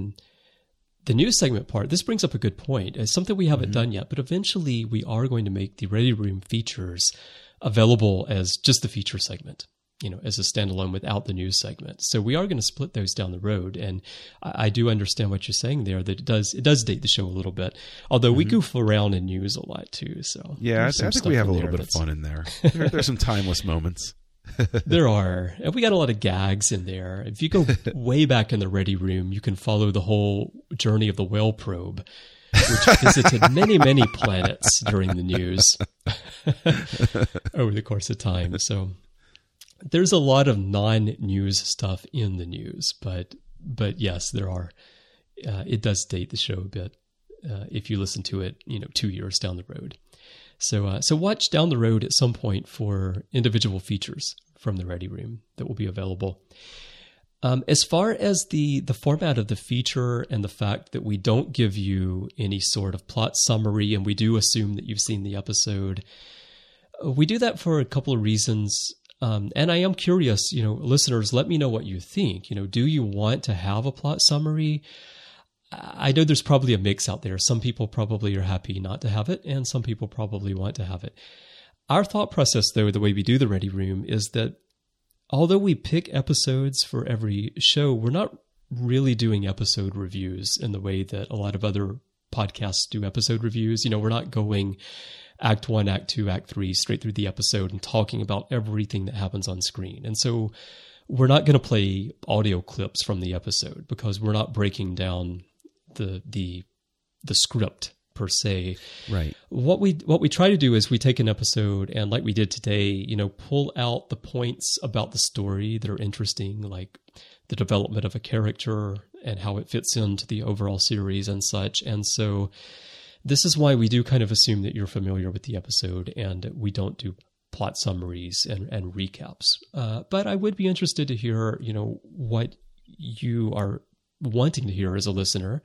C: The news segment part, this brings up a good point. It's something we haven't done yet, but eventually we are going to make the Ready Room features available as just the feature segment, as a standalone without the news segment. So we are going to split those down the road. And I do understand what you're saying there, that it does date the show a little bit. Although we goof around in news a lot too. So
D: yeah, I think we have a little bit of fun in there. There's some timeless moments.
C: There are. And we got a lot of gags in there. If you go way back in the Ready Room, you can follow the whole journey of the whale probe, which visited many, many planets during the news over the course of time. So there's a lot of non-news stuff in the news, but yes, there are. It does date the show a bit if you listen to it, 2 years down the road. So watch down the road at some point for individual features from the Ready Room that will be available. As far as the format of the feature and the fact that we don't give you any sort of plot summary and we do assume that you've seen the episode, we do that for a couple of reasons. And I am curious, listeners, let me know what you think. Do you want to have a plot summary? I know there's probably a mix out there. Some people probably are happy not to have it, and some people probably want to have it. Our thought process, though, the way we do the Ready Room, is that although we pick episodes for every show, we're not really doing episode reviews in the way that a lot of other podcasts do episode reviews. We're not going Act 1, Act 2, Act 3 straight through the episode and talking about everything that happens on screen. And so we're not going to play audio clips from the episode because we're not breaking down the script per se.
D: Right.
C: What we try to do is we take an episode and, like we did today, pull out the points about the story that are interesting, like the development of a character and how it fits into the overall series and such. And so this is why we do kind of assume that you're familiar with the episode, and we don't do plot summaries and recaps. But I would be interested to hear, what you are wanting to hear as a listener.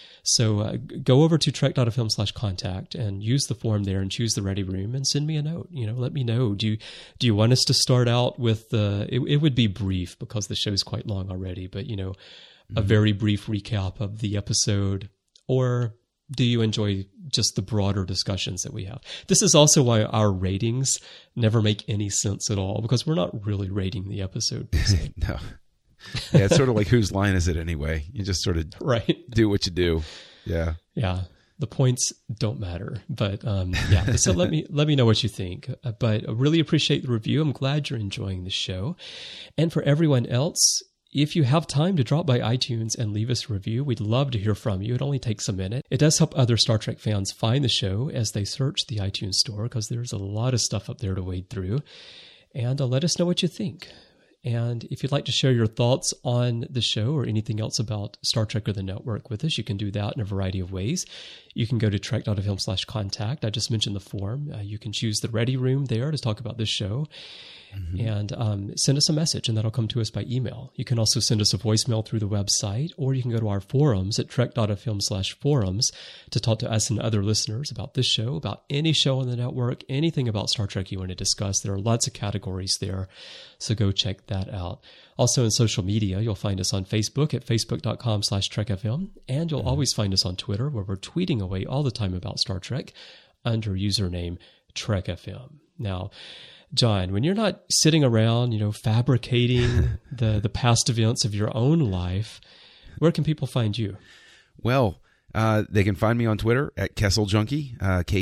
C: So go over to trek.fm/contact and use the form there and choose the Ready Room and send me a note. Let me know. Do you want us to start out with it would be brief because the show's quite long already, but a very brief recap of the episode, or do you enjoy just the broader discussions that we have? This is also why our ratings never make any sense at all, because we're not really rating the episode per se.
D: No. Yeah, it's sort of like, whose line is it anyway? You just sort of do what you do. Yeah.
C: Yeah. The points don't matter, but yeah. So let me know what you think. But I really appreciate the review. I'm glad you're enjoying the show. And for everyone else, if you have time to drop by iTunes and leave us a review, we'd love to hear from you. It only takes a minute. It does help other Star Trek fans find the show as they search the iTunes store, because there's a lot of stuff up there to wade through. And let us know what you think. And if you'd like to share your thoughts on the show or anything else about Star Trek or the network with us, you can do that in a variety of ways. You can go to trek.fm/contact. I just mentioned the form. You can choose the Ready Room there to talk about this show. And send us a message, and that'll come to us by email. You can also send us a voicemail through the website, or you can go to our forums at trek.fm/forums to talk to us and other listeners about this show, about any show on the network, anything about Star Trek you want to discuss. There are lots of categories there, so go check that out. Also in social media, you'll find us on Facebook at facebook.com/trekfm, and you'll always find us on Twitter, where we're tweeting away all the time about Star Trek under username TrekFM. Now, John, when you're not sitting around, fabricating the past events of your own life, where can people find you?
D: Well, they can find me on Twitter at KesselJunkie,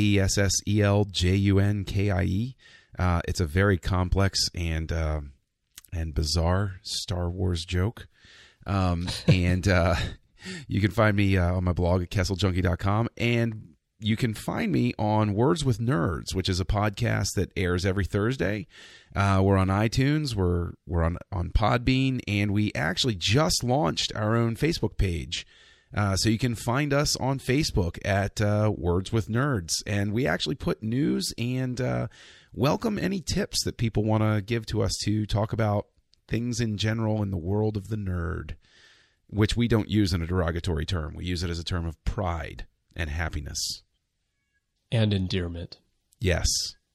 D: KESSELJUNKIE. It's a very complex and bizarre Star Wars joke. And you can find me on my blog at KesselJunkie.com. And you can find me on Words with Nerds, which is a podcast that airs every Thursday. We're on iTunes, we're on Podbean, and we actually just launched our own Facebook page. So you can find us on Facebook at Words with Nerds. And we actually put news and welcome any tips that people want to give to us to talk about things in general in the world of the nerd, which we don't use in a derogatory term. We use it as a term of pride and happiness.
C: And endearment.
D: Yes.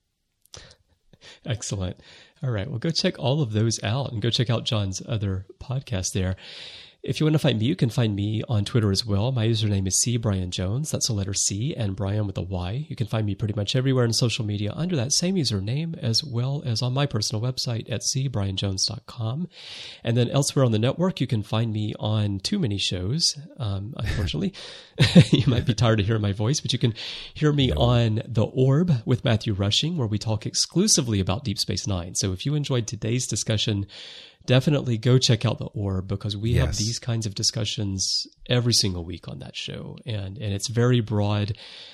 C: Excellent. All right. Well, go check all of those out and go check out John's other podcast there. If you want to find me, you can find me on Twitter as well. My username is C. Brian Jones. That's the letter C and Brian with a Y. You can find me pretty much everywhere in social media under that same username, as well as on my personal website at cbrianjones.com. And then elsewhere on the network, you can find me on too many shows, unfortunately. You might be tired of hearing my voice, but you can hear me on The Orb with Matthew Rushing, where we talk exclusively about Deep Space Nine. So if you enjoyed today's discussion, definitely go check out The Orb, because we have these kinds of discussions every single week on that show. And it's very broad.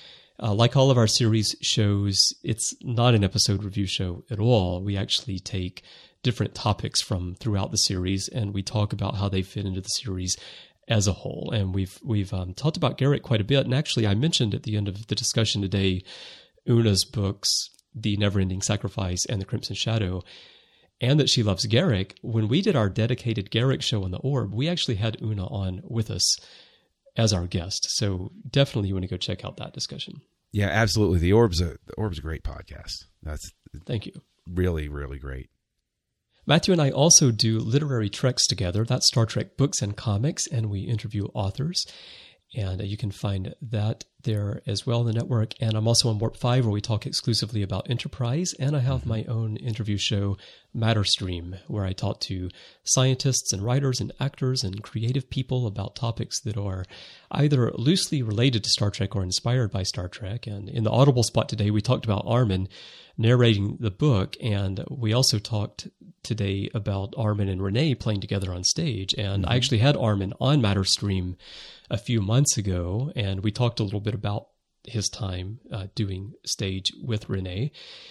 C: Like all of our series shows, it's not an episode review show at all. We actually take different topics from throughout the series, and we talk about how they fit into the series as a whole. And we've talked about Garrick quite a bit. And actually, I mentioned at the end of the discussion today, Una's books, The Neverending Sacrifice and The Crimson Shadow, and that she loves Garrick. When we did our dedicated Garrick show on The Orb, we actually had Una on with us as our guest. So definitely you want to go check out that discussion.
D: Yeah, absolutely. The Orb's a great podcast.
C: Thank you.
D: Really, really great.
C: Matthew and I also do literary treks together. That's Star Trek Books and Comics, and we interview authors. And you can find that there as well in the network. And I'm also on Warp 5, where we talk exclusively about Enterprise. And I have my own interview show, Matterstream, where I talk to scientists and writers and actors and creative people about topics that are either loosely related to Star Trek or inspired by Star Trek. And in the Audible spot today, we talked about Armin narrating the book. And we also talked today about Armin and Renee playing together on stage. And I actually had Armin on Matterstream a few months ago, and we talked a little bit about his time doing stage with Renee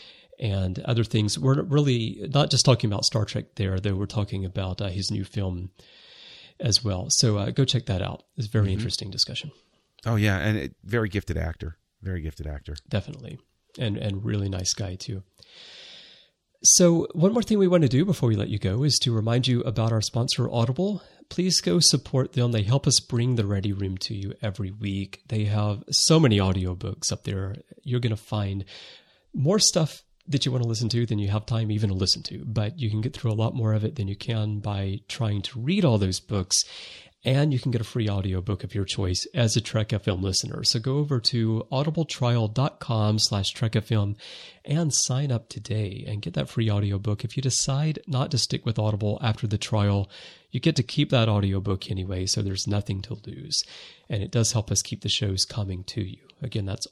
C: and other things. We're really not just talking about Star Trek there, though. We're talking about his new film as well. So go check that out. It's a very interesting discussion.
D: Oh, yeah, and very gifted actor. Very gifted actor.
C: Definitely. And really nice guy, too. So one more thing we want to do before we let you go is to remind you about our sponsor, Audible. Please go support them. They help us bring the Ready Room to you every week. They have so many audiobooks up there. You're going to find more stuff that you want to listen to than you have time even to listen to. But you can get through a lot more of it than you can by trying to read all those books. And you can get a free audiobook of your choice as a Trek FM listener. So go over to audibletrial.com/TrekFM and sign up today and get that free audiobook. If you decide not to stick with Audible after the trial, you get to keep that audiobook anyway, so there's nothing to lose. And it does help us keep the shows coming to you. Again, that's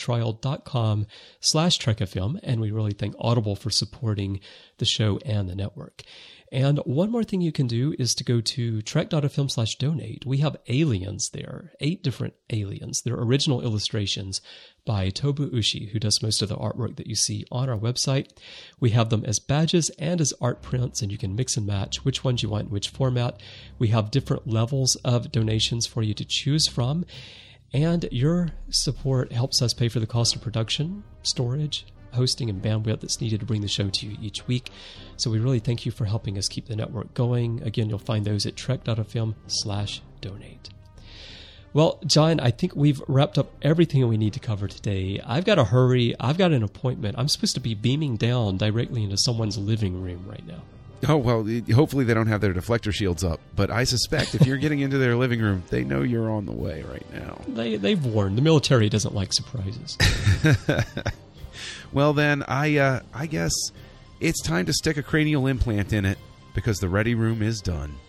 C: audibletrial.com/TrekFM. And we really thank Audible for supporting the show and the network. And one more thing you can do is to go to trek.fm/donate. We have aliens there, 8 different aliens. They're original illustrations by Tobu Ushi, who does most of the artwork that you see on our website. We have them as badges and as art prints, and you can mix and match which ones you want in which format. We have different levels of donations for you to choose from. And your support helps us pay for the cost of production, storage, hosting, and bandwidth that's needed to bring the show to you each week. So we really thank you for helping us keep the network going. Again, you'll find those at trek.fm/donate. Well, John, I think we've wrapped up everything we need to cover today. I've got to hurry. I've got an appointment. I'm supposed to be beaming down directly into someone's living room right now.
D: Oh, well, hopefully they don't have their deflector shields up. But I suspect if you're getting into their living room, they know you're on the way right now.
C: They've warned. The military doesn't like surprises.
D: Well, then, I guess it's time to stick a cranial implant in it, because the Ready Room is done.